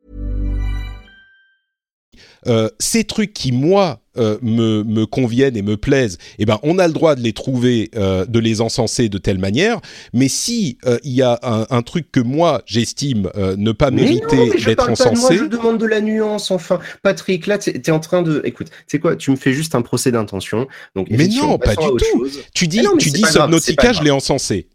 B: Euh, ces trucs qui, moi, euh, me, me conviennent et me plaisent, eh ben, on a le droit de les trouver, euh, de les encenser de telle manière. Mais si il euh, y a un, un truc que moi, j'estime euh, ne pas
D: mais
B: mériter
D: non, mais je
B: d'être
D: parle pas de
B: encensé...
D: moi, je demande de la nuance, enfin. Patrick, là, t'es, t'es en train de... Écoute, tu sais quoi, tu me fais juste un procès d'intention. Donc,
B: mais non, pas du tout. Chose. Tu dis, non, tu dis Subnautica, je l'ai encensé.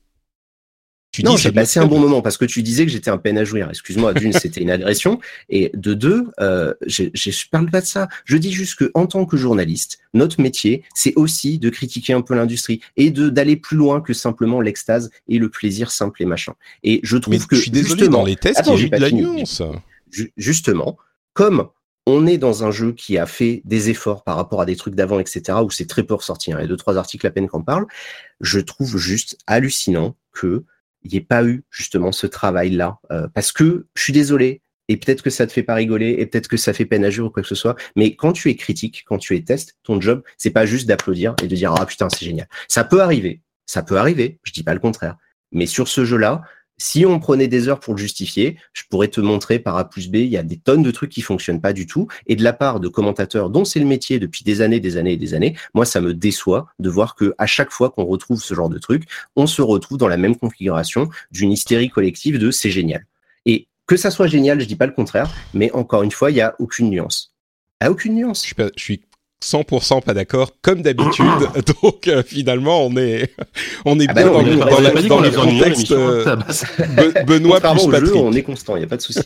B: Tu
D: non,
B: dis,
D: j'ai passé un bon moment parce que tu disais que j'étais un peine à jouir. Excuse-moi, d'une, c'était une agression. Et de deux, euh, j'ai, j'ai, je parle pas de ça. Je dis juste que, en tant que journaliste, notre métier, c'est aussi de critiquer un peu l'industrie et de, d'aller plus loin que simplement l'extase et le plaisir simple et machin. Et je trouve
B: mais
D: que.
B: Je suis désolé,
D: justement,
B: dans les tests,
D: attends,
B: il y a eu de la
D: fini.
B: nuance.
D: Justement, comme on est dans un jeu qui a fait des efforts par rapport à des trucs d'avant, et cetera, où c'est très peu ressorti, hein, il y a deux, trois articles à peine qu'on parle, je trouve juste hallucinant que il n'y ait pas eu justement ce travail-là. Euh, parce que, je suis désolé, et peut-être que ça te fait pas rigoler, et peut-être que ça fait peine à jouer ou quoi que ce soit, mais quand tu es critique, quand tu es test, ton job, c'est pas juste d'applaudir et de dire « Ah putain, c'est génial ». Ça peut arriver, ça peut arriver, je dis pas le contraire. Mais sur ce jeu-là, si on prenait des heures pour le justifier, je pourrais te montrer par A plus B, il y a des tonnes de trucs qui fonctionnent pas du tout. Et de la part de commentateurs dont c'est le métier depuis des années, des années et des années, moi, ça me déçoit de voir que à chaque fois qu'on retrouve ce genre de truc, on se retrouve dans la même configuration d'une hystérie collective de c'est génial. Et que ça soit génial, je dis pas le contraire, mais encore une fois, il y a aucune nuance. Ah, aucune nuance.
B: Je suis, pas, je suis cent pour cent pas d'accord, comme d'habitude. Donc euh, finalement, on est, on est ah bien bah non, dans, dans, la, dans le contexte. Euh, Be- Benoît plus Patrick.
D: Jeu, on est constant, il y a pas de souci.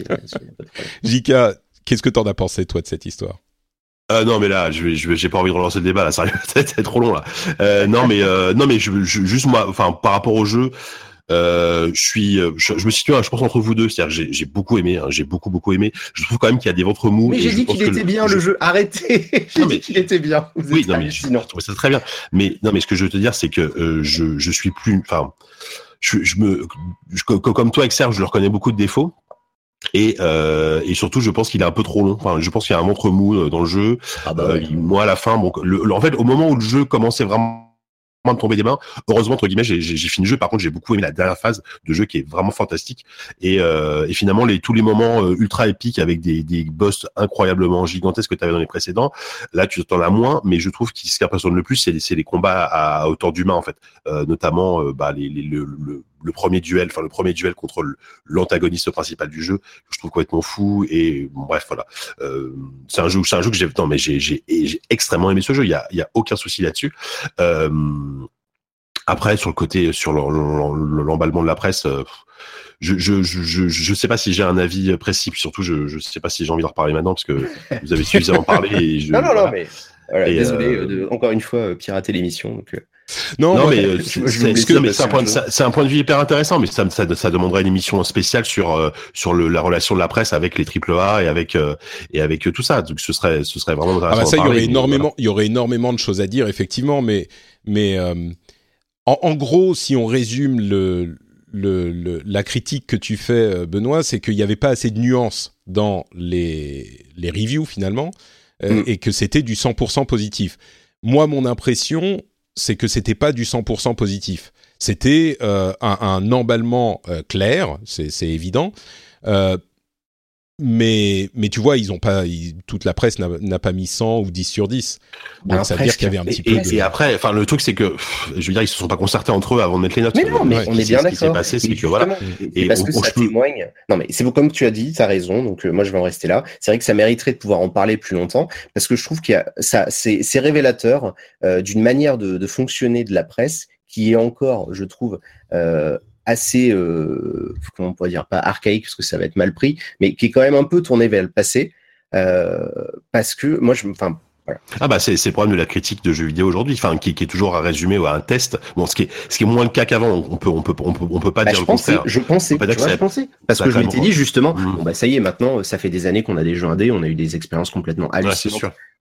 B: J K, qu'est-ce que t'en as pensé toi de cette histoire?
C: Euh, non mais là, je vais, je vais, j'ai pas envie de relancer le débat là, ça arrive peut-être c'est trop long là. Euh, non mais, euh, non mais je, je, juste moi, enfin par rapport au jeu. Euh, je suis, je, je me situe, je pense entre vous deux, c'est-à-dire que j'ai, j'ai beaucoup aimé, hein, j'ai beaucoup beaucoup aimé. Je trouve quand même qu'il y a des ventres mous.
D: Mais j'ai dit qu'il était bien le jeu. Arrêtez. J'ai dit qu'il était bien. Vous
C: oui, non mais je, je trouve ça très bien. Mais non mais ce que je veux te dire, c'est que euh, je, je suis plus, enfin, je, je me, je, comme toi avec Serge, je le reconnais beaucoup de défauts. Et euh, et surtout, je pense qu'il est un peu trop long. Enfin, je pense qu'il y a un ventre mou dans le jeu. Ah bah ouais. euh, moi, à la fin, bon, le, le, en fait, au moment où le jeu commençait vraiment de tomber des mains, heureusement entre guillemets j'ai, j'ai, j'ai fini le jeu. Par contre j'ai beaucoup aimé la dernière phase de jeu qui est vraiment fantastique et, euh, et finalement les, tous les moments euh, ultra épiques avec des, des boss incroyablement gigantesques que tu avais dans les précédents, là tu t'en as moins, mais je trouve que ce qui impressionne le plus c'est les, c'est les combats à, à hauteur d'humain en fait, euh, notamment euh, bah, les, les, le, le le premier duel, enfin le premier duel contre l'antagoniste principal du jeu, que je trouve complètement fou et bon, bref voilà. Euh, c'est un jeu, c'est un jeu que j'ai, non mais j'ai, j'ai, j'ai extrêmement aimé ce jeu. Il y a, il y a aucun souci là-dessus. Euh, après sur le côté, sur l'emballement de la presse. Euh, Je, je, je, je sais pas si j'ai un avis précis, puis surtout, je, je sais pas si j'ai envie d'en reparler maintenant, parce que vous avez suffisamment parlé. Et je,
D: non, non,
C: voilà.
D: non, mais voilà, et désolé euh... de, encore une fois, pirater l'émission. Donc, euh...
B: Non,
C: non,
B: ouais,
C: mais, euh, c'est, c'est, c'est, non, mais c'est, un point de, ça, c'est un point de vue hyper intéressant, mais ça, ça, ça demanderait une émission spéciale sur euh, sur le, la relation de la presse avec les triple A et avec euh, et avec euh, tout ça. Donc ce serait ce serait vraiment intéressant.
B: Ah bah ça, il y aurait énormément,
C: voilà.
B: il y aurait énormément de choses à dire effectivement, mais mais euh, en, en gros, si on résume le Le, le, la critique que tu fais, Benoît, c'est qu'il n'y avait pas assez de nuances dans les, les reviews, finalement, euh, mm. et que c'était du cent pour cent positif. Moi, mon impression, c'est que c'était pas du cent pour cent positif. C'était euh, un, un emballement euh, clair, c'est, c'est évident, euh, mais, mais tu vois, ils ont pas, ils, toute la presse n'a, n'a pas mis cent ou dix sur dix. Donc, ça veut dire qu'il y avait un petit
C: et,
B: peu
C: et,
B: de...
C: et après, enfin, le truc, c'est que, pff, je veux dire, ils se sont pas concertés entre eux avant de mettre les notes.
D: Mais non, mais
C: ouais,
D: on est bien
C: d'accord. Ce qui s'est
D: passé,
C: c'est que voilà.
D: Et, et parce on, que ça peut... témoigne. Non, mais c'est comme tu as dit, t'as raison. Donc, euh, moi, je vais en rester là. C'est vrai que ça mériterait de pouvoir en parler plus longtemps parce que je trouve qu'il y a, ça, c'est, c'est révélateur euh, d'une manière de, de fonctionner de la presse qui est encore, je trouve, euh, assez, euh, comment on pourrait dire, pas archaïque parce que ça va être mal pris, mais qui est quand même un peu tourné vers le passé, euh, parce que moi, je, enfin, voilà.
C: Ah bah c'est c'est le problème de la critique de jeux vidéo aujourd'hui, enfin qui, qui est toujours à résumer ou à un test. Bon, ce qui est ce qui est moins le cas qu'avant. On peut on peut on peut on peut pas
D: bah,
C: dire
D: je
C: le
D: pensais,
C: contraire.
D: Je pensais, tu vois, je pensais, parce ça que je m'étais dit justement, mmh. bon bah ça y est, maintenant ça fait des années qu'on a des jeux indés, on a eu des expériences complètement hallucinantes.
C: Ouais,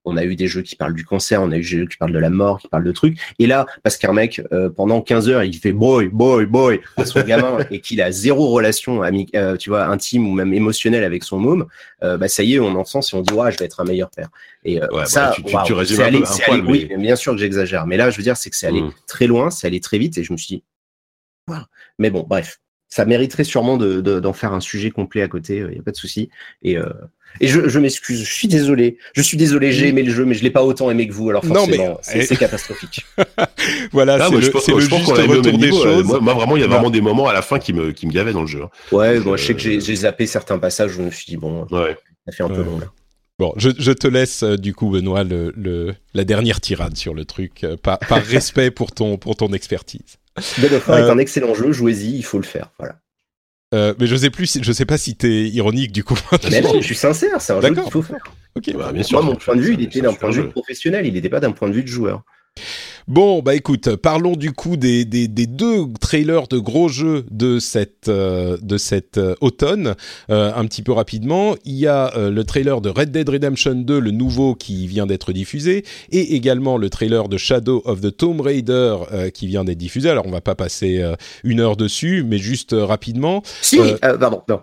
D: on a eu des jeux qui parlent du cancer, on a eu des jeux qui parlent de la mort, qui parlent de trucs. Et là, parce qu'un mec, euh, pendant quinze heures, il fait boy, boy, boy à son gamin et qu'il a zéro relation ami- euh, tu vois, intime ou même émotionnelle avec son môme, euh, bah ça y est, on en sent si on dit ouais, je vais être un meilleur père. Et euh,
C: ouais,
D: ça,
C: bah, tu, tu,
D: wow,
C: tu résumes
D: c'est
C: un
D: allé,
C: peu,
D: c'est
C: un
D: allé,
C: poil,
D: oui,
C: mais...
D: bien sûr que j'exagère, mais là, je veux dire, c'est que c'est allé
C: mmh. très
D: loin, c'est allé très vite, et je me suis dit, wow. Mais bon, bref. Ça mériterait sûrement de, de, d'en faire un sujet complet à côté, il euh, n'y a pas de souci. Et, euh, et je, je m'excuse, je suis désolé. Je suis désolé, j'ai aimé le jeu, mais je ne l'ai pas autant aimé que vous, alors forcément, non, mais... c'est, c'est catastrophique.
B: Voilà,
C: ah,
B: c'est
C: moi,
B: le,
C: je pense,
B: c'est
C: je
B: le
C: pense
B: juste
C: qu'on a
B: retour des
C: niveau,
B: choses.
C: Euh, moi, moi, vraiment, il y a
B: bah.
C: vraiment des moments à la fin qui me, qui me gavaient dans le jeu. Hein.
D: Ouais,
C: Donc,
D: moi,
C: euh...
D: je sais que j'ai, j'ai zappé certains passages, je me suis dit, bon, ouais. ça fait un peu ouais. long là.
B: Bon, je, je te laisse euh, du coup, Benoît, le, le, la dernière tirade sur le truc, euh, par, par respect pour ton, pour ton expertise.
D: Dead of War euh, est un excellent jeu, jouez-y, il faut le faire, voilà.
B: Euh, mais je sais plus, je sais pas si t'es ironique du coup.
D: Mais non, je suis sincère, c'est un D'accord. jeu qu'il faut faire.
B: Ok,
C: bah, bien sûr.
D: Moi, mon point de vue, il était d'un point de vue professionnel, il n'était pas d'un point de vue de joueur.
B: Bon, bah écoute, parlons du coup des, des, des deux trailers de gros jeux de cette, euh, de cet euh, automne, euh, un petit peu rapidement. Il y a euh, le trailer de Red Dead Redemption deux, le nouveau qui vient d'être diffusé, et également le trailer de Shadow of the Tomb Raider euh, qui vient d'être diffusé. Alors on va pas passer euh, une heure dessus, mais juste euh, rapidement.
D: Si, euh, euh, pardon, non.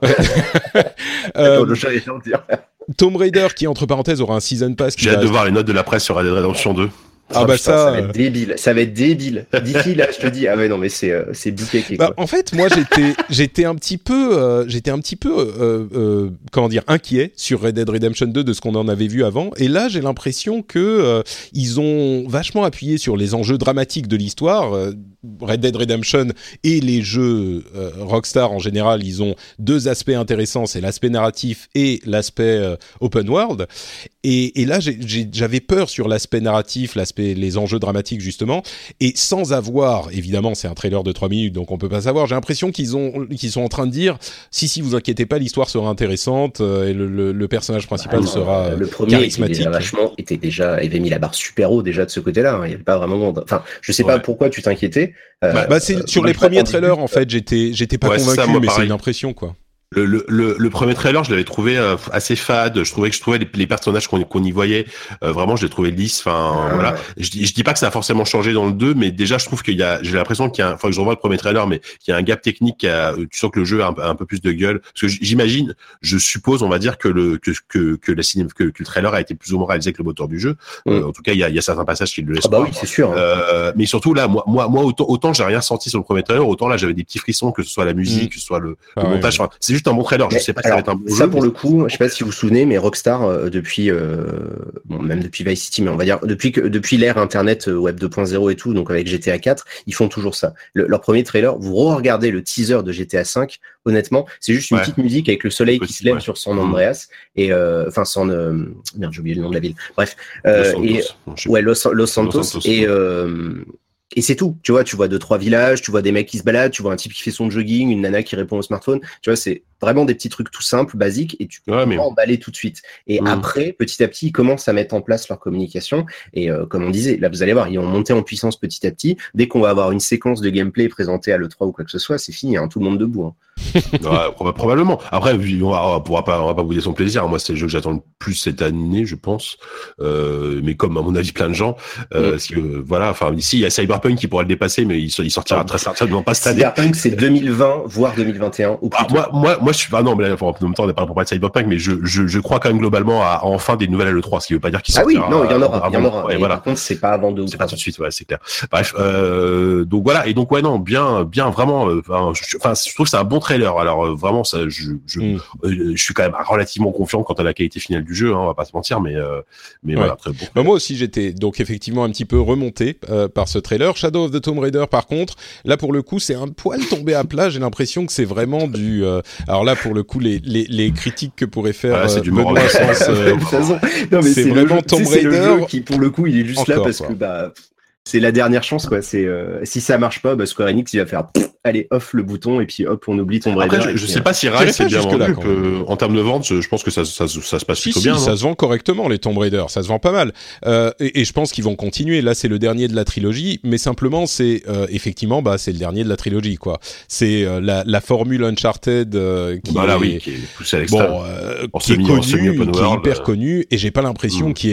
B: euh, le chat est en dire. Tomb Raider qui, entre parenthèses, aura un Season Pass.
C: J'ai hâte de voir les notes de la presse sur Red Dead Redemption deux.
B: Ah oh, bah
D: putain,
B: ça,
D: ça va être débile, ça va être débile. D'ici là, je te dis, ah ouais non mais c'est euh, c'est bouquet qui
B: bah, en fait, moi j'étais j'étais un petit peu euh, j'étais un petit peu euh, euh, comment dire inquiet sur Red Dead Redemption deux de ce qu'on en avait vu avant, et là j'ai l'impression que euh, ils ont vachement appuyé sur les enjeux dramatiques de l'histoire. euh, Red Dead Redemption et les jeux euh, Rockstar en général, ils ont deux aspects intéressants, c'est l'aspect narratif et l'aspect euh, open world. Et, et là, j'ai, j'ai, j'avais peur sur l'aspect narratif, l'aspect, les enjeux dramatiques justement, et sans avoir, évidemment, c'est un trailer de trois minutes, donc on peut pas savoir. J'ai l'impression qu'ils ont, qu'ils sont en train de dire, si si, vous inquiétez pas, l'histoire sera intéressante euh, et le, le, le personnage principal ah non, sera euh,
D: le premier
B: charismatique.
D: Était déjà vachement, était déjà, avait mis la barre super haut déjà de ce côté-là. Hein. Il y avait pas vraiment, enfin, je sais ouais. pas pourquoi tu t'inquiétais.
B: Euh, bah, bah c'est euh, sur les premiers trailers en fait, j'étais, j'étais pas ouais, convaincu, ça, moi, mais pareil. C'est une impression quoi.
C: Le, le, le, le premier trailer, je l'avais trouvé euh, assez fade. Je trouvais que je trouvais les, les personnages qu'on, qu'on y voyait, euh, vraiment, je les trouvais lisses. Enfin, ah, voilà. Ouais. Je, je dis pas que ça a forcément changé dans le deux, mais déjà, je trouve qu'il y a, j'ai l'impression qu'il y a, enfin, que je revois le premier trailer, mais qu'il y a un gap technique. Qui a, tu sens que le jeu a un, a un peu plus de gueule. Parce que j'imagine, je suppose, on va dire que le que que que, la ciné, que, que le trailer a été plus ou moins réalisé que le moteur du jeu. Mm. Euh, en tout cas, il y a, il y a certains passages qui le laissent.
D: Ah bah oui, c'est sûr. Hein.
C: Euh, mais surtout là, moi, moi, moi, autant, autant j'ai rien senti sur le premier trailer, autant là, j'avais des petits frissons, que ce soit la musique, mm. que ce soit le,
B: ah,
C: le
B: oui,
C: montage.
B: oui.
C: Enfin, c'est juste un bon trailer. Je sais pas.
D: Alors,
C: ça, va être un bon
D: ça
C: jeu,
D: pour
C: mais...
D: le coup, je sais pas si vous vous souvenez, mais Rockstar euh, depuis, euh, bon, même depuis Vice City, mais on va dire depuis que depuis l'ère Internet, euh, Web deux point zéro et tout, donc avec G T A quatre, ils font toujours ça. Le, leur premier trailer, vous re-regardez le teaser de G T A cinq, honnêtement, c'est juste une ouais. petite musique avec le soleil Petit, qui se lève ouais. sur San Andreas et enfin euh, San, euh, merde, j'ai oublié le nom de la ville. Bref, euh, Los et Santos. ouais, Los, Los Santos, Los Santos et euh, Et c'est tout, tu vois, tu vois deux, trois villages, tu vois des mecs qui se baladent, tu vois un type qui fait son jogging, une nana qui répond au smartphone, tu vois, c'est vraiment des petits trucs tout simples, basiques, et tu peux ouais, mais... emballer tout de suite. Et mmh. après, petit à petit, ils commencent à mettre en place leur communication, et euh, comme on disait, là, vous allez voir, ils vont monter en puissance petit à petit. Dès qu'on va avoir une séquence de gameplay présentée à l'E trois ou quoi que ce soit, c'est fini, hein, tout le monde debout. Hein.
C: ouais, probablement. Après, on va, on pourra pas, on va pas bouder son plaisir. Moi, c'est le jeu que j'attends le plus cette année, je pense. Euh, mais comme à mon avis, plein de gens, euh, mmh. parce que voilà, enfin ici il y a Cyberpunk qui pourra le dépasser, mais il, il sortira ah, très certainement pas cette année.
D: Cyberpunk, c'est deux mille vingt, voire deux mille vingt et un. Ou
C: ah, moi, moi, moi, je suis pas. Ah, non, mais là, en même temps, on n'est pas là pour parler de Cyberpunk, mais je, je, je crois quand même globalement à, à enfin des nouvelles à l'E trois, ce qui veut pas dire qu'il sortira.
D: Ah oui, non, il y en aura, il y en aura.
C: Ouais, voilà.
D: Par contre, c'est pas avant deux.
C: C'est pas tout de suite, ouais, c'est clair. Bref, euh, donc voilà, et donc ouais, non, bien, bien, vraiment. Enfin, euh, je, enfin, je trouve que c'est un bon trailer. Alors euh, vraiment, ça, je, je, mm. euh, je suis quand même relativement confiant quant à la qualité finale du jeu. Hein, on va pas se mentir, mais, euh, mais ouais. voilà, très bon.
B: Bah, moi aussi, j'étais donc effectivement un petit peu remonté euh, par ce trailer. Shadow of the Tomb Raider, par contre, là pour le coup, c'est un poil tombé à plat. J'ai l'impression que c'est vraiment du. Euh, alors là, pour le coup, les les, les critiques que pourrait faire
C: ah, c'est du
B: Benoît Sens, euh,
D: non, mais c'est,
B: c'est vraiment Tomb Raider.
D: C'est le jeu qui, pour le coup, il est juste
B: Encore,
D: là parce
B: quoi.
D: que bah. C'est la dernière chance, quoi. C'est euh, si ça marche pas, bah, Square Enix il va faire pff, allez off le bouton et puis hop on oublie Tomb Raider.
C: Après, je, je sais pas si Rise c'est bien vendu. Euh, en termes de vente, je, je pense que ça, ça, ça se passe
B: si,
C: plutôt
B: si,
C: bien.
B: Ça se vend correctement les Tomb Raider, ça se vend pas mal. Euh, et, et je pense qu'ils vont continuer. Là, c'est le dernier de la trilogie, mais simplement c'est euh, effectivement bah c'est le dernier de la trilogie quoi. C'est euh, la, la formule Uncharted euh, qui
C: bah là,
B: est
C: oui, qui est poussée à l'extrême.
B: Bon, euh, qui est connue, qui est hyper connue, et j'ai pas l'impression mm. qu'il y ait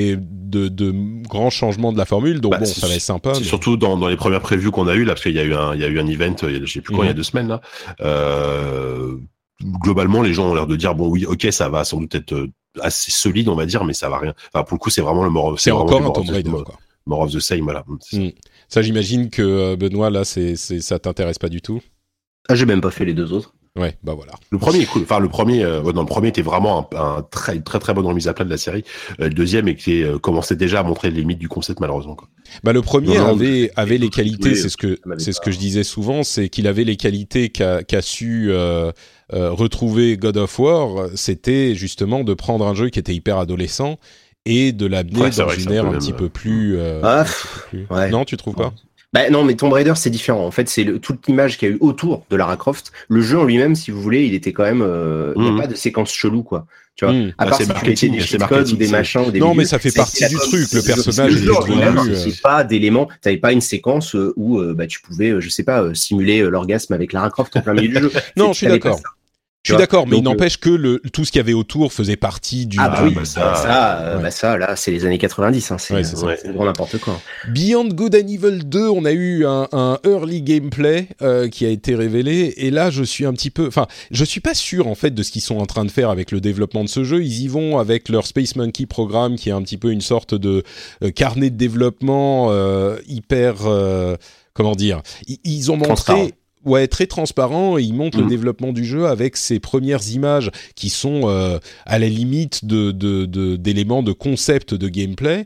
B: de, de grands changements de la formule, donc bah, bon, ça va être sympa.
C: C'est
B: mais...
C: surtout dans, dans les premières previews qu'on a eues, là, parce qu'il y a eu un, il y a eu un event, je sais plus quoi, mmh. il y a deux semaines, là. Euh, globalement, les gens ont l'air de dire, bon, oui, ok, ça va sans doute être assez solide, on va dire, mais ça va rien. Enfin, pour le coup, c'est vraiment le more,
B: c'est, c'est encore un Tomb Raider, quoi.
C: More of the same, voilà.
B: Mmh. Ça, j'imagine que, Benoît, là, c'est, c'est, ça t'intéresse pas du tout?
D: Ah, j'ai même pas fait les deux autres.
B: Ouais, bah voilà.
C: Le premier est cool. Enfin, le premier, euh, non, le premier était vraiment un, un très, très, très bonne remise à plat de la série. Euh, le deuxième était, euh, commençait déjà à montrer les limites du concept, malheureusement, quoi.
B: Bah, le premier non, avait, non, avait les qualités, c'est ce que, c'est ce que je disais souvent, c'est qu'il avait les qualités qu'a, qu'a su, euh, euh, retrouver God of War. C'était justement de prendre un jeu qui était hyper adolescent et de l'amener ouais, dans une ère un, un petit peu plus, euh,
D: ah,
B: un petit peu plus...
D: Ouais.
B: Non, tu trouves pas?
D: Bah non, mais Tomb Raider c'est différent. En fait, c'est le, toute l'image qu'il y a eu autour de Lara Croft. Le jeu en lui-même, si vous voulez, il était quand même. Euh, il mmh. n'y a pas de séquence chelou, quoi. Tu vois. Mmh. À part bah, si tu mettais des cheat codes ou des machins ou des.
B: Non,
D: milieux,
B: mais ça fait partie du truc. Le personnage.
D: Le jeu en lui-même, c'est pas d'éléments. T'avais pas une séquence où euh, bah tu pouvais, je sais pas, euh, simuler euh, l'orgasme avec Lara Croft en plein milieu du jeu.
B: Non, je suis d'accord. Je suis d'accord, mais donc, il n'empêche que le, tout ce qu'il y avait autour faisait partie du...
D: Ah bah oui, bah ça, ça, euh, ouais. bah ça, là, c'est les années quatre-vingt-dix, hein, c'est, ouais, c'est, ouais. c'est grand n'importe quoi.
B: Beyond Good and Evil deux, on a eu un, un early gameplay euh, qui a été révélé, et là, je suis un petit peu... Enfin, je suis pas sûr, en fait, de ce qu'ils sont en train de faire avec le développement de ce jeu. Ils y vont avec leur Space Monkey programme, qui est un petit peu une sorte de euh, carnet de développement euh, hyper... Euh, comment dire, ils, ils ont montré... Ouais, très transparent, et il montre mmh. le développement du jeu avec ses premières images qui sont euh, à la limite de, de, de, d'éléments de concept de gameplay.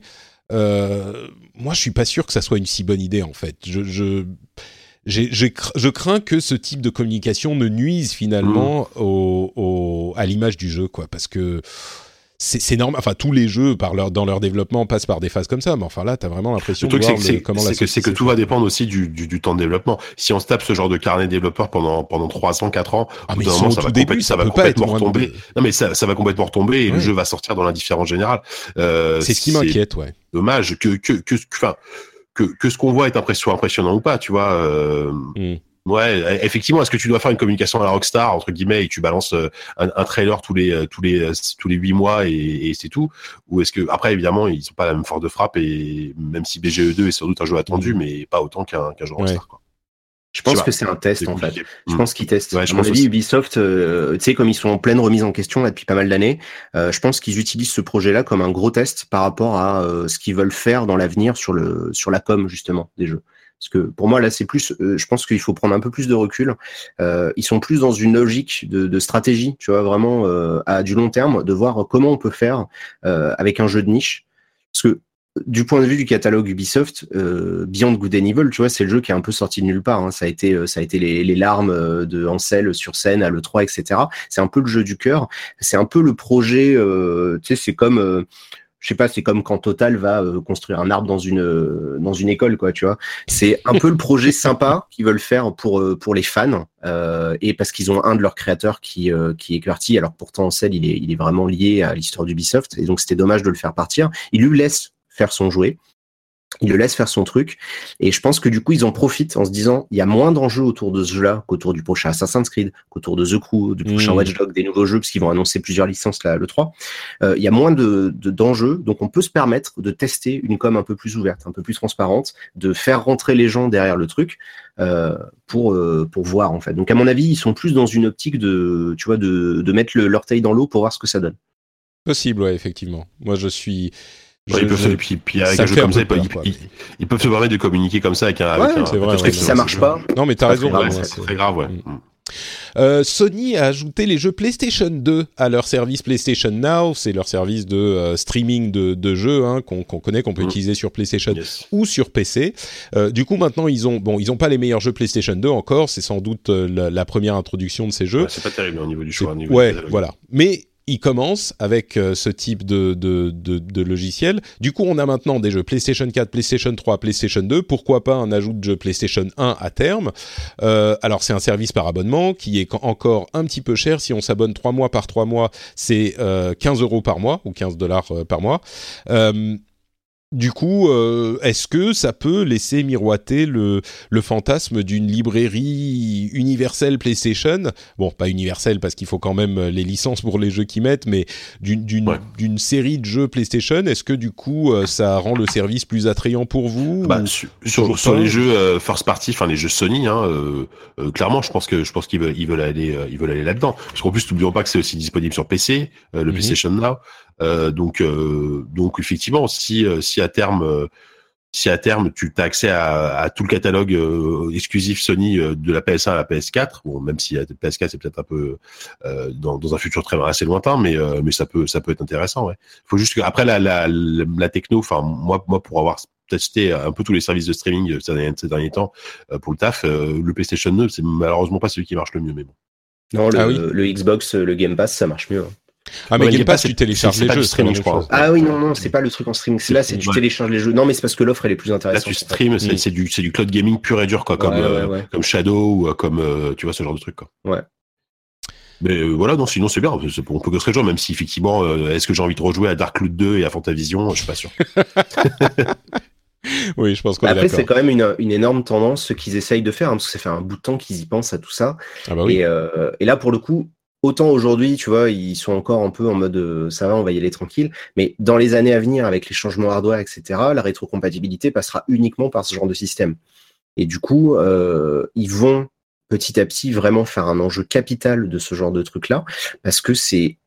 B: Euh, moi, je suis pas sûr que ça soit une si bonne idée, en fait. Je, je, j'ai, j'ai, je crains que ce type de communication ne nuise finalement mmh. au, au, à l'image du jeu, quoi, parce que c'est, c'est normal. Enfin, tous les jeux, par leur, dans leur développement, passent par des phases comme ça. Mais enfin, là, t'as vraiment l'impression
C: le
B: de voir
C: c'est
B: le,
C: que,
B: comment
C: c'est
B: la
C: que, c'est que tout va dépendre aussi du, du, du temps de développement. Si on se tape ce genre de carnet développeur pendant, pendant trois ans, quatre ans,
B: ah, mais moment, ça, va début, ça, ça va complètement retomber.
C: De... Non, mais ça, ça va complètement retomber et ouais. le jeu va sortir dans l'indifférence générale. Euh,
B: c'est ce qui m'inquiète, ouais.
C: Dommage que, que, que, enfin, que, que ce qu'on voit est impressionnant, impressionnant ou pas, tu vois. Euh... Mm. Ouais, effectivement, est-ce que tu dois faire une communication à la Rockstar entre guillemets et tu balances un, un trailer tous les tous les tous les huit mois et, et c'est tout, ou est-ce que après évidemment ils sont pas la même force de frappe et même si B G E deux est sans doute un jeu attendu mmh. mais pas autant qu'un qu'un jeu Rockstar ouais. quoi.
D: Je pense que c'est un test c'est en fait. Je mmh. pense qu'ils testent. Ouais, à mon avis, Ubisoft, euh, tu sais, comme ils sont en pleine remise en question là depuis pas mal d'années, euh, je pense qu'ils utilisent ce projet-là comme un gros test par rapport à euh, ce qu'ils veulent faire dans l'avenir sur le sur la com justement des jeux. Parce que pour moi là c'est plus, euh, je pense qu'il faut prendre un peu plus de recul. Euh, ils sont plus dans une logique de, de stratégie, tu vois, vraiment euh, à du long terme, de voir comment on peut faire euh, avec un jeu de niche. Parce que du point de vue du catalogue Ubisoft, euh, Beyond Good and Evil, tu vois, c'est le jeu qui est un peu sorti de nulle part. Hein. Ça a été, ça a été les, les larmes de Ansel sur scène à l'E trois, et cetera. C'est un peu le jeu du cœur. C'est un peu le projet. Euh, tu sais, c'est comme euh, je sais pas, c'est comme quand Total va euh, construire un arbre dans une euh, dans une école, quoi, tu vois. C'est un peu le projet sympa qu'ils veulent faire pour euh, pour les fans euh, et parce qu'ils ont un de leurs créateurs qui euh, qui est QWERTY. Alors pourtant Ansel, il est il est vraiment lié à l'histoire d'Ubisoft et donc c'était dommage de le faire partir. Il lui laisse faire son jouet. Il le laisse faire son truc, et je pense que du coup ils en profitent en se disant il y a moins d'enjeux autour de ce jeu-là qu'autour du prochain Assassin's Creed, qu'autour de The Crew, du prochain mmh. Watch Dogs, des nouveaux jeux parce qu'ils vont annoncer plusieurs licences là le trois. Euh, il y a moins de, de d'enjeux, donc on peut se permettre de tester une com un peu plus ouverte, un peu plus transparente, de faire rentrer les gens derrière le truc euh, pour euh, pour voir en fait. Donc à mon avis ils sont plus dans une optique de tu vois de de mettre le, l'orteil dans l'eau pour voir ce que ça donne.
B: Possible, ouais, effectivement. Moi je suis
C: Ouais, ils peuvent se, puis, puis avec un jeu comme ça, ils, peur, ils, ils, ils peuvent se permettre de communiquer comme ça avec un.
B: Ouais,
C: avec un
B: c'est vrai.
D: Ouais, si ça marche pas.
B: Non, mais t'as raison.
C: Grave,
B: ouais,
C: c'est, c'est très grave, ouais.
B: Mm. Euh, Sony a ajouté les jeux PlayStation deux à leur service PlayStation Now. C'est leur service de euh, streaming de, de jeux hein, qu'on, qu'on connaît, qu'on peut mm. utiliser sur PlayStation yes. ou sur P C. Euh, du coup, maintenant, ils ont bon, ils ont pas les meilleurs jeux PlayStation deux encore. C'est sans doute euh, la, la première introduction de ces jeux.
C: Ouais, c'est pas terrible au niveau du choix. Au niveau
B: ouais, voilà. Mais il commence avec euh, ce type de, de, de, de logiciel. Du coup, on a maintenant des jeux PlayStation quatre, PlayStation trois, PlayStation deux. Pourquoi pas un ajout de jeux PlayStation un à terme. Euh, alors, c'est un service par abonnement qui est encore un petit peu cher. Si on s'abonne trois mois par trois mois, c'est euh, quinze euros par mois ou quinze dollars par mois. Euh, du coup, euh, est-ce que ça peut laisser miroiter le, le fantasme d'une librairie universelle PlayStation ? Bon, pas universelle parce qu'il faut quand même les licences pour les jeux qu'ils mettent, mais d'une, d'une, ouais. d'une série de jeux PlayStation. Est-ce que du coup, euh, ça rend le service plus attrayant pour vous ?
C: Bah, sur, sur, sur les jeux euh, first party, enfin les jeux Sony, hein, euh, euh, clairement, je pense que je pense qu'ils veulent ils veulent aller euh, ils veulent aller là-dedans. Parce qu'en plus, n'oublions pas que c'est aussi disponible sur P C, euh, le mm-hmm. PlayStation Now. Euh, donc, euh, donc effectivement, si, euh, si à terme, euh, si à terme tu as accès à, à tout le catalogue euh, exclusif Sony euh, de la P S un à la P S quatre, bon, même si la P S quatre c'est peut-être un peu euh, dans, dans un futur très assez lointain, mais euh, mais ça peut ça peut être intéressant. Ouais. Faut juste que après la la la, la techno, enfin moi moi pour avoir testé un peu tous les services de streaming ces derniers, ces derniers temps euh, pour le taf, euh, le PlayStation neuf c'est malheureusement pas celui qui marche le mieux, mais bon.
D: Non, le,
B: ah oui.
D: le Xbox, le Game Pass, ça marche mieux. Hein.
B: Ah mais ouais, Game Pass, tu télécharges les jeux,
C: streaming, je crois.
D: Ah oui, non, non, c'est pas le truc en streaming. C'est là, c'est tu ouais. télécharges les jeux. Non, mais c'est parce que l'offre elle est plus intéressante.
C: Là, tu stream, c'est, c'est du, c'est du cloud gaming pur et dur, quoi, comme, ouais, ouais, ouais. Euh, comme Shadow ou comme, euh, tu vois, ce genre de truc, quoi.
D: Ouais.
C: Mais euh, voilà, non, sinon c'est bien. C'est, on peut que se réjouir, même si effectivement, euh, est-ce que j'ai envie de rejouer à Darkloot deux et à Fantavision, je suis pas sûr.
B: Oui, je pense qu'on
D: Après,
B: est d'accord.
D: c'est quand même une, une énorme tendance ce qu'ils essayent de faire, hein, parce que ça fait un bout de temps qu'ils y pensent à tout ça.
B: Ah bah oui.
D: Et, euh, et là, pour le coup. Autant aujourd'hui, tu vois, ils sont encore un peu en mode euh, ça va, on va y aller tranquille. Mais dans les années à venir, avec les changements hardware, et cetera, la rétrocompatibilité passera uniquement par ce genre de système. Et du coup, euh, ils vont petit à petit vraiment faire un enjeu capital de ce genre de truc-là, parce que c'est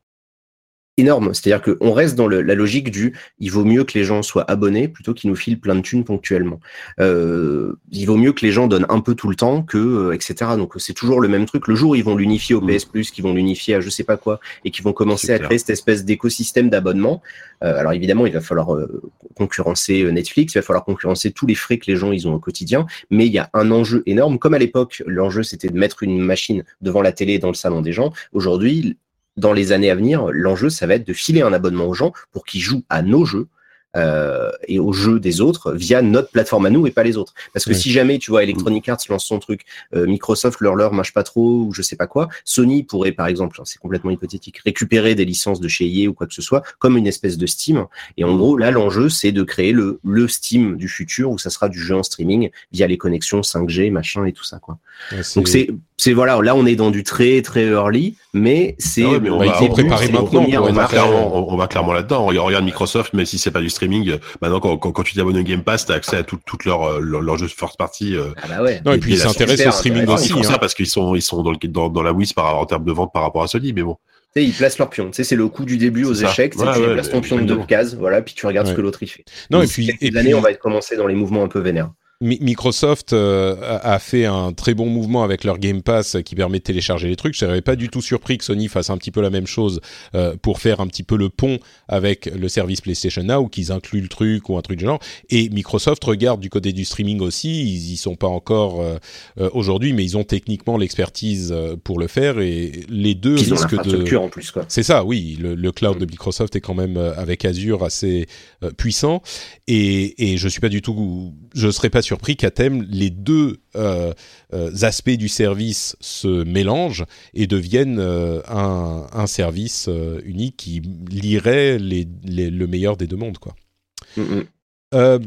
D: énorme. C'est-à-dire qu'on reste dans le, la logique du il vaut mieux que les gens soient abonnés plutôt qu'ils nous filent plein de thunes ponctuellement. Euh, il vaut mieux que les gens donnent un peu tout le temps que euh, et cetera. Donc c'est toujours le même truc. Le jour où ils vont l'unifier au P S Plus, qu'ils vont l'unifier à je sais pas quoi et qu'ils vont commencer c'est à clair. Créer cette espèce d'écosystème d'abonnement. Euh, alors évidemment, il va falloir euh, concurrencer Netflix, il va falloir concurrencer tous les frais que les gens ils ont au quotidien. Mais il y a un enjeu énorme. Comme à l'époque, l'enjeu c'était de mettre une machine devant la télé dans le salon des gens. Aujourd'hui, dans les années à venir, l'enjeu, ça va être de filer un abonnement aux gens pour qu'ils jouent à nos jeux euh, et aux jeux des autres via notre plateforme à nous et pas les autres. Parce que oui. si jamais, tu vois, Electronic Arts lance son truc, euh, Microsoft leur leur marche pas trop ou je sais pas quoi, Sony pourrait, par exemple, c'est complètement hypothétique, récupérer des licences de chez E A ou quoi que ce soit, comme une espèce de Steam. Et en gros, là, l'enjeu, c'est de créer le, le Steam du futur où ça sera du jeu en streaming via les connexions cinq G, machin et tout ça, quoi. Ouais, c'est... Donc c'est, c'est voilà, là, on est dans du très, très early, mais c'est,
C: ah ouais, mais on,
B: bah,
C: va,
B: il faut préparer maintenant.
C: On, on, va clairement, on, on va clairement là-dedans. Regarde Microsoft, même si c'est pas du streaming, maintenant, quand, quand, quand tu t'abonnes au Game Pass, t'as accès à tout, toutes leurs, leurs, leurs jeux first party. Euh,
D: ah bah ouais.
B: Non, et, et puis, ils s'intéressent au streaming aussi.
C: Ils font
B: hein.
C: ça parce qu'ils sont, ils sont dans, le, dans, dans la whiz par, en termes de vente par rapport à Sony, mais bon.
D: Tu sais, ils placent leur pion. Tu sais, c'est le coup du début aux échecs. Ouais, tu ouais, places ton pion de deux cases, voilà, puis tu regardes ouais. ce que l'autre il fait.
B: Non, et, et puis,
D: quelques
B: et
D: années,
B: puis...
D: on va être commencé dans les mouvements un peu vénères.
B: Microsoft euh, a fait un très bon mouvement avec leur Game Pass qui permet de télécharger les trucs. Je serais pas du tout surpris que Sony fasse un petit peu la même chose euh, pour faire un petit peu le pont avec le service PlayStation Now, ou qu'ils incluent le truc ou un truc du genre. Et Microsoft regarde du côté du streaming aussi. Ils y sont pas encore euh, euh, aujourd'hui, mais ils ont techniquement l'expertise euh, pour le faire, et les deux
D: ils
B: risquent
D: ont
B: de.
D: En plus, quoi.
B: C'est ça, oui. Le, le cloud mmh. de Microsoft est quand même euh, avec Azure assez euh, puissant, et, et je suis pas du tout, je serais pas surpris qu'à terme les deux euh, euh, aspects du service se mélangent et deviennent euh, un, un service euh, unique qui lierait les, les, le meilleur des deux mondes, quoi. Mm-hmm. Euh,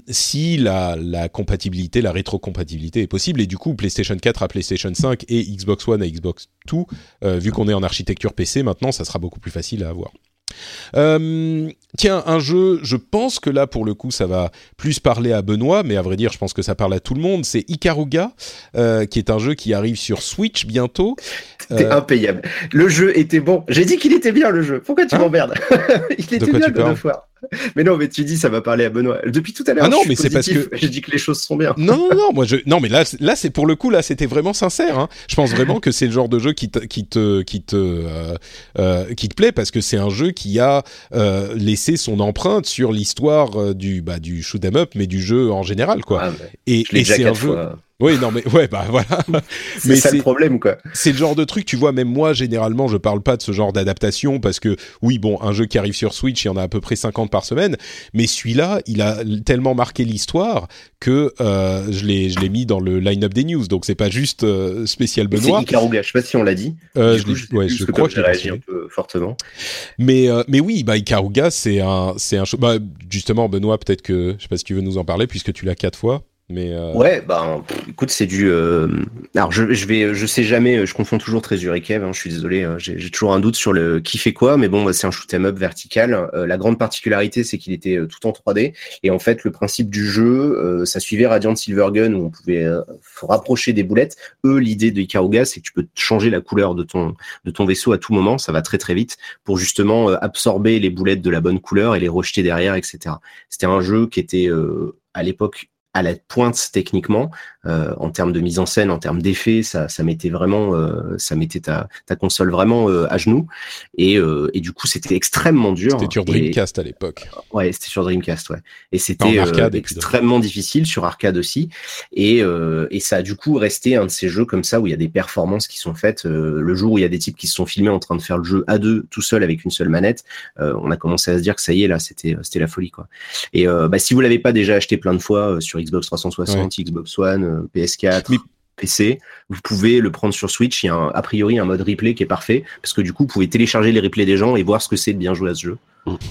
B: si la, la compatibilité, la rétrocompatibilité est possible, et du coup PlayStation quatre à PlayStation cinq et Xbox One à Xbox deux, euh, vu qu'on est en architecture P C maintenant, ça sera beaucoup plus facile à avoir. Euh, tiens, un jeu, je pense que là pour le coup ça va plus parler à Benoît, mais à vrai dire je pense que ça parle à tout le monde. C'est Ikaruga, euh, qui est un jeu qui arrive sur Switch bientôt.
D: C'était euh... impayable. Le jeu était bon. J'ai dit qu'il était bien, le jeu. Pourquoi tu hein m'emmerdes? Il était bien God of War. Mais non, mais tu dis ça va parler à Benoît. Depuis tout à l'heure,
B: ah non,
D: je
B: mais
D: suis
B: c'est
D: positif.
B: parce que
D: j'ai dit que les choses sont bien.
B: Non, non, non, moi je, non, mais là, là, c'est pour le coup, là, c'était vraiment sincère. Hein. Je pense vraiment que c'est le genre de jeu qui te, qui te, qui te, euh, euh, qui te plaît, parce que c'est un jeu qui a euh, laissé son empreinte sur l'histoire euh, du, bah, du shoot 'em up, mais du jeu en général, quoi.
D: Ah,
B: et,
D: je l'ai
B: et
D: déjà
B: c'est
D: quatre
B: un jeu.
D: fois.
B: Oui, non, mais ouais, bah voilà.
D: c'est
B: mais
D: ça
B: c'est
D: le problème, quoi.
B: C'est le genre de truc, tu vois, même moi, généralement, je parle pas de ce genre d'adaptation parce que, oui, bon, un jeu qui arrive sur Switch, il y en a à peu près cinquante par semaine, mais celui-là, il a tellement marqué l'histoire que euh, je l'ai, je l'ai mis dans le line-up des news. Donc, c'est pas juste euh, spécial Benoît.
D: C'est Ikaruga, je sais pas si on l'a dit.
B: Euh,
D: du
B: je
D: coup,
B: l'ai,
D: je, sais
B: ouais,
D: plus,
B: je
D: parce que
B: crois
D: comme
B: que
D: j'ai
B: j'ai
D: réagi un peu fortement.
B: Mais, euh, mais oui, bah, Ikaruga, c'est un, c'est un, bah, justement, Benoît, peut-être que, je sais pas si tu veux nous en parler puisque tu l'as quatre fois. Mais euh...
D: ouais, bah pff, écoute, c'est du. Euh... Alors je, je vais, je sais jamais, je confonds toujours Trésor et Kev. Hein, je suis désolé, hein, j'ai, j'ai toujours un doute sur le qui fait quoi, mais bon, c'est un shoot 'em up vertical. Euh, la grande particularité, c'est qu'il était euh, tout en trois D, et en fait, le principe du jeu, euh, ça suivait Radiant Silvergun où on pouvait euh, rapprocher des boulettes. Eux, l'idée de Ikaruga, c'est que tu peux changer la couleur de ton de ton vaisseau à tout moment, ça va très très vite pour justement euh, absorber les boulettes de la bonne couleur et les rejeter derrière, et cetera. C'était un jeu qui était euh, à l'époque à la pointe techniquement, euh, en termes de mise en scène, en termes d'effets, ça, ça mettait vraiment, euh, ça mettait ta, ta console vraiment euh, à genoux. Et, euh, et du coup, c'était extrêmement dur.
B: C'était sur Dreamcast et, à l'époque.
D: Ouais, c'était sur Dreamcast, ouais. Et c'était
B: arcade,
D: euh, extrêmement difficile sur arcade aussi. Et, euh, et ça a du coup resté un de ces jeux comme ça où il y a des performances qui sont faites. Euh, le jour où il y a des types qui se sont filmés en train de faire le jeu à deux, tout seul avec une seule manette, euh, on a commencé à se dire que ça y est, là, c'était, c'était la folie, quoi. Et euh, bah, si vous l'avez pas déjà acheté plein de fois euh, sur Xbox trois cent soixante, ouais. Xbox One, euh, P S quatre, mais... P C, vous pouvez le prendre sur Switch. Il y a un, a priori un mode replay qui est parfait parce que du coup, vous pouvez télécharger les replays des gens et voir ce que c'est de bien jouer à ce jeu.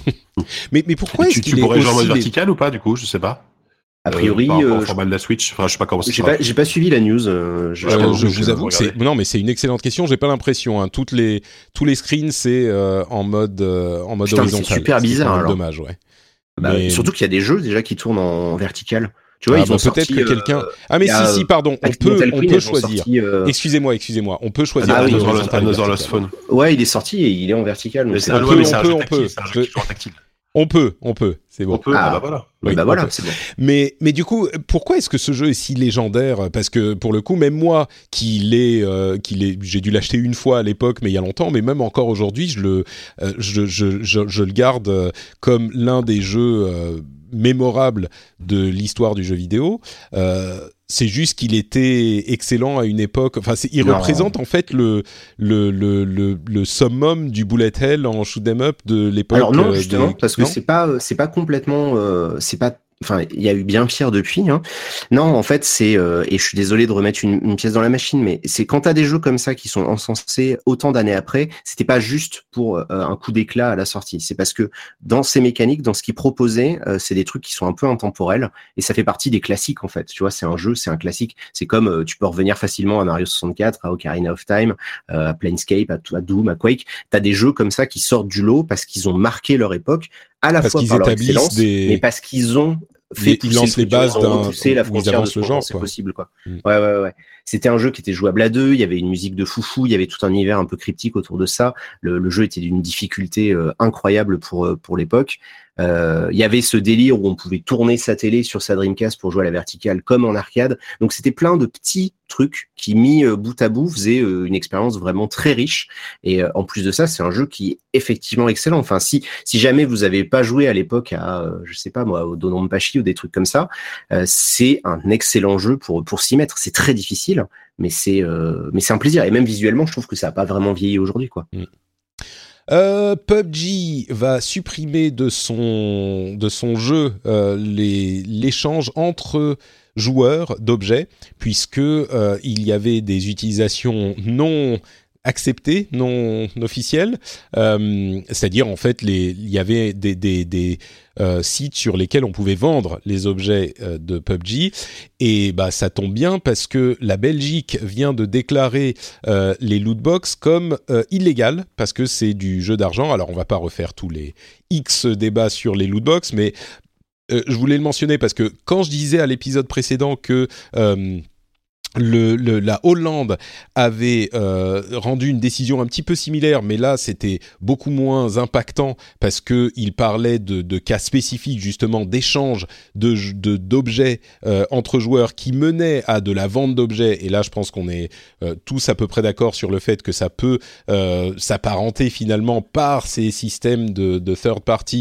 B: mais, mais pourquoi est-ce
C: tu,
B: qu'il
C: tu pourrais jouer en mode
B: les...
C: vertical ou pas du coup, je sais pas.
D: A priori,
C: euh, par rapport
D: euh,
C: au format de la Switch, enfin, je sais pas comment ça
D: j'ai pas, j'ai pas suivi la news. Euh, je,
B: euh, je vous avoue que c'est non, mais c'est une excellente question. J'ai pas l'impression. Hein. Toutes les tous les screens c'est euh, en mode euh, en mode
D: Putain,
B: horizontal.
D: C'est super bizarre. Alors.
B: Dommage, ouais.
D: Bah,
B: mais...
D: Surtout qu'il y a des jeux déjà qui tournent en vertical. Tu vois,
B: ah,
D: ils
B: bah,
D: ont
B: peut-être
D: sorti,
B: que quelqu'un.
D: Euh,
B: ah mais si
D: a,
B: si pardon, on peut on peut choisir.
D: Sorti, euh...
B: Excusez-moi excusez-moi, on peut choisir.
C: Ah,
B: oui,
C: Another Lost Phone.
D: Ouais, il est sorti et il est en vertical. Donc
C: mais
D: c'est
C: un
B: on,
C: jeu
B: peut, on peut,
C: tactile,
B: on
C: c'est un
B: peut.
C: jeu qui joue en tactile.
B: On peut, on peut, c'est bon.
C: On peut, ah, ah bah voilà.
D: Oui, bah voilà, c'est bon.
B: Mais, mais du coup, pourquoi est-ce que ce jeu est si légendaire ? Parce que pour le coup, même moi, qui l'ai, euh, qui l'ai, j'ai dû l'acheter une fois à l'époque, mais il y a longtemps, mais même encore aujourd'hui, je le, euh, je, je, je, je le garde euh, comme l'un des jeux euh, mémorables de l'histoire du jeu vidéo. Euh, c'est juste qu'il était excellent à une époque. Enfin, c'est, il non. représente en fait le le, le le le summum du bullet hell en shoot 'em up de l'époque.
D: Alors non, justement,
B: des...
D: parce que
B: non
D: c'est pas c'est pas complètement euh, c'est pas. Enfin, il y a eu bien pire depuis. Hein. Non, en fait, c'est euh, et je suis désolé de remettre une, une pièce dans la machine, mais c'est quand t'as des jeux comme ça qui sont encensés autant d'années après, c'était pas juste pour euh, un coup d'éclat à la sortie. C'est parce que dans ces mécaniques, dans ce qu'ils proposaient, euh, c'est des trucs qui sont un peu intemporels et ça fait partie des classiques en fait. Tu vois, c'est un jeu, c'est un classique. C'est comme euh, tu peux revenir facilement à Mario soixante-quatre, à Ocarina of Time, euh, à Planescape, à, à Doom, à Quake. T'as des jeux comme ça qui sortent du lot parce qu'ils ont marqué leur époque, à la
B: parce
D: fois par leur excellence, des... mais parce qu'ils ont fait
B: il lance les bases d'un
D: pousser la frontière de ce
B: le genre
D: c'est possible quoi. Mm. Ouais ouais ouais. C'était un jeu qui était jouable à deux, il y avait une musique de foufou, il y avait tout un univers un peu cryptique autour de ça. Le, le jeu était d'une difficulté euh, incroyable pour euh, pour l'époque. Euh, il y avait ce délire où on pouvait tourner sa télé sur sa Dreamcast pour jouer à la verticale comme en arcade. Donc c'était plein de petits trucs qui mis euh, bout à bout faisaient euh, une expérience vraiment très riche. Et euh, en plus de ça, c'est un jeu qui est effectivement excellent. Enfin, si si jamais vous avez pas joué à l'époque à euh, je sais pas moi au Dononpachi ou des trucs comme ça, euh, c'est un excellent jeu pour pour s'y mettre. C'est très difficile, mais c'est euh, mais c'est un plaisir. Et même visuellement, je trouve que ça a pas vraiment vieilli aujourd'hui quoi.
B: Mm. Euh, P U B G va supprimer de son de son jeu euh, les l'échange entre joueurs d'objets puisque euh, il y avait des utilisations non acceptées, non officielles, euh, c'est-à-dire en fait les il y avait des des des Euh, sites sur lesquels on pouvait vendre les objets euh, de P U B G et bah ça tombe bien parce que la Belgique vient de déclarer euh, les lootbox comme euh, illégales parce que c'est du jeu d'argent. Alors on va pas refaire tous les X débats sur les lootbox, mais euh, je voulais le mentionner parce que quand je disais à l'épisode précédent que euh, Le, le, la Hollande avait euh, rendu une décision un petit peu similaire, mais là c'était beaucoup moins impactant parce que il parlait de, de cas spécifiques justement d'échange de, de d'objets euh, entre joueurs qui menaient à de la vente d'objets. Et là, je pense qu'on est euh, tous à peu près d'accord sur le fait que ça peut euh, s'apparenter finalement par ces systèmes de, de third party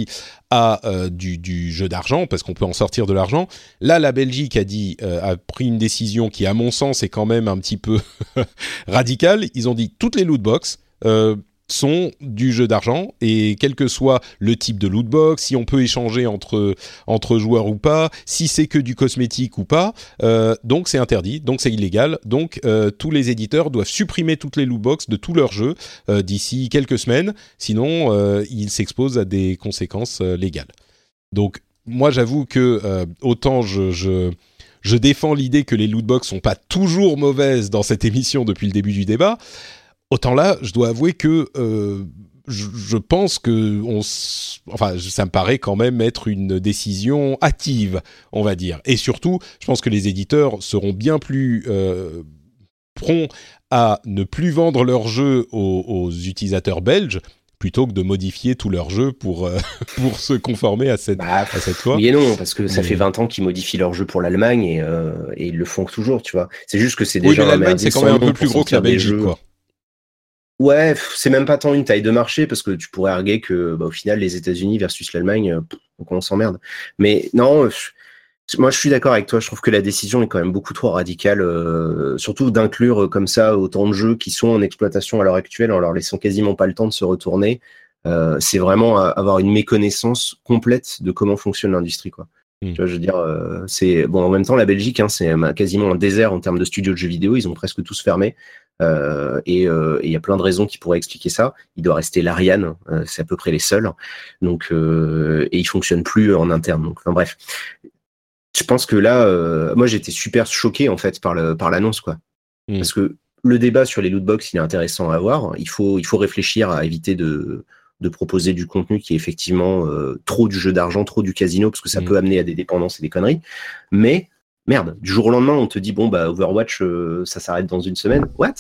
B: à euh, du, du jeu d'argent, parce qu'on peut en sortir de l'argent. Là, la Belgique a dit, euh, a pris une décision qui, à mon sens, est quand même un petit peu radicale. Ils ont dit toutes les loot box euh, sont du jeu d'argent, et quel que soit le type de loot box, si on peut échanger entre entre joueurs ou pas, si c'est que du cosmétique ou pas, euh, donc c'est interdit, donc c'est illégal. Donc euh, tous les éditeurs doivent supprimer toutes les loot box de tous leurs jeux euh, d'ici quelques semaines, sinon euh, ils s'exposent à des conséquences euh, légales. Donc moi j'avoue que euh, autant je, je je défends l'idée que les loot box sont pas toujours mauvaises dans cette émission depuis le début du débat. Autant là, je dois avouer que euh, je, je pense que, on, enfin, ça me paraît quand même être une décision hâtive, on va dire. Et surtout, je pense que les éditeurs seront bien plus euh, prompts à ne plus vendre leurs jeux aux, aux utilisateurs belges plutôt que de modifier tous leurs jeux pour euh, pour se conformer à cette
D: bah,
B: à cette loi.
D: Oui et non, parce que ça
B: mais...
D: fait vingt ans qu'ils modifient leurs jeux pour l'Allemagne et, euh, et ils le font toujours, tu vois. C'est juste que c'est déjà.
B: Oui, mais l'Allemagne c'est quand même un peu plus gros que la Belgique, quoi.
D: Ouais, c'est même pas tant une taille de marché, parce que tu pourrais arguer que, bah, au final, les États-Unis versus l'Allemagne, pff, donc on s'emmerde. Mais non, je, moi je suis d'accord avec toi. Je trouve que la décision est quand même beaucoup trop radicale, euh, surtout d'inclure euh, comme ça autant de jeux qui sont en exploitation à l'heure actuelle en leur laissant quasiment pas le temps de se retourner. Euh, c'est vraiment avoir une méconnaissance complète de comment fonctionne l'industrie, quoi. Mmh. Tu vois, je veux dire, euh, c'est bon. En même temps, la Belgique, hein, c'est quasiment un désert en termes de studios de jeux vidéo. Ils ont presque tous fermé. Euh, et il euh, y a plein de raisons qui pourraient expliquer ça. Il doit rester l'Ariane, euh, c'est à peu près les seuls. Donc, euh, et ils fonctionnent plus en interne. Donc, enfin, bref, je pense que là, euh, moi, j'étais super choqué en fait par le par l'annonce, quoi. Mmh. Parce que le débat sur les loot box, il est intéressant à avoir. Il faut il faut réfléchir à éviter de de proposer du contenu qui est effectivement euh, trop du jeu d'argent, trop du casino, parce que ça mmh. peut amener à des dépendances et des conneries. Mais merde, du jour au lendemain, on te dit bon bah Overwatch, euh, ça s'arrête dans une semaine. What?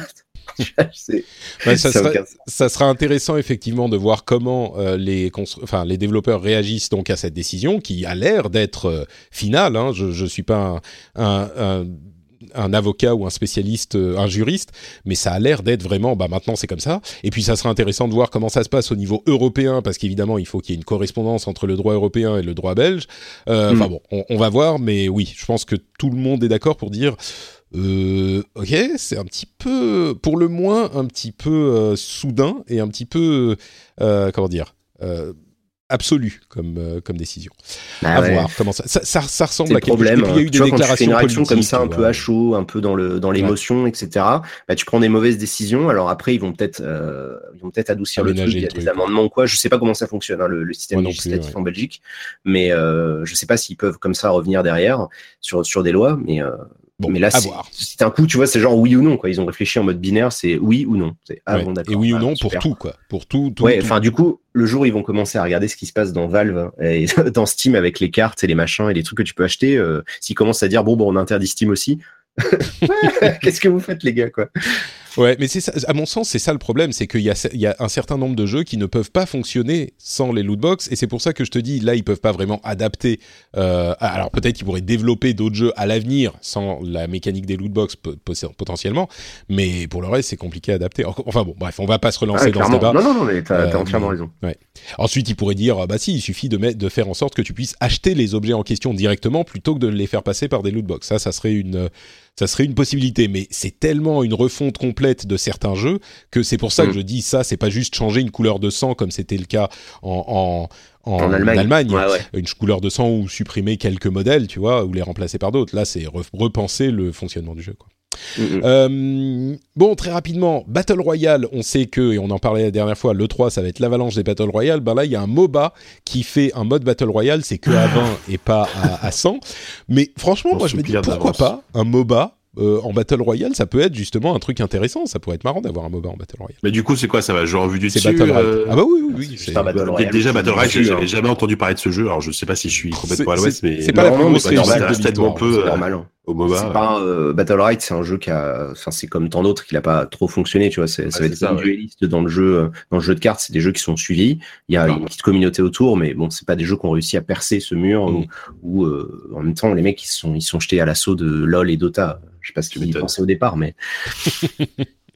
D: c'est,
B: ouais, ça, sera, ça sera intéressant effectivement de voir comment euh, les, constru- enfin, les développeurs réagissent donc à cette décision qui a l'air d'être euh, finale. Hein. Je ne suis pas un, un, un un avocat ou un spécialiste, un juriste, mais ça a l'air d'être vraiment, bah maintenant c'est comme ça. Et puis ça sera intéressant de voir comment ça se passe au niveau européen, parce qu'évidemment il faut qu'il y ait une correspondance entre le droit européen et le droit belge. Euh, enfin mmh. bon, on, on va voir, mais oui, je pense que tout le monde est d'accord pour dire, euh, ok, c'est un petit peu, pour le moins, un petit peu euh, soudain et un petit peu, euh, comment dire, euh, absolu comme euh, comme décision. Bah à ouais. voir comment ça ça, ça, ça ressemble
D: c'est
B: à quelque chose.
D: Et
B: puis il y a eu des
D: vois,
B: déclarations
D: quand tu fais une réaction comme ça, un
B: ouais.
D: peu à chaud, un peu dans le dans l'émotion, ouais. et cetera. Bah tu prends des mauvaises décisions. Alors après ils vont peut-être euh, ils vont peut-être adoucir Aménager le truc, il y a des truc, amendements ou quoi. Je sais pas comment ça fonctionne hein, le, le système Moi législatif plus, ouais. en Belgique, mais euh, je sais pas s'ils peuvent comme ça revenir derrière sur sur des lois, mais euh, Bon, mais là, c'est, c'est un coup, tu vois, c'est genre oui ou non, quoi. Ils ont réfléchi en mode binaire, c'est oui ou non. C'est ah,
B: ouais.
D: bon, d'accord.
B: Et oui ou
D: ah,
B: non
D: super.
B: pour tout, quoi. Pour tout, tout.
D: Ouais,
B: tout.
D: enfin, du coup, le jour où ils vont commencer à regarder ce qui se passe dans Valve et dans Steam avec les cartes et les machins et les trucs que tu peux acheter, euh, s'ils commencent à dire bon, bon, on interdit Steam aussi. Qu'est-ce que vous faites, les gars, quoi?
B: Ouais, mais c'est ça, à mon sens, c'est ça le problème, c'est qu'il y a, il y a un certain nombre de jeux qui ne peuvent pas fonctionner sans les lootbox, et c'est pour ça que je te dis, là, ils peuvent pas vraiment adapter. Euh, alors peut-être qu'ils pourraient développer d'autres jeux à l'avenir sans la mécanique des lootbox potentiellement, mais pour le reste, c'est compliqué à adapter. Enfin bon, bref, on va pas se relancer ah, dans ce débat.
D: Non, non, non, mais t'as, euh, t'as entièrement
B: mais,
D: raison.
B: Ouais. Ensuite, ils pourraient dire, bah si, il suffit de mettre, de faire en sorte que tu puisses acheter les objets en question directement plutôt que de les faire passer par des lootbox. Ça, ça serait une Ça serait une possibilité, mais c'est tellement une refonte complète de certains jeux que c'est pour ça mmh. que je dis ça, c'est pas juste changer une couleur de sang comme c'était le cas en, en, en, en Allemagne, Allemagne
D: ouais, ouais.
B: une couleur de sang ou supprimer quelques modèles, tu vois, ou les remplacer par d'autres. Là, c'est re- repenser le fonctionnement du jeu, quoi. Mmh. Euh, bon, très rapidement, Battle Royale, on sait que, et on en parlait la dernière fois, l'E trois, ça va être l'avalanche des Battle Royale. Ben là, il y a un MOBA qui fait un mode Battle Royale, c'est que à vingt et pas à, à cent. Mais franchement, on moi, je me dis, pourquoi d'avance. pas un MOBA Euh, en Battle Royale, ça peut être justement un truc intéressant. Ça pourrait être marrant d'avoir un MOBA en Battle Royale.
C: Mais du coup, c'est quoi? Ça va jouer en vue du
B: c'est
C: dessus
B: Battle Royale.
C: euh...
B: Ah bah oui, oui, oui.
D: C'est, c'est pas Battle Royale.
C: Déjà, Battle Royale, j'avais jamais entendu parler de ce jeu. Alors, je sais pas si je suis complètement à l'ouest, mais
B: c'est pas la plus grosse
C: réussite de l'histoire.
D: C'est normal.
C: Au MOBA,
D: c'est pas euh, Battle Royale, c'est un jeu qui a, enfin c'est comme tant d'autres, qui n'a pas trop fonctionné, tu vois. C'est, ça ah, va être ça, ouais. dueliste dans le jeu, dans le jeu de cartes, c'est des jeux qui sont suivis. Il y a ah, une petite communauté autour, mais bon, c'est pas des jeux qui ont réussi à percer ce mur mm. où, où euh, en même temps les mecs ils sont ils sont jetés à l'assaut de LoL et Dota. Je sais pas ce qu'ils y pensaient au départ, mais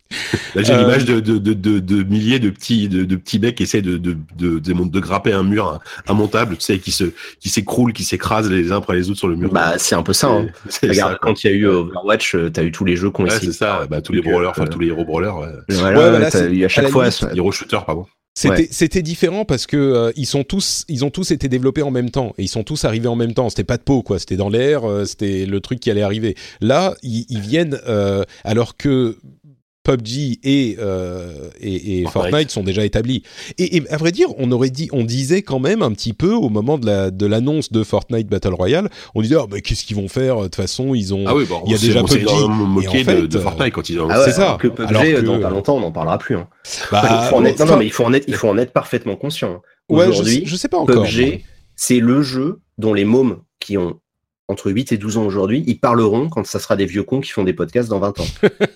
C: Là, j'ai
B: Euh,
C: l'image de, de, de, de, de milliers de petits, de, de petits mecs qui essaient de, de, de, de, de grapper un mur immontable, tu sais, qui se, qui s'écroulent, qui s'écrasent les uns après les autres sur le mur.
D: Bah, c'est un peu ça, hein.
C: C'est
D: Regarde,
C: ça,
D: quand il y a eu Overwatch, t'as eu tous les jeux qui ont
C: ouais,
D: essayé.
C: c'est ça, bah, tous les brawlers, enfin, euh, tous les héros brawlers, ouais.
D: Voilà,
B: Ouais, voilà,
D: t'as
B: c'est-
D: eu à chaque
B: à la
D: fois.
B: limite,
D: ça-
C: Hero shooter, pardon.
B: C'était,
D: Ouais.
B: c'était différent parce que euh, ils sont tous, ils ont tous été développés en même temps et ils sont tous arrivés en même temps. C'était pas de peau, quoi. C'était dans l'air. euh, c'était le truc qui allait arriver. Là, ils, ils viennent euh, alors que P U B G et, euh, et, et Fortnite.
C: Fortnite
B: sont déjà établis. Et, et à vrai dire, on aurait dit, on disait quand même un petit peu au moment de, la, de l'annonce de Fortnite Battle Royale, on disait, oh, mais qu'est-ce qu'ils vont faire? De toute façon, ils ont,
C: Ah oui, bon,
B: il y a
C: on s'est-
B: déjà
C: on s'est
B: P U B G.
C: énormément moqué
B: Et en fait,
C: de, de Fortnite quand ils ont
D: Ah ouais,
B: c'est ça.
D: alors que P U B G,
B: Alors que-
D: dans pas longtemps, on n'en parlera plus. Hein.
B: Bah,
D: faut en être, non,
B: enfin,
D: non, mais il faut en être, il faut en être parfaitement conscient.
B: ouais, je
D: Aujourd'hui,
B: sais- je sais pas
D: P U B
B: encore.
D: G, c'est le jeu dont les mômes qui ont entre huit et douze ans aujourd'hui, ils parleront quand ça sera des vieux cons qui font des podcasts dans vingt ans.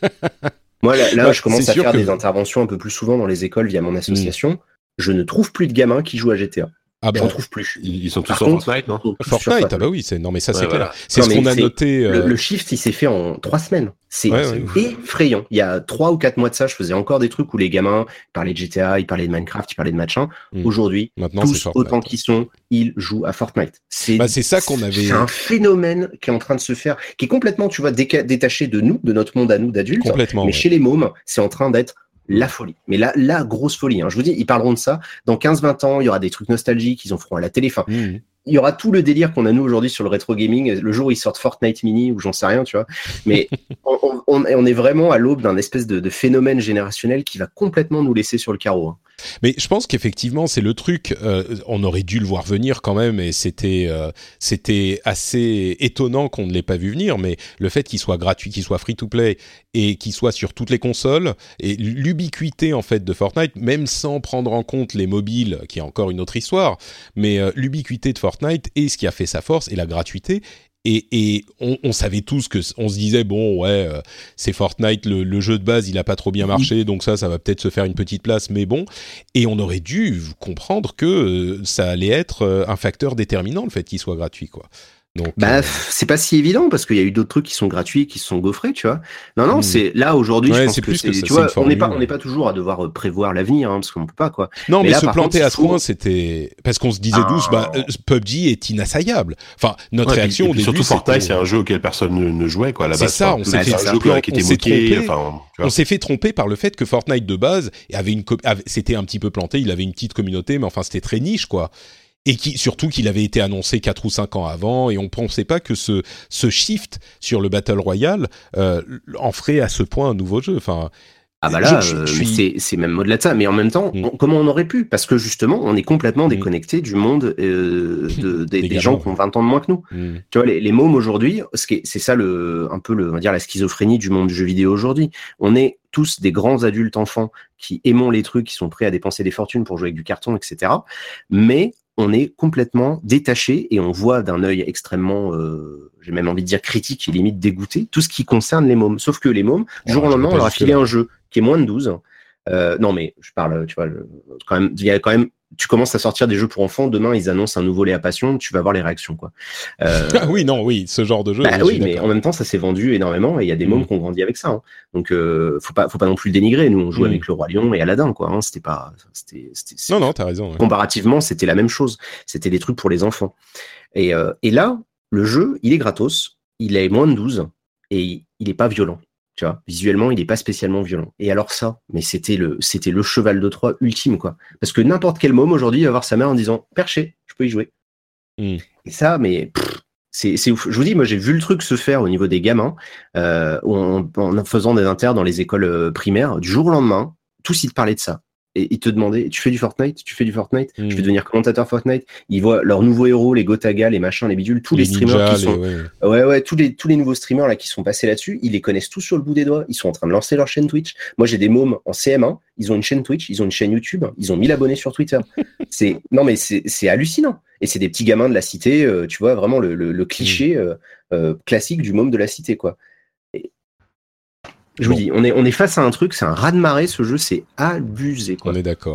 D: Moi, là, là
B: Ouais,
D: je commence
B: c'est
D: à
B: sûr
D: faire
B: que-
D: des interventions un peu plus souvent dans les écoles via mon association. Je ne trouve plus de gamins qui jouent à G T A.
B: Ah bah,
D: J'en trouve plus.
C: Ils, ils sont tous
D: Par
C: sur
D: contre,
C: Fortnite, non?
D: ils sont tous sur
B: Fortnite, ah bah oui, c'est non mais ça c'est
C: Ouais,
B: clair.
C: voilà.
B: C'est
D: Non,
B: ce
D: mais
B: qu'on a
D: c'est-
B: noté. euh,
D: Le, le shift, il s'est fait en trois semaines. C'est
B: Ouais, ouais.
D: effrayant. Il y a trois ou quatre mois de ça, je faisais encore des trucs où les gamins parlaient de G T A, ils parlaient de Minecraft, ils parlaient de machin.
B: Mm.
D: Aujourd'hui,
B: Maintenant, c'est
D: tous
B: Fortnite.
D: autant qu'ils sont, ils jouent à Fortnite. C'est
B: Bah, c'est ça qu'on avait-
D: C'est un phénomène qui est en train de se faire, qui est complètement, tu vois, déca- détaché de nous, de notre monde à nous d'adultes.
B: Complètement.
D: Mais
B: ouais.
D: chez les mômes, c'est en train d'être la folie. Mais la, la grosse folie. Hein. Je vous dis, ils parleront de ça. Dans quinze vingt ans, il y aura des trucs nostalgiques, ils en feront à la télé. Enfin,
B: Mm.
D: il y aura tout le délire qu'on a nous aujourd'hui sur le rétro gaming. Le jour où ils sortent Fortnite Mini ou j'en sais rien, tu vois. Mais on, on, on est vraiment à l'aube d'un espèce de, de phénomène générationnel qui va complètement nous laisser sur le carreau. Hein.
B: Mais je pense qu'effectivement, c'est le truc. Euh, on aurait dû le voir venir quand même, et c'était euh, c'était assez étonnant qu'on ne l'ait pas vu venir. Mais le fait qu'il soit gratuit, qu'il soit free to play et qu'il soit sur toutes les consoles, et l'ubiquité en fait de Fortnite, même sans prendre en compte les mobiles, qui est encore une autre histoire, mais euh, l'ubiquité de Fortnite est ce qui a fait sa force et la gratuité. Et, et on, on savait tous que on se disait bon ouais euh, c'est Fortnite, le, le jeu de base il a pas trop bien marché, donc ça ça va peut-être se faire une petite place, mais bon. Et on aurait dû comprendre que euh, ça allait être euh, un facteur déterminant le fait qu'il soit gratuit quoi. Donc
D: Bah,
B: euh,
D: c'est pas si évident parce qu'il y a eu d'autres trucs qui sont gratuits, qui se sont gaufrés, tu vois. Non, non,
B: Mm.
D: c'est là aujourd'hui.
B: Ouais,
D: je pense
B: c'est
D: que
B: plus
D: c'est,
B: que ça,
D: tu
B: c'est
D: vois,
B: une
D: on n'est pas,
B: formule.
D: on n'est pas toujours à devoir euh, prévoir l'avenir, hein, parce qu'on peut pas quoi.
B: non mais,
D: mais là,
B: se
D: par
B: planter
D: contre,
B: à
D: il
B: ce
D: faut-
B: point c'était parce qu'on se disait
D: Ah.
B: tous bah euh, P U B G est inassaillable. Enfin notre
C: Ouais, et
B: réaction
C: puis,
B: au
C: et puis
B: début
C: surtout Fortnite,
B: c'était-
C: c'est un jeu auquel personne ne, ne jouait quoi à la
B: C'est
C: base.
B: ça,
C: Enfin,
B: on s'est
C: c'est
B: fait-
C: un jeu qui
B: on
C: qui était
B: s'est
C: moqué.
B: trompé.
C: Enfin, tu
B: On
C: vois.
B: s'est fait tromper par le fait que Fortnite de base avait une co- avait- c'était un petit peu planté, il avait une petite communauté, mais enfin c'était très niche quoi. Et qui, surtout qu'il avait été annoncé quatre ou cinq ans avant, et on pensait pas que ce, ce shift sur le Battle Royale euh, en ferait à ce point un nouveau jeu. Enfin,
D: Ah bah là,
B: je- je-
D: euh,
B: je
D: mais
B: suis-
D: c'est, c'est même au-delà de ça. Mais en même temps,
B: Mm.
D: on- comment on aurait pu? Parce que justement, on est complètement
B: Mm.
D: déconnecté du monde euh, de, des,
B: Des
D: des gens
B: gamins,
D: qui ont vingt ans de moins que nous.
B: hmm.
D: Tu vois, les, les mômes aujourd'hui, ce qui est- c'est ça le, un peu le, on va dire la schizophrénie du monde du jeu vidéo aujourd'hui. On est tous des grands adultes enfants qui aimons les trucs, qui sont prêts à dépenser des fortunes pour jouer avec du carton, et cetera. Mais on est complètement détaché et on voit d'un œil extrêmement, euh, j'ai même envie de dire critique et limite dégoûté, tout ce qui concerne les mômes. Sauf que les mômes, du
B: Oh,
D: jour au
B: je
D: lendemain,
B: vais
D: on
B: pas
D: leur a
B: jusque-là.
D: filé un jeu qui est moins de douze. Euh, non, mais je parle, tu vois, le- quand même, il y a quand même, tu commences à sortir des jeux pour enfants. Demain, ils annoncent un nouveau Léa Passion, tu vas voir les réactions, quoi. Euh,
B: Ah oui, non, oui, ce genre de jeu.
D: bah
B: je
D: oui,
B: suis
D: mais
B: d'accord.
D: en même temps, ça s'est vendu énormément et il y a des
B: Mm.
D: mômes qui ont grandi avec ça. Hein. Donc, euh, faut pas, faut pas non plus le dénigrer. Nous, on jouait
B: Mm.
D: avec le Roi Lion et Aladdin, quoi. Hein. C'était pas, c'était, c'était,
B: Non, non, t'as raison. ouais.
D: comparativement, c'était la même chose. C'était des trucs pour les enfants. Et, euh, et là, le jeu, il est gratos, il est moins de douze et il est pas violent. Tu vois, visuellement, il est pas spécialement violent. Et alors ça, mais c'était le, c'était le cheval de Troie ultime, quoi. Parce que n'importe quel môme aujourd'hui va voir sa mère en disant perché, je peux y jouer.
B: Mm.
D: Et ça, mais pff, c'est, c'est ouf. Je vous dis, moi, j'ai vu le truc se faire au niveau des gamins, euh, en, en faisant des inters dans les écoles euh, primaires. Du jour au lendemain, tous ils te parlaient de ça. Et ils te demandaient, tu fais du Fortnite, tu fais du Fortnite,
B: Mm.
D: je vais devenir commentateur Fortnite. Ils voient leurs nouveaux héros, les Gotaga, les machins, les bidules, tous les, streamers
B: ninjas,
D: qui sont,
B: les- ouais.
D: ouais, ouais, tous les, tous les nouveaux streamers là qui sont passés là-dessus, ils les connaissent tous sur le bout des doigts. Ils sont en train de lancer leur chaîne Twitch. Moi, j'ai des mômes en C M un, ils ont une chaîne Twitch, ils ont une chaîne YouTube, ils ont mille abonnés sur Twitter. C'est, non, mais c'est, c'est hallucinant. Et c'est des petits gamins de la cité, euh, tu vois, vraiment le, le, le cliché euh, euh, classique du môme de la cité, quoi. Et je
B: Bon.
D: vous dis, on est, on est face à un truc, c'est un raz-de-marée, ce jeu, c'est abusé, quoi.
B: On est d'accord. Ouais.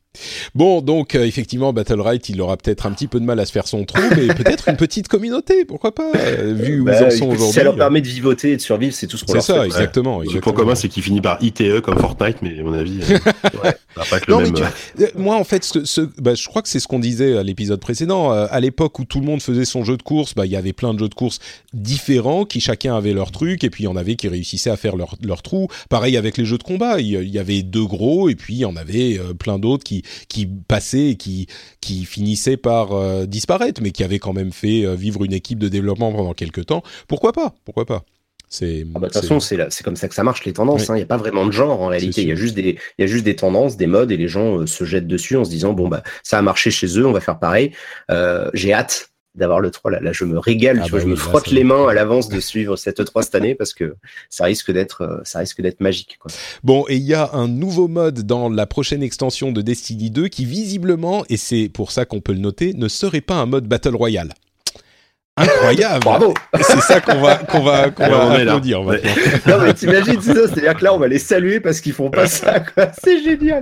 B: Bon, donc euh, effectivement, Battle.right, il aura peut-être un petit peu de mal à se faire son trou, mais peut-être une petite communauté, pourquoi pas, euh, vu où
D: bah,
B: ils en sont aujourd'hui.
D: Si ça leur permet de vivoter et de survivre, c'est tout ce qu'on
B: c'est
D: leur
B: ça,
D: souhaite.
B: exactement,
C: Ouais.
B: exactement.
C: Le point commun, c'est qu'il finit par I T E comme Fortnite, mais à mon avis, euh, ouais, ça va pas être le
B: non,
C: même.
B: mais tu, euh, moi, en fait, ce, ce, bah, je crois que c'est ce qu'on disait à l'épisode précédent. Euh, à l'époque où tout le monde faisait son jeu de course, bah, il y avait plein de jeux de course différents qui chacun avait leur truc, et puis il y en avait qui réussissaient à faire leur, leur trou. Pareil avec les jeux de combat, il y, il y avait deux gros, et puis il y en avait euh, plein d'autres qui, qui passaient et qui, qui finissaient par euh, disparaître, mais qui avaient quand même fait euh, vivre une équipe de développement pendant quelques temps. Pourquoi pas? Pourquoi pas? C'est,
D: ah bah, de toute façon, c'est, là, c'est comme ça que ça marche, les tendances. Il
B: oui.
D: n'y hein, a pas vraiment de genre en réalité. Il y a juste des, il y a juste des tendances, des modes, et les gens euh, se jettent dessus en se disant bon bah ça a marché chez eux, on va faire pareil. Euh, j'ai hâte d'avoir le trois là. Là, je me régale.
B: Ah
D: tu
B: bah
D: vois,
B: oui,
D: je me
B: là,
D: frotte
B: ça...
D: les mains à l'avance de suivre cette E trois cette année parce que ça risque d'être, euh, ça risque d'être magique, quoi.
B: Bon, et il y a un nouveau mode dans la prochaine extension de Destiny deux qui visiblement, et c'est pour ça qu'on peut le noter, ne serait pas un mode Battle Royale. Incroyable.
D: Bravo.
B: C'est ça qu'on va qu'on va qu'on
C: Ouais,
B: va
C: on est là.
B: applaudir maintenant.
D: Non mais t'imagines, c'est ça, c'est-à-dire que là on va les saluer parce qu'ils font pas ça, quoi. C'est génial.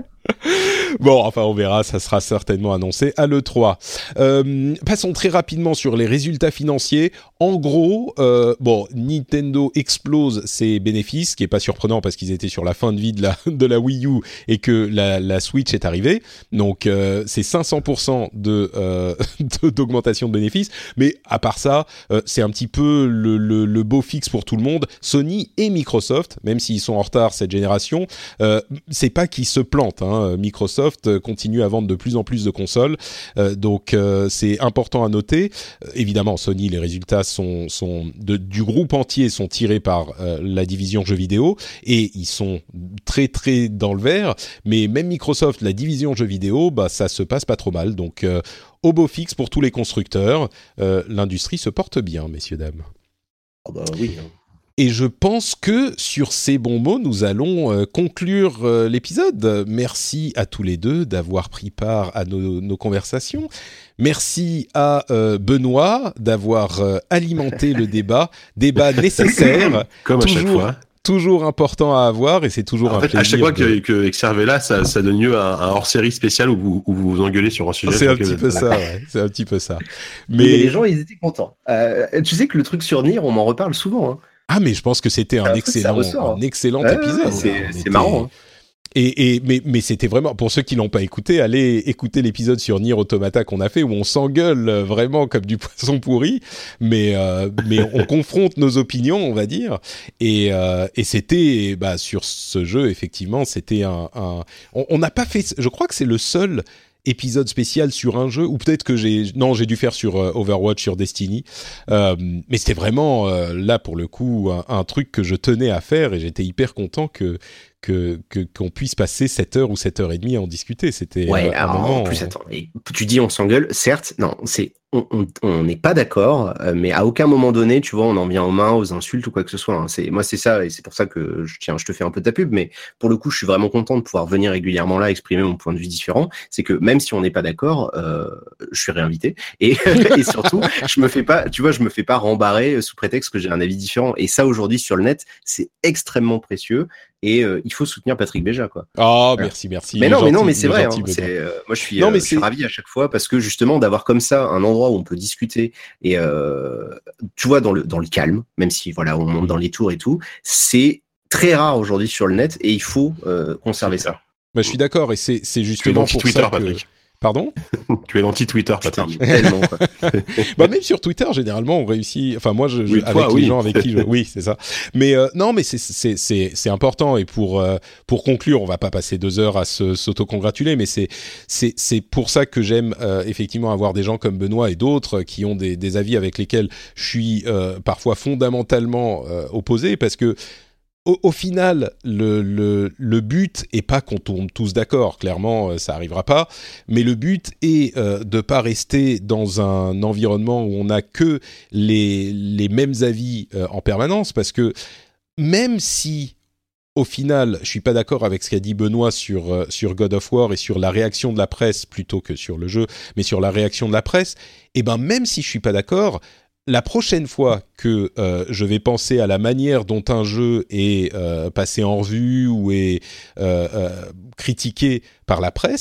B: Bon, enfin, on verra, ça sera certainement annoncé à l'E trois. Euh, passons très rapidement sur les résultats financiers. En gros, euh, bon, Nintendo explose ses bénéfices, ce qui est pas surprenant parce qu'ils étaient sur la fin de vie de la, de la Wii U et que la, la Switch est arrivée. Donc, euh, c'est cinq cents pour cent de, euh, de, d'augmentation de bénéfices. Mais à part ça, euh, c'est un petit peu le, le, le beau fixe pour tout le monde. Sony et Microsoft, même s'ils sont en retard cette génération, euh, c'est pas qu'ils se plantent, hein. Microsoft continue à vendre de plus en plus de consoles, euh, donc euh, c'est important à noter. Euh, évidemment, Sony, les résultats sont, sont de, du groupe entier sont tirés par euh, la division jeux vidéo et ils sont très très dans le vert. Mais même Microsoft, la division jeux vidéo, bah ça se passe pas trop mal. Donc euh, au beau fixe pour tous les constructeurs, euh, l'industrie se porte bien, messieurs dames.
D: Oh bah oui. Hein.
B: Et je pense que sur ces bons mots, nous allons euh, conclure euh, l'épisode. Merci à tous les deux d'avoir pris part à nos, nos conversations. Merci à euh, Benoît d'avoir euh, alimenté le débat, débat nécessaire,
C: comme à
B: toujours,
C: chaque fois.
B: Toujours important à avoir et c'est toujours
C: en
B: un
C: fait,
B: plaisir.
C: À chaque fois
B: de...
C: que, que Xervé là, ça, ça donne lieu à un, un hors-série spécial où vous, où vous vous engueulez sur un sujet.
B: C'est un petit peu ça, ouais. C'est un petit peu ça.
D: Mais... mais les gens, ils étaient contents. Euh, tu sais que le truc sur Nier, on m'en reparle souvent. Hein.
B: Ah, mais je pense que c'était un, un excellent,
D: ressort,
B: un excellent
D: hein.
B: épisode.
D: Ouais, c'est, c'est était... marrant. Hein.
B: Et, et mais, mais c'était vraiment, pour ceux qui l'ont pas écouté, allez écouter l'épisode sur Nier Automata qu'on a fait où on s'engueule vraiment comme du poisson pourri, mais euh, mais on confronte nos opinions, on va dire. Et euh, et c'était bah sur ce jeu effectivement, c'était un, un on n'a pas fait, je crois que c'est le seul épisode spécial sur un jeu, ou peut-être que j'ai non j'ai dû faire sur euh, Overwatch, sur Destiny, euh, mais c'était vraiment euh, là pour le coup un, un truc que je tenais à faire et j'étais hyper content que que, que qu'on puisse passer sept heures ou sept heures et demie à en discuter. C'était
D: ouais,
B: euh, un
D: alors,
B: moment.
D: En plus, attends, tu dis on s'engueule, certes, non, c'est on n'est pas d'accord, euh, mais à aucun moment donné, tu vois, on en vient aux mains, aux insultes ou quoi que ce soit. Hein. C'est, moi, c'est ça, et c'est pour ça que je, tiens, je te fais un peu ta pub, mais pour le coup, je suis vraiment content de pouvoir venir régulièrement là, exprimer mon point de vue différent. C'est que même si on n'est pas d'accord, euh, je suis réinvité, et, et surtout, je me fais pas, tu vois, je me fais pas rembarrer sous prétexte que j'ai un avis différent. Et ça, aujourd'hui, sur le net, c'est extrêmement précieux. Et euh, il faut soutenir Patrick Béja, quoi.
B: Oh,
D: voilà.
B: merci, merci.
D: Mais non,
B: gentil,
D: mais non, mais c'est vrai.
B: gentil,
D: Hein, c'est, euh, moi, je suis,
B: non,
D: euh,
B: mais
D: je suis ravi à chaque fois parce que justement d'avoir comme ça un endroit où on peut discuter et euh, tu vois dans le dans le calme, même si voilà on monte dans les tours et tout, c'est très rare aujourd'hui sur le net et il faut euh, conserver ça.
B: Bah, je suis d'accord et c'est c'est justement pour
C: Twitter,
B: ça que...
C: Patrick.
B: Pardon ?
C: Tu es l'anti-Twitter, Patrick.
D: Putain, tellement, quoi.
B: Bah même sur Twitter, généralement, on réussit. Enfin, moi, je, je
C: oui,
B: avec
C: toi,
B: les
C: oui.
B: gens avec qui je. Oui, c'est ça. Mais euh, non, mais c'est c'est c'est c'est important. Et pour euh, pour conclure, on va pas passer deux heures à se s'auto-congratuler, mais c'est c'est c'est pour ça que j'aime euh, effectivement avoir des gens comme Benoît et d'autres qui ont des des avis avec lesquels je suis euh, parfois fondamentalement euh, opposé, parce que Au, au final, le, le, le but est pas qu'on tombe tous d'accord, clairement, euh, ça arrivera pas, mais le but est euh, de pas rester dans un environnement où on n'a que les, les mêmes avis euh, en permanence, parce que même si, au final, je suis pas d'accord avec ce qu'a dit Benoît sur, euh, sur God of War et sur la réaction de la presse, plutôt que sur le jeu, mais sur la réaction de la presse, et ben même si je suis pas d'accord, la prochaine fois que euh, je vais penser à la manière dont un jeu est euh, passé en revue ou est euh, euh, critiqué par la presse,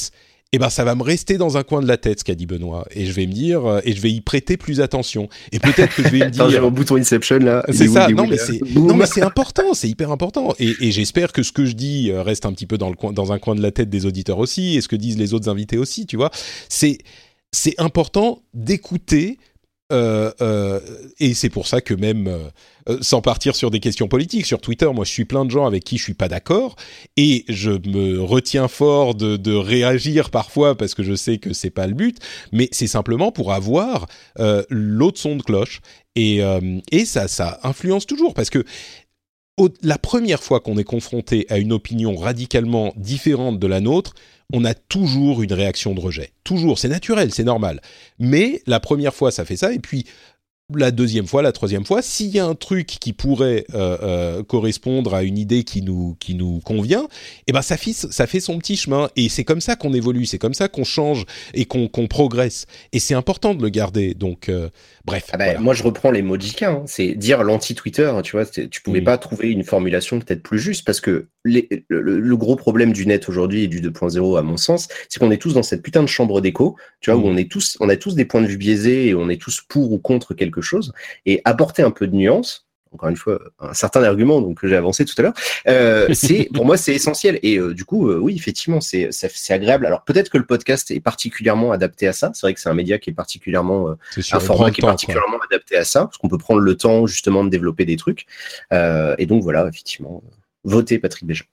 B: eh ben ça va me rester dans un coin de la tête ce qu'a dit Benoît, et je vais me dire euh, et je vais y prêter plus attention, et peut-être que je vais me dire
D: Attends, j'ai mon bouton Inception là.
B: C'est ça.
D: Où,
B: non
D: où,
B: mais
D: là.
B: c'est non mais c'est important, c'est hyper important, et, et j'espère que ce que je dis reste un petit peu dans le coin, dans un coin de la tête des auditeurs aussi, et ce que disent les autres invités aussi, tu vois. C'est c'est important d'écouter. Euh, euh, et c'est pour ça que même euh, sans partir sur des questions politiques, sur Twitter, moi je suis plein de gens avec qui je suis pas d'accord, et je me retiens fort de, de réagir parfois parce que je sais que c'est pas le but, mais c'est simplement pour avoir euh, l'autre son de cloche, et, euh, et ça, ça influence toujours, parce que au, la première fois qu'on est confronté à une opinion radicalement différente de la nôtre, on a toujours une réaction de rejet. Toujours, c'est naturel, c'est normal. Mais la première fois, ça fait ça, et puis la deuxième fois, la troisième fois, s'il y a un truc qui pourrait euh, euh, correspondre à une idée qui nous, qui nous convient, eh ben ça fait, ça fait son petit chemin, et c'est comme ça qu'on évolue, c'est comme ça qu'on change et qu'on, qu'on progresse. Et c'est important de le garder, donc euh, bref.
D: Ah bah,
B: voilà.
D: Moi, je reprends les mots de J K, hein. C'est dire l'anti-Twitter, tu vois, tu pouvais mmh. pas trouver une formulation peut-être plus juste, parce que les, le, le gros problème du net aujourd'hui et du deux point zéro, à mon sens, c'est qu'on est tous dans cette putain de chambre d'écho, tu vois, mmh. où on est tous, on a tous des points de vue biaisés, et on est tous pour ou contre quelque chose, et apporter un peu de nuance, encore une fois, un certain argument donc, que j'ai avancé tout à l'heure, euh, c'est, pour moi, c'est essentiel. Et euh, du coup, euh, oui, effectivement, c'est, c'est, c'est agréable. Alors, peut-être que le podcast est particulièrement adapté à ça. C'est vrai que c'est un média qui est particulièrement, euh, sûr, un format qui est temps, particulièrement quoi. adapté à ça, parce qu'on peut prendre le temps, justement, de développer des trucs. Euh, et donc, voilà, effectivement, euh, votez Patrick Béja.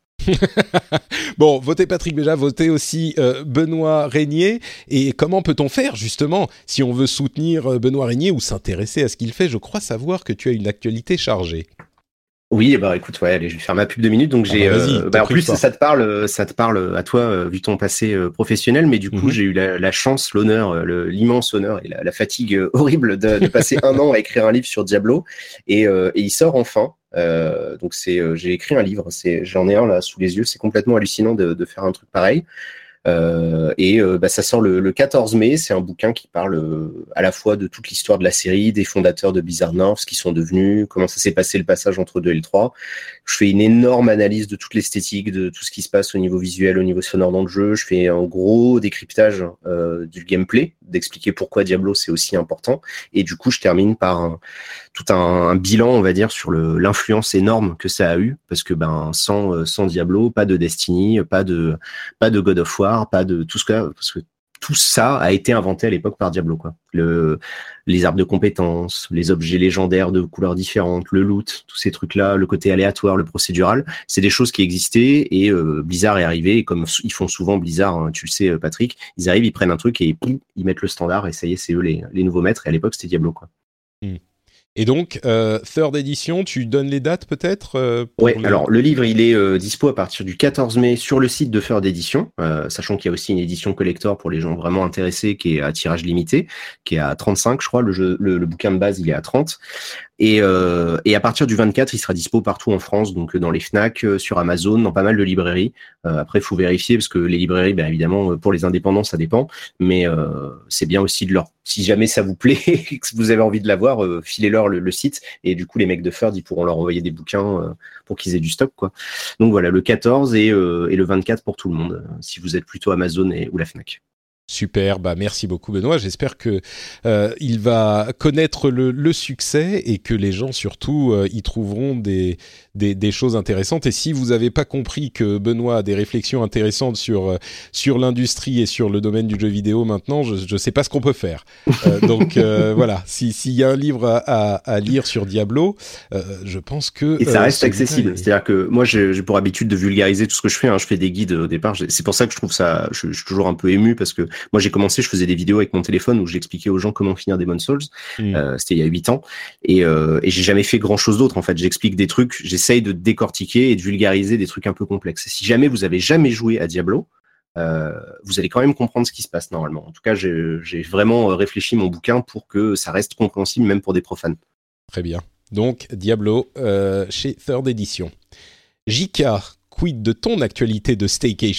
B: Bon, votez Patrick Béja, votez aussi euh, Benoît Régnier. Et comment peut-on faire, justement, si on veut soutenir Benoît Régnier ou s'intéresser à ce qu'il fait? Je crois savoir que tu as une actualité chargée.
D: Oui, bah écoute, ouais, allez, je vais faire ma pub de minutes. Donc j'ai, ah bah euh, bah, en plus ça te parle, ça te parle à toi euh, vu ton passé euh, professionnel, mais du coup mm-hmm. j'ai eu la, la chance, l'honneur, le, l'immense honneur et la, la fatigue euh, horrible de, de passer un an à écrire un livre sur Diablo, et, euh, et il sort enfin. Euh, donc c'est, euh, j'ai écrit un livre, c'est, j'en ai un là sous les yeux, c'est complètement hallucinant de, de faire un truc pareil. Euh, et euh, bah, ça sort le, le quatorze mai. C'est un bouquin qui parle euh, à la fois de toute l'histoire de la série, des fondateurs de Blizzard North, ce qu'ils sont devenus, comment ça s'est passé le passage entre deux et le trois. Je fais une énorme analyse de toute l'esthétique, de tout ce qui se passe au niveau visuel, au niveau sonore dans le jeu. Je fais un gros décryptage euh, du gameplay, d'expliquer pourquoi Diablo c'est aussi important. Et du coup, je termine par un, tout un, un bilan, on va dire, sur le, l'influence énorme que ça a eu, parce que ben sans sans Diablo, pas de Destiny, pas de pas de God of War, pas de tout ce que, parce que tout ça a été inventé à l'époque par Diablo, quoi. Le, les arbres de compétences, les objets légendaires de couleurs différentes, le loot, tous ces trucs-là, le côté aléatoire, le procédural, c'est des choses qui existaient, et euh, Blizzard est arrivé, et comme ils font souvent Blizzard, hein, tu le sais Patrick, ils arrivent, ils prennent un truc et poum, ils mettent le standard, et ça y est, c'est eux les, les nouveaux maîtres, et à l'époque c'était Diablo, quoi.
B: Mm. Et donc, euh, third edition, tu donnes les dates peut-être euh,
D: Ouais,
B: les...
D: alors le livre, il est euh, dispo à partir du quatorze mai sur le site de third edition, euh, sachant qu'il y a aussi une édition collector pour les gens vraiment intéressés qui est à tirage limité, qui est à trente-cinq, je crois, le, jeu, le, le bouquin de base, il est à trente. Et, euh, et à partir du vingt-quatre, il sera dispo partout en France, donc dans les Fnac, sur Amazon, dans pas mal de librairies. Euh, après, il faut vérifier, parce que les librairies, ben, évidemment, pour les indépendants, ça dépend, mais euh, c'est bien aussi de leur... Si jamais ça vous plaît, et que vous avez envie de l'avoir, euh, filez-leur le, le site, et du coup, les mecs de Third, ils pourront leur envoyer des bouquins euh, pour qu'ils aient du stock, quoi. Donc voilà, le quatorze et, euh, et le vingt-quatre pour tout le monde, euh, si vous êtes plutôt Amazon et, ou la Fnac.
B: Super, bah merci beaucoup Benoît. J'espère que euh, il va connaître le, le succès, et que les gens surtout euh, y trouveront des, des des choses intéressantes. Et si vous n'avez pas compris que Benoît a des réflexions intéressantes sur euh, sur l'industrie et sur le domaine du jeu vidéo maintenant, je je sais pas ce qu'on peut faire. Euh, donc euh, voilà, si s'il y a un livre à, à, à lire sur Diablo, euh, je pense que
D: et ça
B: euh,
D: reste accessible. Est... C'est-à-dire que moi j'ai, j'ai pour habitude de vulgariser tout ce que je fais. Hein. Je fais des guides au départ. C'est pour ça que je trouve ça. Je, je suis toujours un peu ému, parce que moi, j'ai commencé, je faisais des vidéos avec mon téléphone où j'expliquais aux gens comment finir Demon's Souls. Mmh. Euh, c'était il y a huit ans. Et, euh, et j'ai jamais fait grand chose d'autre, en fait. J'explique des trucs, j'essaye de décortiquer et de vulgariser des trucs un peu complexes. Et si jamais vous avez jamais joué à Diablo, euh, vous allez quand même comprendre ce qui se passe normalement. En tout cas, j'ai, j'ai vraiment réfléchi mon bouquin pour que ça reste compréhensible, même pour des profanes.
B: Très bien. Donc, Diablo euh, chez Third Edition. J K, quid de ton actualité de staycation ?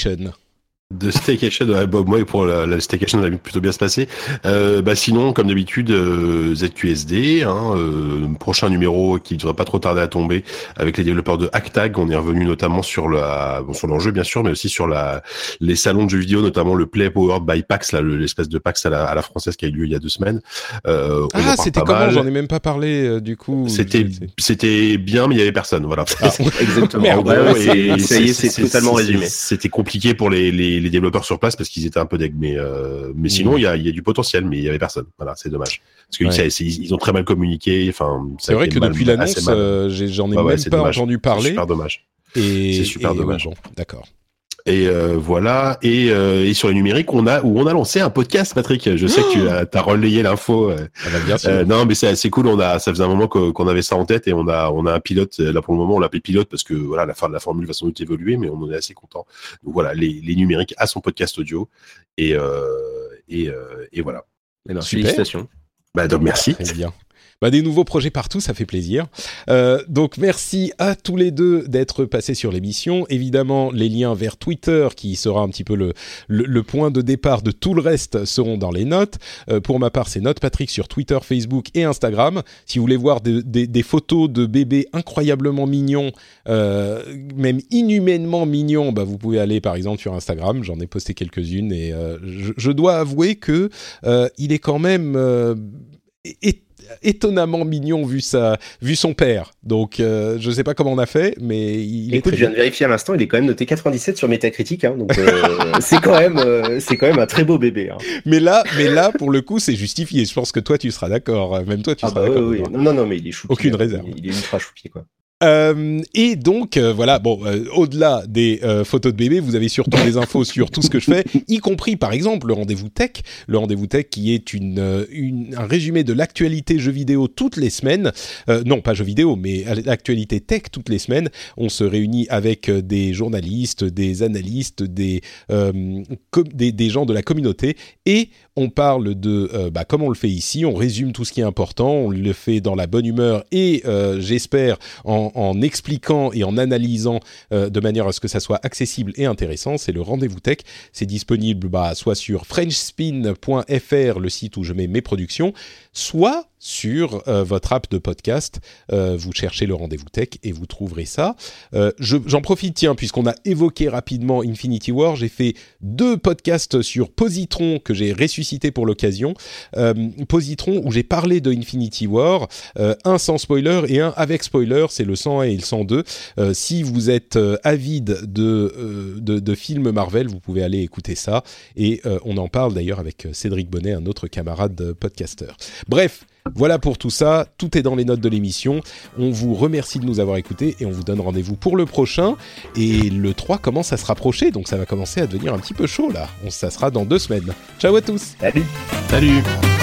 C: De Staycation, ouais, bah, moi pour la, la Staycation, ça a plutôt bien se passer. Euh, bah sinon, comme d'habitude, euh, Z Q S D, hein, euh, prochain numéro qui ne devrait pas trop tarder à tomber avec les développeurs de Hacktag. On est revenu notamment sur la, bon, sur l'enjeu bien sûr, mais aussi sur la, les salons de jeux vidéo, notamment le Play Powered by PAX, là, le, l'espèce de PAX à la, à la française qui a eu lieu il y a deux semaines. Euh,
B: ah, c'était comment mal. J'en ai même pas parlé euh, du coup.
C: C'était, c'était bien, mais il y avait personne. Voilà.
B: Ah, exactement.
C: En gros,
D: et ça y est, c'est totalement résumé.
C: C'était compliqué pour les, les les développeurs sur place parce qu'ils étaient un peu deg, mais euh, mais sinon il mmh. y a il y a du potentiel, mais il y avait personne. Voilà, c'est dommage parce que ouais. c'est, ils ont très mal communiqué. Enfin,
B: c'est vrai que mal, depuis l'annonce, euh, j'en ai ouais, même ouais, pas
C: dommage.
B: entendu parler.
C: C'est super dommage.
B: Et,
C: c'est super
B: et,
C: dommage.
B: Ouais, bon, d'accord.
C: Et euh, voilà. Et, euh, et sur les numériques, on a où on a lancé un podcast, Patrick. Je sais oh que tu as, t'as relayé l'info. Euh,
B: ah bah bien sûr.
C: Euh, non, mais c'est c'est cool. On a, ça faisait un moment qu'on, qu'on avait ça en tête et on a, on a un pilote. Là pour le moment, on l'appelle pilote parce que voilà, la fin de la formule va sans doute évoluer, mais on en est assez content. Donc voilà, les, les numériques à son podcast audio et euh, et, euh, et voilà.
D: Et ben, félicitations.
C: Bah donc merci.
B: Très bien. Bah, des nouveaux projets partout, ça fait plaisir. Euh, donc merci à tous les deux d'être passés sur l'émission. Évidemment, les liens vers Twitter, qui sera un petit peu le, le, le point de départ de tout le reste, seront dans les notes. Euh, pour ma part, c'est Note Patrick sur Twitter, Facebook et Instagram. Si vous voulez voir des, des, des photos de bébés incroyablement mignons, euh, même inhumainement mignons, bah, vous pouvez aller par exemple sur Instagram. J'en ai posté quelques-unes et euh, je, je dois avouer que euh, il est quand même euh, et, étonnamment mignon vu sa vu son père. Donc euh, je sais pas comment on a fait, mais il
D: Écoute,
B: est très
D: je viens de vérifier à l'instant, il est quand même noté quatre-vingt-dix-sept sur Metacritic, hein, donc euh, c'est quand même euh, c'est quand même un très beau bébé. Hein.
B: Mais là, mais là pour le coup, c'est justifié. Je pense que toi tu seras d'accord, même toi tu
D: ah
B: seras
D: bah
B: d'accord.
D: Oui, oui. Non, non, non, mais il est choupi.
B: Aucune réserve.
D: Il, il est ultra choupi, quoi.
B: Euh, et donc euh, voilà, bon, euh, au-delà des euh, photos de bébés, vous avez surtout des infos sur tout ce que je fais, y compris par exemple le rendez-vous tech, le rendez-vous tech qui est une, une un résumé de l'actualité jeux vidéo toutes les semaines, euh, non pas jeux vidéo, mais l'actualité tech toutes les semaines. On se réunit avec des journalistes, des analystes, des euh, com- des, des gens de la communauté et on parle de, euh, bah, comme on le fait ici, on résume tout ce qui est important, on le fait dans la bonne humeur et euh, j'espère en, en expliquant et en analysant euh, de manière à ce que ça soit accessible et intéressant. C'est le Rendez-vous Tech, c'est disponible bah, soit sur frenchspin point f r, le site où je mets mes productions, soit sur euh, votre app de podcast, euh, vous cherchez le Rendez-vous Tech et vous trouverez ça. Euh, je, j'en profite, tiens, puisqu'on a évoqué rapidement Infinity War, j'ai fait deux podcasts sur Positron que j'ai ressuscité pour l'occasion. Euh, Positron où j'ai parlé de Infinity War, euh, un sans spoiler et un avec spoiler, c'est le cent un et le cent deux. Euh, si vous êtes euh, avide de, euh, de, de films Marvel, vous pouvez aller écouter ça. Et euh, on en parle d'ailleurs avec Cédric Bonnet, un autre camarade podcasteur. Bref, voilà pour tout ça, tout est dans les notes de l'émission. On vous remercie de nous avoir écoutés et on vous donne rendez-vous pour le prochain. Et le trois commence à se rapprocher, donc ça va commencer à devenir un petit peu chaud là. On, ça sera dans deux semaines. Ciao à tous.
D: Salut.
C: Salut.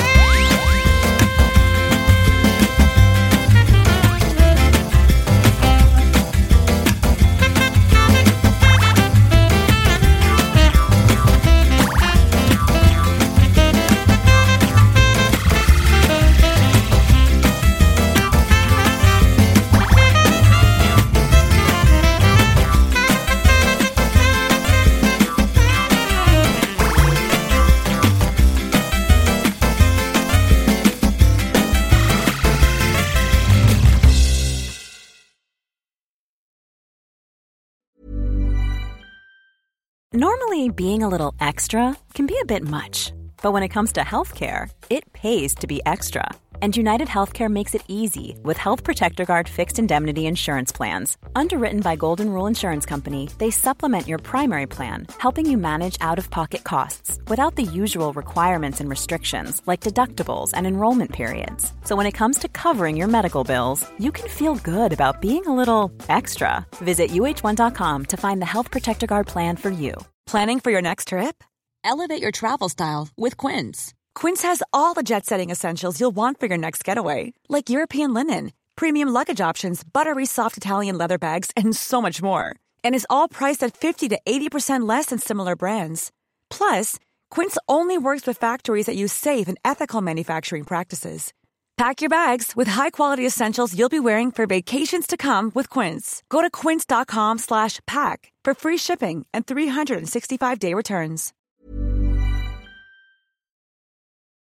G: Normally, being a little extra can be a bit much, but when it comes to healthcare, it pays to be extra. And United Healthcare makes it easy with Health Protector Guard fixed indemnity insurance plans. Underwritten by Golden Rule Insurance Company, they supplement your primary plan, helping you manage out-of-pocket costs without the usual requirements and restrictions like deductibles and enrollment periods. So when it comes to covering your medical bills, you can feel good about being a little extra. Visit U H one dot com to find the Health Protector Guard plan for you.
H: Planning for your next trip? Elevate your travel style with Quince. Quince has all the jet-setting essentials you'll want for your next getaway, like European linen, premium luggage options, buttery soft Italian leather bags, and so much more. And is all priced at fifty to eighty percent less than similar brands. Plus, Quince only works with factories that use safe and ethical manufacturing practices. Pack your bags with high-quality essentials you'll be wearing for vacations to come with Quince. Go to quince.com slash pack for free shipping and three sixty-five day returns.